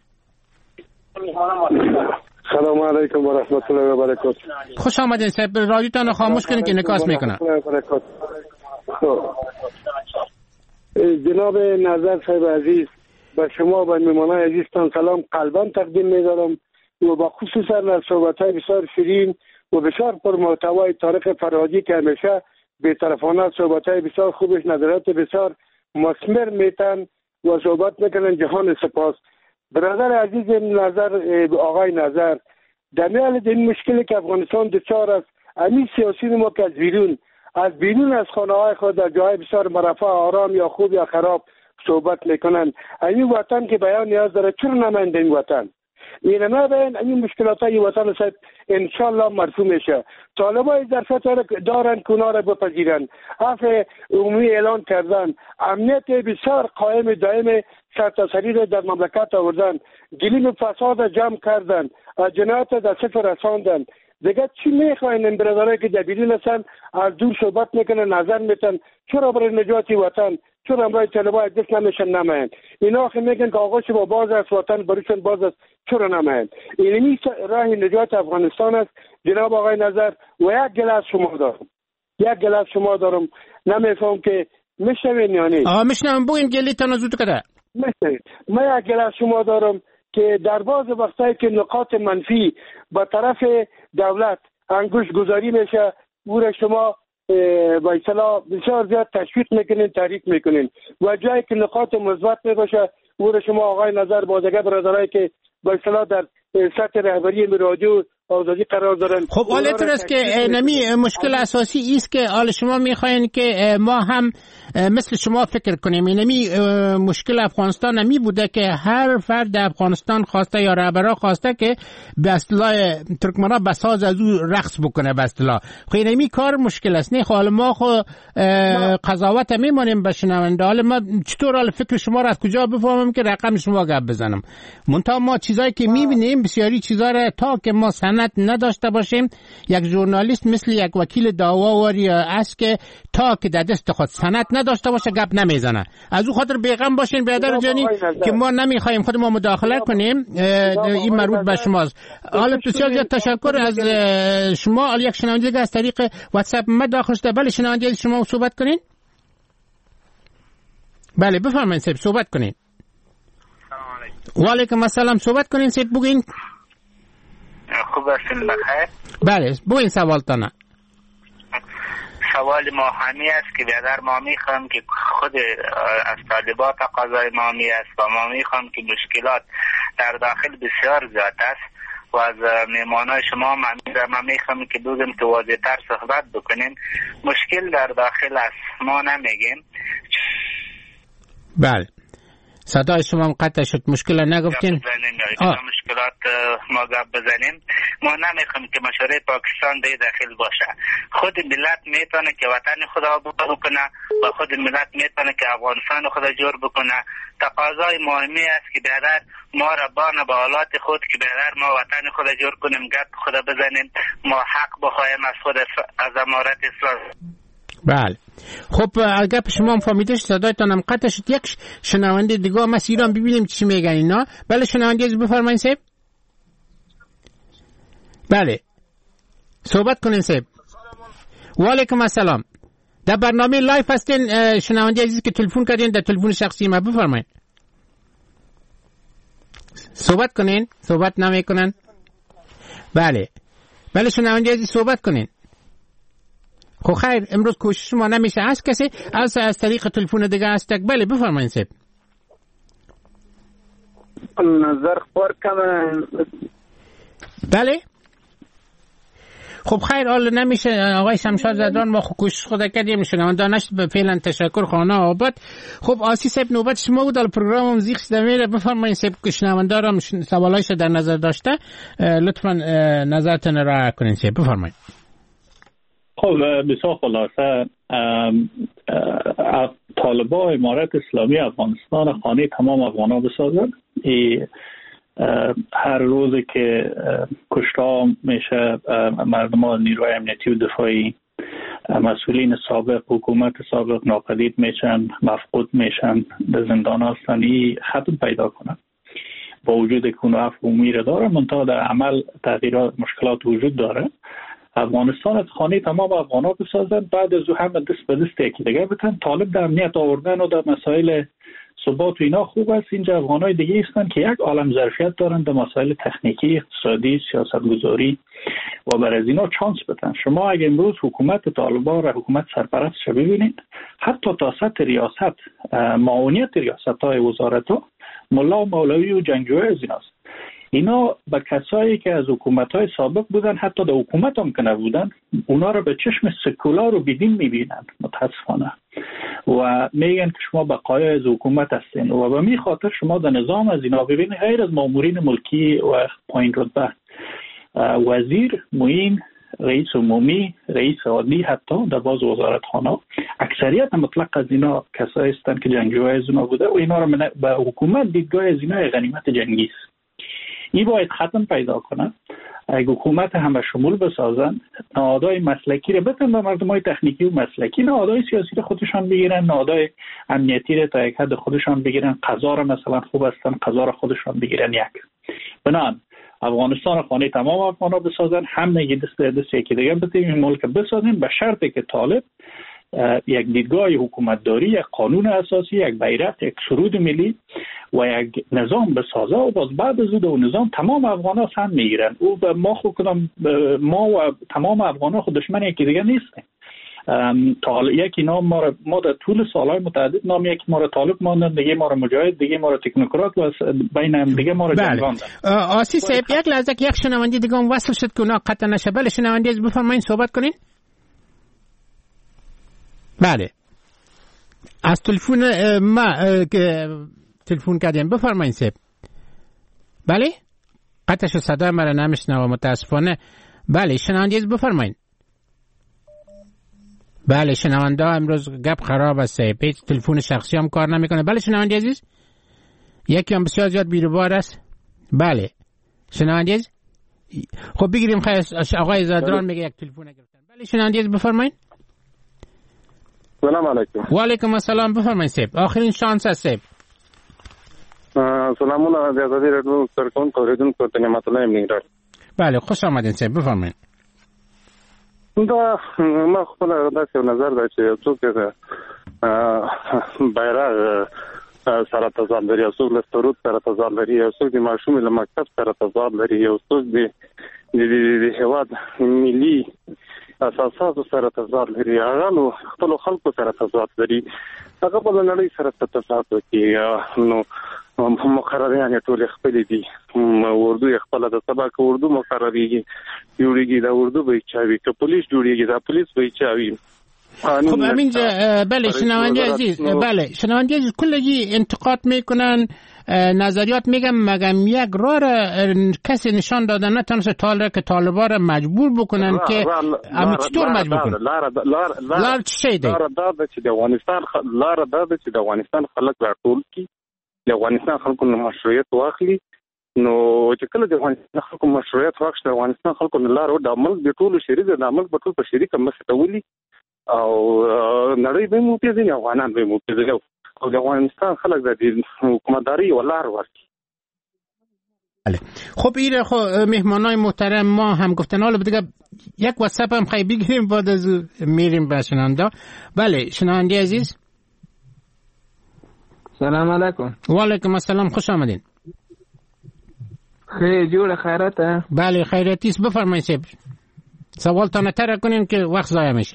سلام علیکم و رحمت الله و برکاته. خوش آمدین صاحب، رادیوتون رو خاموش کنید که انعکاس میکنه. جناب نظر صاحب عزیز، به شما و میهمانان عزیزتان سلام قلبا تقدیم می‌دارم و با خصوصا از صحبت‌های بسیار شیرین و بسیار پرمحتوای طارق فرهادی که همیشه بی‌طرفانه صحبت‌های بسیار خوبش، نظرات بسیار مثمر میتن و صحبت میکنن. جهان سپاس. برادر عزیز نظر، آقای نظر، در میان این مشکلی که افغانستان دچار است، همین سیاسیون ما که از بیرون از خانه‌های خود در جای بسیار مرفه، آرام یا خوب یا خراب صحبت میکنن. این وطن که بیان نیاز داره، چرا نماینده این وطن؟ این نبین این مشکلات های وطن صاحب انشالله مرفوع میشه. طالبای ظرفیت دارن که اونا را بپذیرن. عفو عمومی اعلان کردن، امنیت بسیار قائم دائم سرتاسری را در مملکت آوردن، گلیم فساد جمع کردن، جنایت در صفر رساندن. دیگه چی میخواین این برادرایی که در بیرون هستن از دور صحبت میکنن، نظر میتن چرا برای نجات وطن، چرا امرای طالبا دست نمیشن نمایند؟ اینا آخه میگن که آقا شما باز است، وطن بروشن باز است، چرا نمایند؟ اینمی راه نجات افغانستان است جناب آقای نظر. و یک گله شما دارم نمیفهم که میشنوین یا نه؟ آقا میشنوم، بگین گلیتان زود کده میشنوید. من یک گله شما دارم که در باز وقتایی که نقاط منفی به طرف دولت انگوش گذاری میشه، او را شما با اصطلاح بسیار زیاد تشویق میکنین، تحریک میکنین، و جایی که نقاط مثبت میباشه او را شما آقای نظر با دیگه برادرایی که با اصطلاح در سطح رهبری رادیو آزادی قرار دارن. خب حالت است که نمی مشکل اساسی است که حال شما میخواین که ما هم مثل شما فکر کنیم. نمی مشکل افغانستان نمی بوده که هر فرد افغانستان خواسته یا رهبرا خواسته که به اصطلاح ترکمنا بساز از او رقص بکنه به اصطلاح. خب نمی کار مشکل است. نه حال ما خو قضاوت میمونیم به شنونده. حال ما چطور حال فکر شما را از کجا بفهمم که رقم شما گپ بزنم؟ منتها ما چیزایی که میبینیم بسیاری چیزا را تا که ما سند نداشته باشیم، یک ژورنالیست مثل یک وکیل دعاواری است که تا که در دست خود سند نداشته باشه گپ نمیزنه. از او خاطر بیغم باشین برادر جانی که ما نمیخوایم خود ما مداخله کنیم. این مربوط به شماست. حالا بسیار زیاد تشکر از شما. حالا یک شنونده از طریق واتساپ ما داخل شده. بله شنونده شما صحبت کنین. بله بفرمایید سیب صحبت کنین. و علیکم السلام. صحبت کنین سیب بگین. خوب هستین بخیر؟ بله بگین سوالتانه. سوال ما همی است که بیادر ما میخوام که خود از طالبات تقاضای ما می است و ما میخوام که مشکلات در داخل بسیار زیاد است و از میمانای شما ما میخوام که بگم که واضح تر صحبت بکنین. مشکل در داخل است، ما نمیگیم. بله صدای شما هم قطع شد. مشکل نگفتین؟ مشکلات ما گپ بزنیم. ما نمیخوام که مشورت پاکستان در داخل باشه. خود ملت میتونه که وطن خود آباد بکنه و خود ملت میتونه که افغانستان خود جور بکنه. تقاضای مهمی است که بیادر ما را بانه به حالات خود که بیادر ما وطن خود جور کنیم، گپ خود بزنیم، ما حق بخوایم از خود از امارت اسلام. بله خب اگر شما هم فهمیده شد صدایتان هم قطع شد. یک شنونده دیگه هم از ایران ببینیم چی میگن اینا. بله شنونده از بفرمایید سیب. بله صحبت کنین سیب. و علیکم السلام. در برنامه لایف هستین شنونده عزیز که تلفن کردین در تلفن شخصی ما بفرمایید. صحبت کنین. صحبت نمیکنن. بله شنونده عزیز صحبت کنین. خب خیر امروز کوشش ما نمیشه. از کسی از طریق تلفن دیگه است. بله بفرمایید سیب. نظر خور کنم. بله خب خیر حال نمیشه. آقای شمشاد زدران ما کوشش خود کردیم شنونده نشد. به فعلا تشکر. خانه آباد. خب آسی سیب نوبت شما بود. پروگرام زیخ شده بفرمایید سیب که شنونده را سوالایش در نظر داشته لطفا نظرتون را کنین سیب بفرمایید. خب بسیار خلاصه طالبان امارت اسلامی افغانستان خانه تمام افغان‌ها بسازد. هر روزی که کشته میشه مردمان نیروی امنیتی و دفاعی، مسئولین سابق حکومت سابق ناپدید میشن، مفقود میشن، در زندان هستن، این ختم پیدا کنن. با وجود که اون عفو عمومی را داره منتها در عمل تغییرات مشکلات وجود داره. افغانستان خانه تمام افغان‌ها بسازن، بعد از او هم دست به دست یکی دیگه بتن. طالب در امنیت آوردن و در مسائل ثبات و اینا خوب است. اینجا افغانای دیگه هستن که یک عالم ظرفیت دارن در مسائل تکنیکی، اقتصادی، سیاستگذاری و بر از اینا چانس بدن. شما اگه امروز حکومت طالبان را حکومت سرپرستش ببینید، حتی تا سطح ریاست، معاونیت ریاست‌های وزارت‌ها، ملا و مولوی و جنگجوی از ایناست. اینا به کسایی که از حکومت‌های سابق بودن، حتی در حکومت هم که نبودن، اونا رو به چشم سکولار و بیدین می‌بینن متاسفانه و میگن که شما بقایای از حکومت هستین و به می خاطر شما در نظام از اینا ببینید، غیر از مامورین ملکی و پایین رتبه، وزیر، معین، رئیس عمومی، رئیس عادی، حتی در باز وزارتخانه، اکثریت مطلق از اینا کسایی هستند که جنگجوی از اینا بوده و اینا رو به حکومت دیدگاه از اینا غنیمت جنگی است. این باید ختم پیدا کنه. اگه حکومت همه شمول بسازن، نهادهای مسلکی رو بتن به مردمای تکنیکی و مسلکی، نهادهای سیاسی رو خودشان بگیرن، نهادهای امنیتی رو تا یک حد خودشان بگیرن، قضا رو مثلا خوب هستن قضا رو خودشان بگیرن. یک بنان افغانستان خانه تمام افغانا بسازن، هم نگی دست به دست یکی دیگه بتیم این ملک بسازن، به شرطی که طالب یک دیدگاه حکومتداری، یک قانون اساسی، یک بیرق، یک سرود ملی و یک نظام بسازه و باز بعد از اون نظام تمام افغان‌ها هم میگیرن. او به ما خود کدام ما و تمام افغان‌ها خود دشمن یکی دیگه نیستیم. یکی نام ما در طول سالهای متعدد نام یکی ما را طالب ماندن، دیگه ما را مجاهد، دیگه ما را تکنوکرات و بین هم دیگه ما را جنگاندن. آسی صاحب یک لحظه که یک شنونده دیگه هم وصل شد که اونا قطع نشه. بله شنونده بفرمایید صحبت کنین. بله از تلفن ما تلفن کردیم، بفرمایید صاحب. بله قطعش صدای مرا نمیشنوه متاسفانه. بله شنونده بفرمایید. بله شنونده امروز گپ خراب است، هیچ تلفن شخصی هم کار نمیکنه. بله شنونده عزیز، یکی هم بسیار زیاد بیروبار است. بله شنونده عزیز، خب بگیریم خیلی آقای زادران میگه یک تلفن گرفتن. بله شنونده عزیز بفرمایید. سلام علیکم. و علیکم السلام، بفرمایید صاحب. آخرین شانس است صاحب. سلامونه از آزادی رادیو سرکون کوریدون کو نعمت الله میراد. بله خوش آمدین صاحب، بفرمایید. دا ما خپل داسې نظر دی چې څوک بیرغ سره تضاد لري، او څوک له سرود سره تضاد لري، او څوک د ماشوم له مکتب سره تضاد لري، او څوک د هیواد ملي اساساتو سره تضاد لري، هغه نو خپل خلکو سره تضاد لري، هغه په نړۍ سره تضاد کوي. نو مقرریان ټول خپل دي، اردو خپل د سبا کې اردو مقرریږي، جوړیږي دا اردو به چاوي، که پولیس جوړیږي دا پولیس به چاوي. خب همین بله شنونده عزیز، بله شنونده عزیز کلگی انتقاد میکنن، نظریات میگم مگم یک راه را کسی نشان دادن نتونست که طالبا را مجبور بکنن که اما چطور مجبور کنن؟ لار چی دی؟ لار داده چې د افغانستان لار داده چې د افغانستان خلک راټول کی، د افغانستان خلکو مشروعیت واخلي. نو چې کله د افغانستان خلکو مشروعیت واخلي، د افغانستان خلکو لار د عمل د ټولو شریک د عمل په ټول په شریک مستولي او نړۍ به مو پیژني، افغانان به مو پیژني او د افغانستان خلک د حکومتداري ولار ورکی. بله خب این خب مهمانای محترم ما هم گفتن، حالا دیگه یک واتساپ هم خیلی بگیریم بعد از میریم به شنونده. بله شنونده عزیز سلام علیکم. و علیکم السلام، خوش آمدین. خیر جوړ خیرته. بله خیرتی است، بفرمایید صاحب سوال تانه تر کنین که وقت ضایع میشه.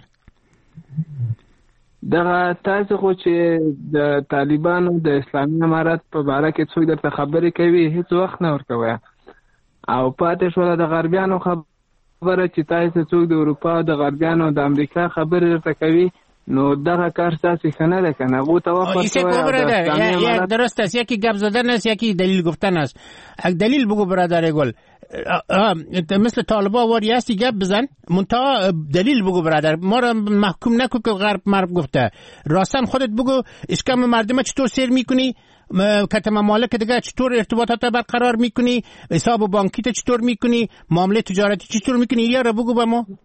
دغه تاسو خو چې د طالبانو د اسلامي امارت په اړه کې څوک درته خبرې کوي هیڅ وخت نه ورکوي، او پاتې شو د غربیانو خبره چې تاسو څوک د اروپا د غربیانو د امریکا خبرې درته کوي، نو دغه کار تاسو ښه نه کنه. غو توقف یک درست است، یکی گپ زدن است، یکی دلیل گفتن است. اگه دلیل بگو برادر گل، مثل طالبا واری هستی گپ بزن، منتها دلیل بگو برادر، ما را محکوم نکن که غرب مرد گفته، راستن خودت بگو اشکام مردم چطور سیر میکنی، کت ممالک دیگه چطور ارتباطات برقرار میکنی، حساب بانکی تو چطور میکنی، معامله تجارتی چطور میکنی، یا را بگو به ما.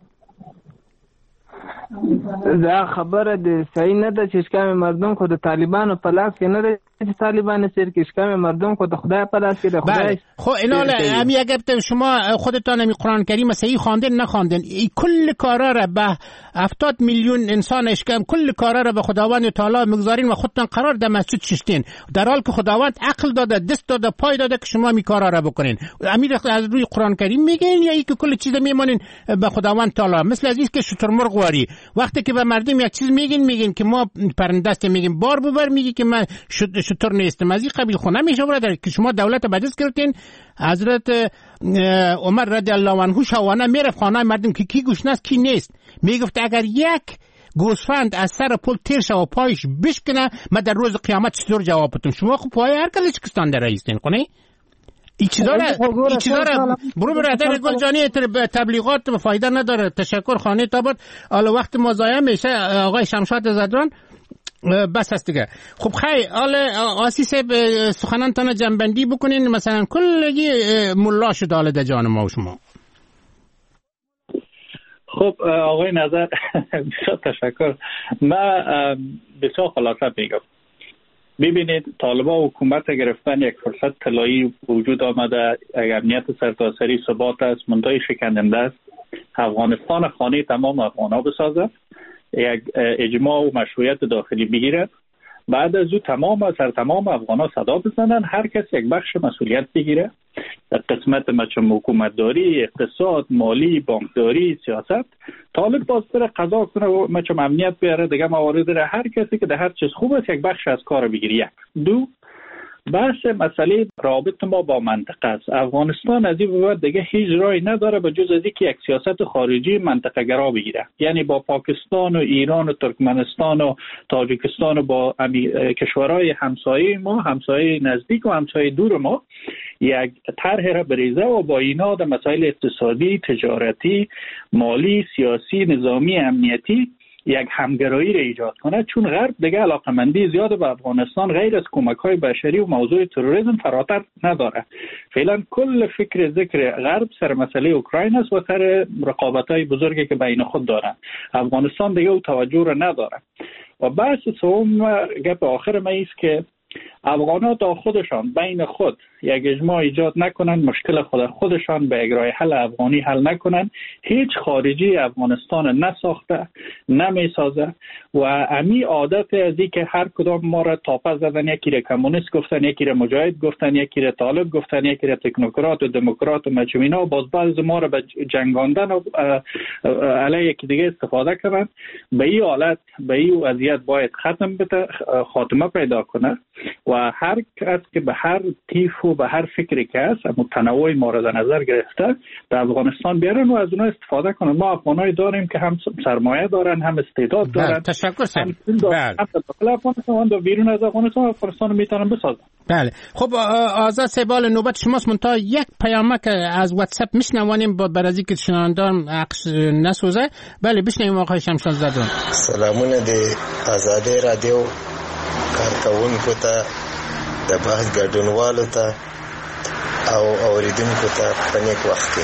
دا خبره د صحیح نه ده چې اشکام مردم خو د طالبانو په لاس کې نه ده طالبان سرکشکم مردم خود خدا پرست کرده. بله. خب اینا امی اگر شما خودتان امی قرآن کریم صحیح خواندین نخواندین، کل کارا را به 70 میلیون انسان اشکام، کل کارا را به خداوند تعالی مگذارین و خودتان قرار در مسجد ششتین، در حال که خداوند عقل داده، دست داده، پای داده که شما می کارا را بکنین. امیر از روی قرآن کریم میگین یا ای که کل چیز میمونین به خداوند تعالی؟ مثل از اینکه شترمرغ واری وقتی که به مردم یک چیز میگین که ما پرنده است، میگیم بار ببر، میگی که من شتر نیستم. از این قبیل خونه میشه برادر که شما دولت بدست کردین. حضرت عمر رضی الله عنه شوانه میرفت خانه مردم که کی گوشت است کی نیست، میگفت اگر یک گوسفند از سر پل تیر شه و پایش بشکنه من در روز قیامت چطور جواب بدم؟ شما خب پای هر کسی چکستان در رئیستین کنی این چیزا را برو برادر گل جانی تبلیغات فایده نداره. تشکر خانه تابد. حالا وقت ما ضایع میشه آقای شمشاد زدران بس است دیگه. خب خیلی آسی صاحب سخنانتان جنبندی بکنین، مثلا کلگی ملا شد حالا در جان ما و شما. خب آقای نظر بسیار تشکر. من بسیار خلاصه میگم. ببینید طالبان حکومت گرفتن یک فرصت طلایی وجود آمده، امنیت سرتاسری ثبات است، منتهی شکننده است. افغانستان خانه تمام افغان‌ها بسازد، یک اجماع و مشروعیت داخلی بگیرد، بعد از او تمام افغان‌ها صدا بزنن، هر کس یک بخش مسئولیت بگیره در قسمت مثل حکومتداری، اقتصاد، مالی، بانکداری، سیاست. طالب باز بره قضا کنه و مثل امنیت بیاره، دیگه موارد داره، هر کسی که در هر چیز خوب است یک بخش از کار بگیره. یک. دو، بحث مسئله رابط ما با منطقه است. افغانستان از این بعد دیگه هیچ راهی نداره به جز از اینکه یک سیاست خارجی منطقه گرا بگیره، یعنی با پاکستان و ایران و ترکمنستان و تاجیکستان و با کشورهای همسایه ما، همسایه نزدیک و همسایه دور ما، یک طرح را بریزه و با اینا در مسائل اقتصادی، تجارتی، مالی، سیاسی، نظامی، امنیتی یک همگرایی را ایجاد کنه، چون غرب دیگه علاقمندی زیاد به افغانستان غیر از کمک‌های بشری و موضوع تروریسم فراتر نداره. فعلا کل فکر ذکر غرب سر مسئله اوکراین است و سر رقابت‌های بزرگی که بین خود دارن. افغانستان دیگه او توجه را نداره. و بحث سوم گپ آخر ما است که افغان‌ها تا خودشان بین خود یک اجماع ایجاد نکنن، مشکل خودشان به اجرای حل افغانی حل نکنن، هیچ خارجی افغانستان نساخته نمیسازه. و امی عادت از این که هر کدام ما را تاپه زدن، یکی را کمونیست گفتن، یکی را مجاهد گفتن، یکی را طالب گفتن، یکی را تکنوکرات و دموکرات و مجموعینا، باز بعض ما را به جنگاندن و علیه یکی دیگه استفاده کردن. به این حالت، به این وضعیت باید خاتمه پیدا کنه و هر کس که به هر تیف و به هر فکری که هست متنوع مورد نظر گرفته در افغانستان بیارن و از اونها استفاده کنن. ما افغانایی داریم که هم سرمایه دارن، هم استعداد دارن. تشکر سر. بله. افغانستان و بیرون از افغانستان میتونن بسازن. بله. خب آزاد سبال نوبت شماست. منتها یک پیامک از واتساپ میشنوانیم با برازی که شنوندان عکس نسوزه. بله بشنویم آقای شمشاد زدون. سلامونه دی آزادی رادیو کارکونکو ته، د بحث ګډونوالو ته او اوریدونکو ته په نیک وخت کې.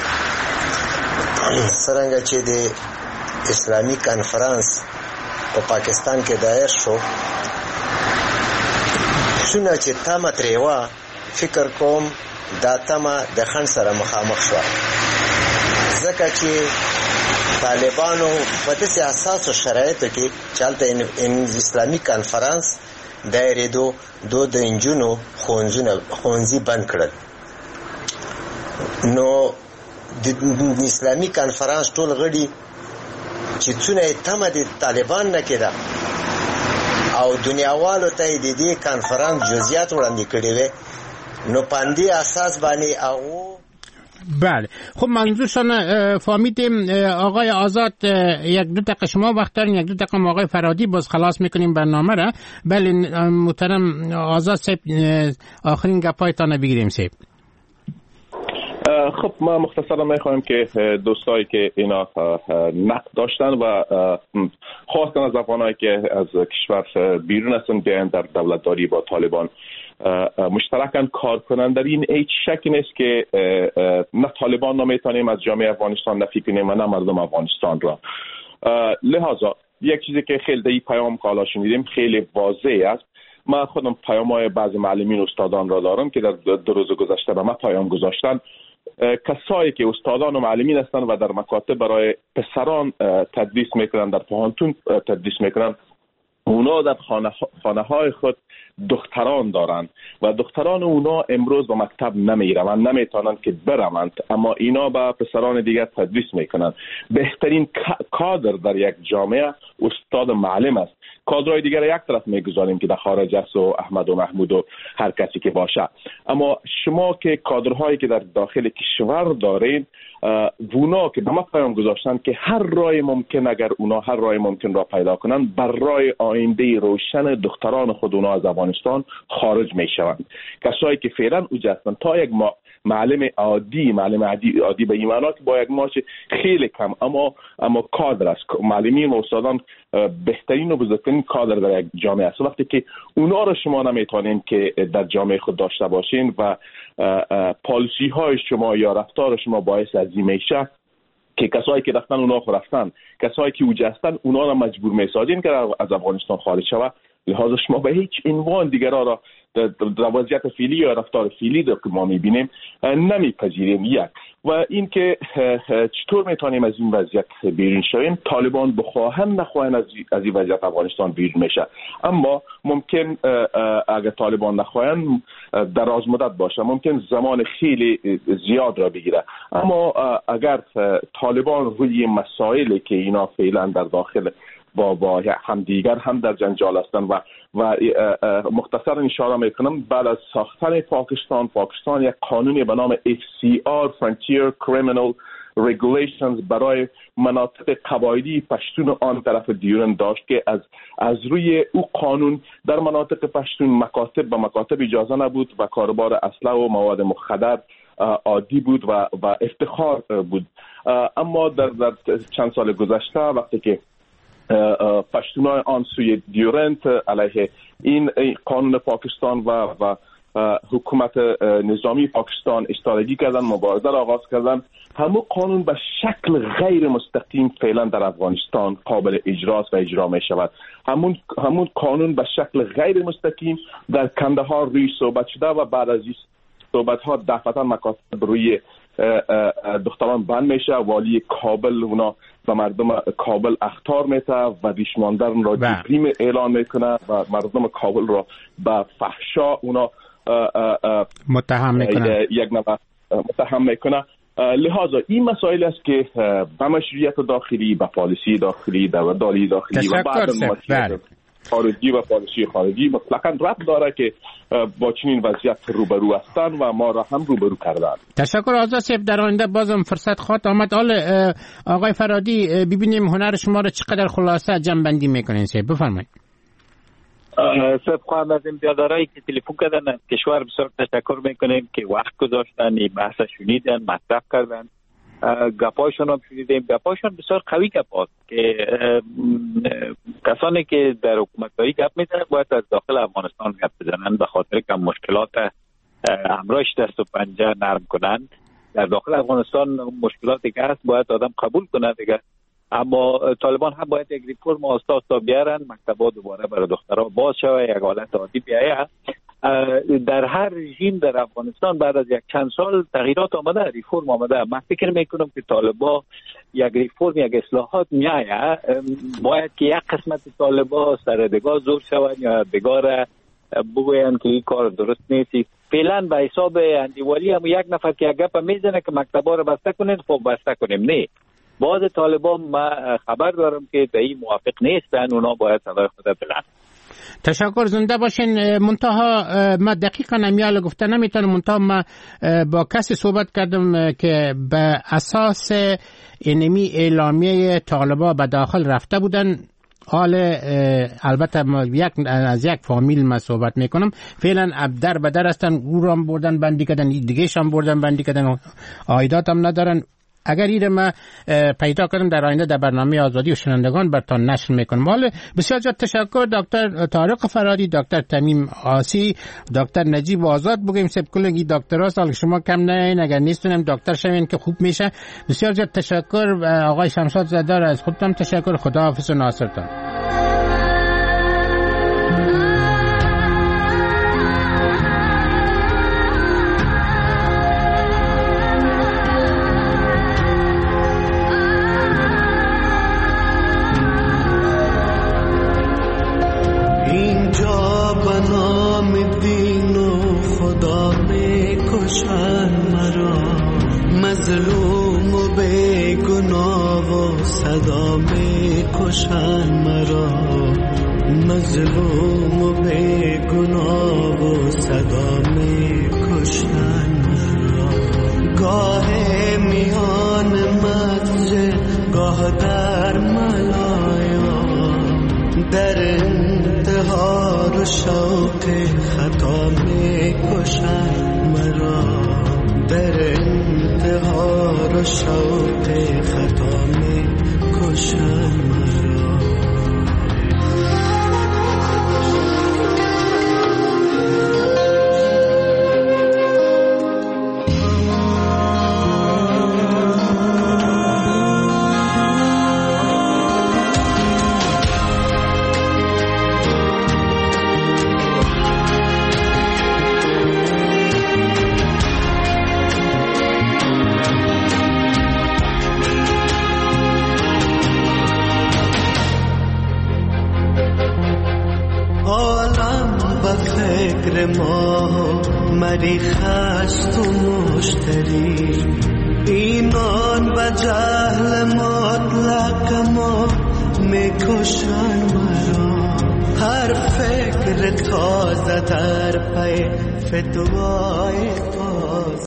څرنګه چې د اسلامي کانفرنس په پاکستان کې دایر شو، څونه چې تمه ترې وه، فکر کوم دا تمه د خنډ سره مخامخ شوه، ځکه چې طالبانو په داسې اساسو شرایطو کې چې هلته اسلامي کانفرنس دایرېدو د انجونو ښوونځي بند کړل. نو د اسلامي کانفرنس ټول غړي چې څونه یې تمه د طالبان نه کېده او دنیاوالو ته یې د دې کانفرنس جزئیات وړاندې کړي وې، نو په همدې اساس باندې هغو. بله. خب منظورشان فهمیدیم. آقای آزاد یک دو دقیقه شما وقت دارین، یک دو دقیقه آقای فرادی باز خلاص میکنیم برنامه را. بله محترم آزاد صاحب آخرین گپایتان بگیریم صاحب. خب ما مختصرا میخوایم که دوستایی که اینا نقد داشتن و خواستن از افغانایی که از کشور بیرون هستن بیاین در دولتداری با طالبان مشترکاً کار کنند، در این هیچ شکی نیست که نه طالبان نمیتونیم از جامعه افغانستان نفی کنیم و نه مردم افغانستان را. لحاظا یک چیزی که خیلی در این پیام که حالا شنیدیم خیلی واضح است، من خودم پیام‌های بعضی معلمین استادان را دارم که در 2 روز گذشته به من پیام گذاشتن. کسایی که استادان و معلمین هستند و در مکاتب برای پسران تدریس میکنن، در پوهنتون تدریس میکنن، اونا در خانه های خود دختران دارن و دختران اونا امروز به مکتب نمیروند، نمیتونن که بروند، اما اینا به پسران دیگر تدریس میکنن. بهترین کادر در یک جامعه استاد معلم است. کادرهای دیگر یک طرف میگذاریم که در خارج است و احمد و محمود و هر کسی که باشه، اما شما که کادرهایی که در داخل کشور دارین، اونا که به ما پیام گذاشتن که هر راه ممکن، اگر اونا هر راه ممکن را پیدا کنن، بر راه آینده روشن دختران خود اونا از افغانستان خارج میشوند. کسایی که فعلا اوجا هستند تا یک معلم عادی به این معنا که با یک معاش خیلی کم اما کادر است. معلمین و استادان بهترین و بزرگترین کادر در یک جامعه است. وقتی که اونا را شما نمیتونین که در جامعه خود داشته باشین و پالیسی های شما یا رفتار شما باعث از این میشه که کسایی که رفتن اونا رفتن، کسایی که اوجا هستن اونا را مجبور میسازین که از افغانستان خارج شود. لحاظ شما به هیچ عنوان دیگرها را در وضعیت فعلی یا رفتار فعلی که ما میبینیم نمیپذیریم. یک و این که چطور میتونیم از این وضعیت بیرون شویم. طالبان بخواهن نخواهن از این وضعیت افغانستان بیرون میشه، اما ممکن اگر طالبان نخواهن دراز مدت باشه، ممکن زمان خیلی زیاد را بگیره. اما اگر طالبان روی مسائلی که اینا فعلا در داخل با هم دیگر هم در جنجال هستند و مختصر اشاره میکنم، بعد از ساختن پاکستان یک قانونی به نام FCR Frontier Criminal Regulations برای مناطق قبایلی پشتون آن طرف دیورن داشت که از روی او قانون در مناطق پشتون مکاتب اجازه نبود و کاروبار اسلحه و مواد مخدر عادی بود و افتخار بود. اما در چند سال گذشته وقتی که پشتونای آن سوی دیورنت علیه این قانون پاکستان و حکومت نظامی پاکستان ایستادگی کردن، مبارزه را آغاز کردن، همون قانون به شکل غیر مستقیم فعلا در افغانستان قابل اجراست و اجرا می شود. همون قانون به شکل غیر مستقیم در کندهار روی صحبت شده و بعد از این صحبت ها دفعتا مکاتب روی دختران بند میشه. والی کابل اونا و مردم کابل اخطار میته و دیشماندرن را دیپریم اعلان میکنه و مردم کابل را به فحشا اونا متهم میکنه، یک نفر متهم میکنه. لحاظا این مسائل است که به مشروعیت داخلی، به پالیسی داخلی، دولت‌داری داخلی و بعد خارجی و پالیسی خارجی مطلقاً ربط داره که با چنین وضعیت روبرو هستن و ما را هم روبرو کردن. تشکر آزاد صاحب. در آینده بازم فرصت خواهد آمد. آقای فرادی، ببینیم هنر شما را چقدر خلاصه جمع‌بندی میکنین. صاحب بفرمایید. صاحب خواهم از امتیادارایی که تلفن کردن از کشور بسیار تشکر میکنیم که وقت گذاشتن، این بحث شنیدن، مطرح کردن، گپاشون هم شنیدیم. گپاشون بسیار قوی گپاست که کسانی که در حکومتداری گپ میزنن باید از داخل افغانستان گپ بزنن، به خاطر که مشکلات همراهش دست و پنجه نرم کنن. در داخل افغانستان مشکلاتی که هست باید آدم قبول کنه دیگه. اما طالبان هم باید یک ریفرم آستا بیارن، مکتبا دوباره برای دخترها باز شوه، یک حالت عادی بیایه. در هر رژیم در افغانستان بعد از یک چند سال تغییرات آمده، ریفرم آمده. من فکر میکنم که طالبا یک ریفرم، یک اصلاحات میایه. باید که یک قسمت طالبا سر دگاه زور شوند یا دگاه بگوین که این کار درست نیست. فعلا به حساب اندیوالی هم یک نفر که یک گپ میزنه که مکتبا رو بسته کنین، خب بسته کنیم. نه، بعض طالبان ما خبر دارم که به این موافق نیستن، اونا باید صدای خود بلند. تشکر، زنده باشین. منتها ما دقیقا نمیال گفته نمیتونم، منتها ما با کسی صحبت کردم که به اساس اینمی اعلامیه طالبان به داخل رفته بودن. البته از یک فامیل ما صحبت میکنم، فعلا در به در هستن، او را هم بردن بندی کردن، دیگه هم بردن بندی کردن، عایدات هم ندارن. اگر ایره ما پیدا کردم در آینده در برنامه آزادی و شنوندگان براتون نشر میکنم. حالا بسیار زیاد تشکر دکتر طارق فرادی، دکتر تمیم آسی، دکتر نجیب آزاد. بگیم سب کلگی دکترها سال شما کم نه، اگر نیستونم دکتر شوین که خوب میشه. بسیار زیاد تشکر. آقای شمشاد زاده از خودتون تشکر. خداحافظ و ناصرتان. کشن مرا، مظلوم و بیگناه و صدا می کشن مرا، مظلوم و بیگناه و صدا می کشن مرا. گاه میان مسجد گاه در ملایا، در انتحار و شوق خطا می کشن مرا، در انتحار و شوق خطا می کشن مرا. ما مریخ است و مشتری، اینان و جهل مطلق ما میکشن مرا. هر فکر تازه در پی فتوای تو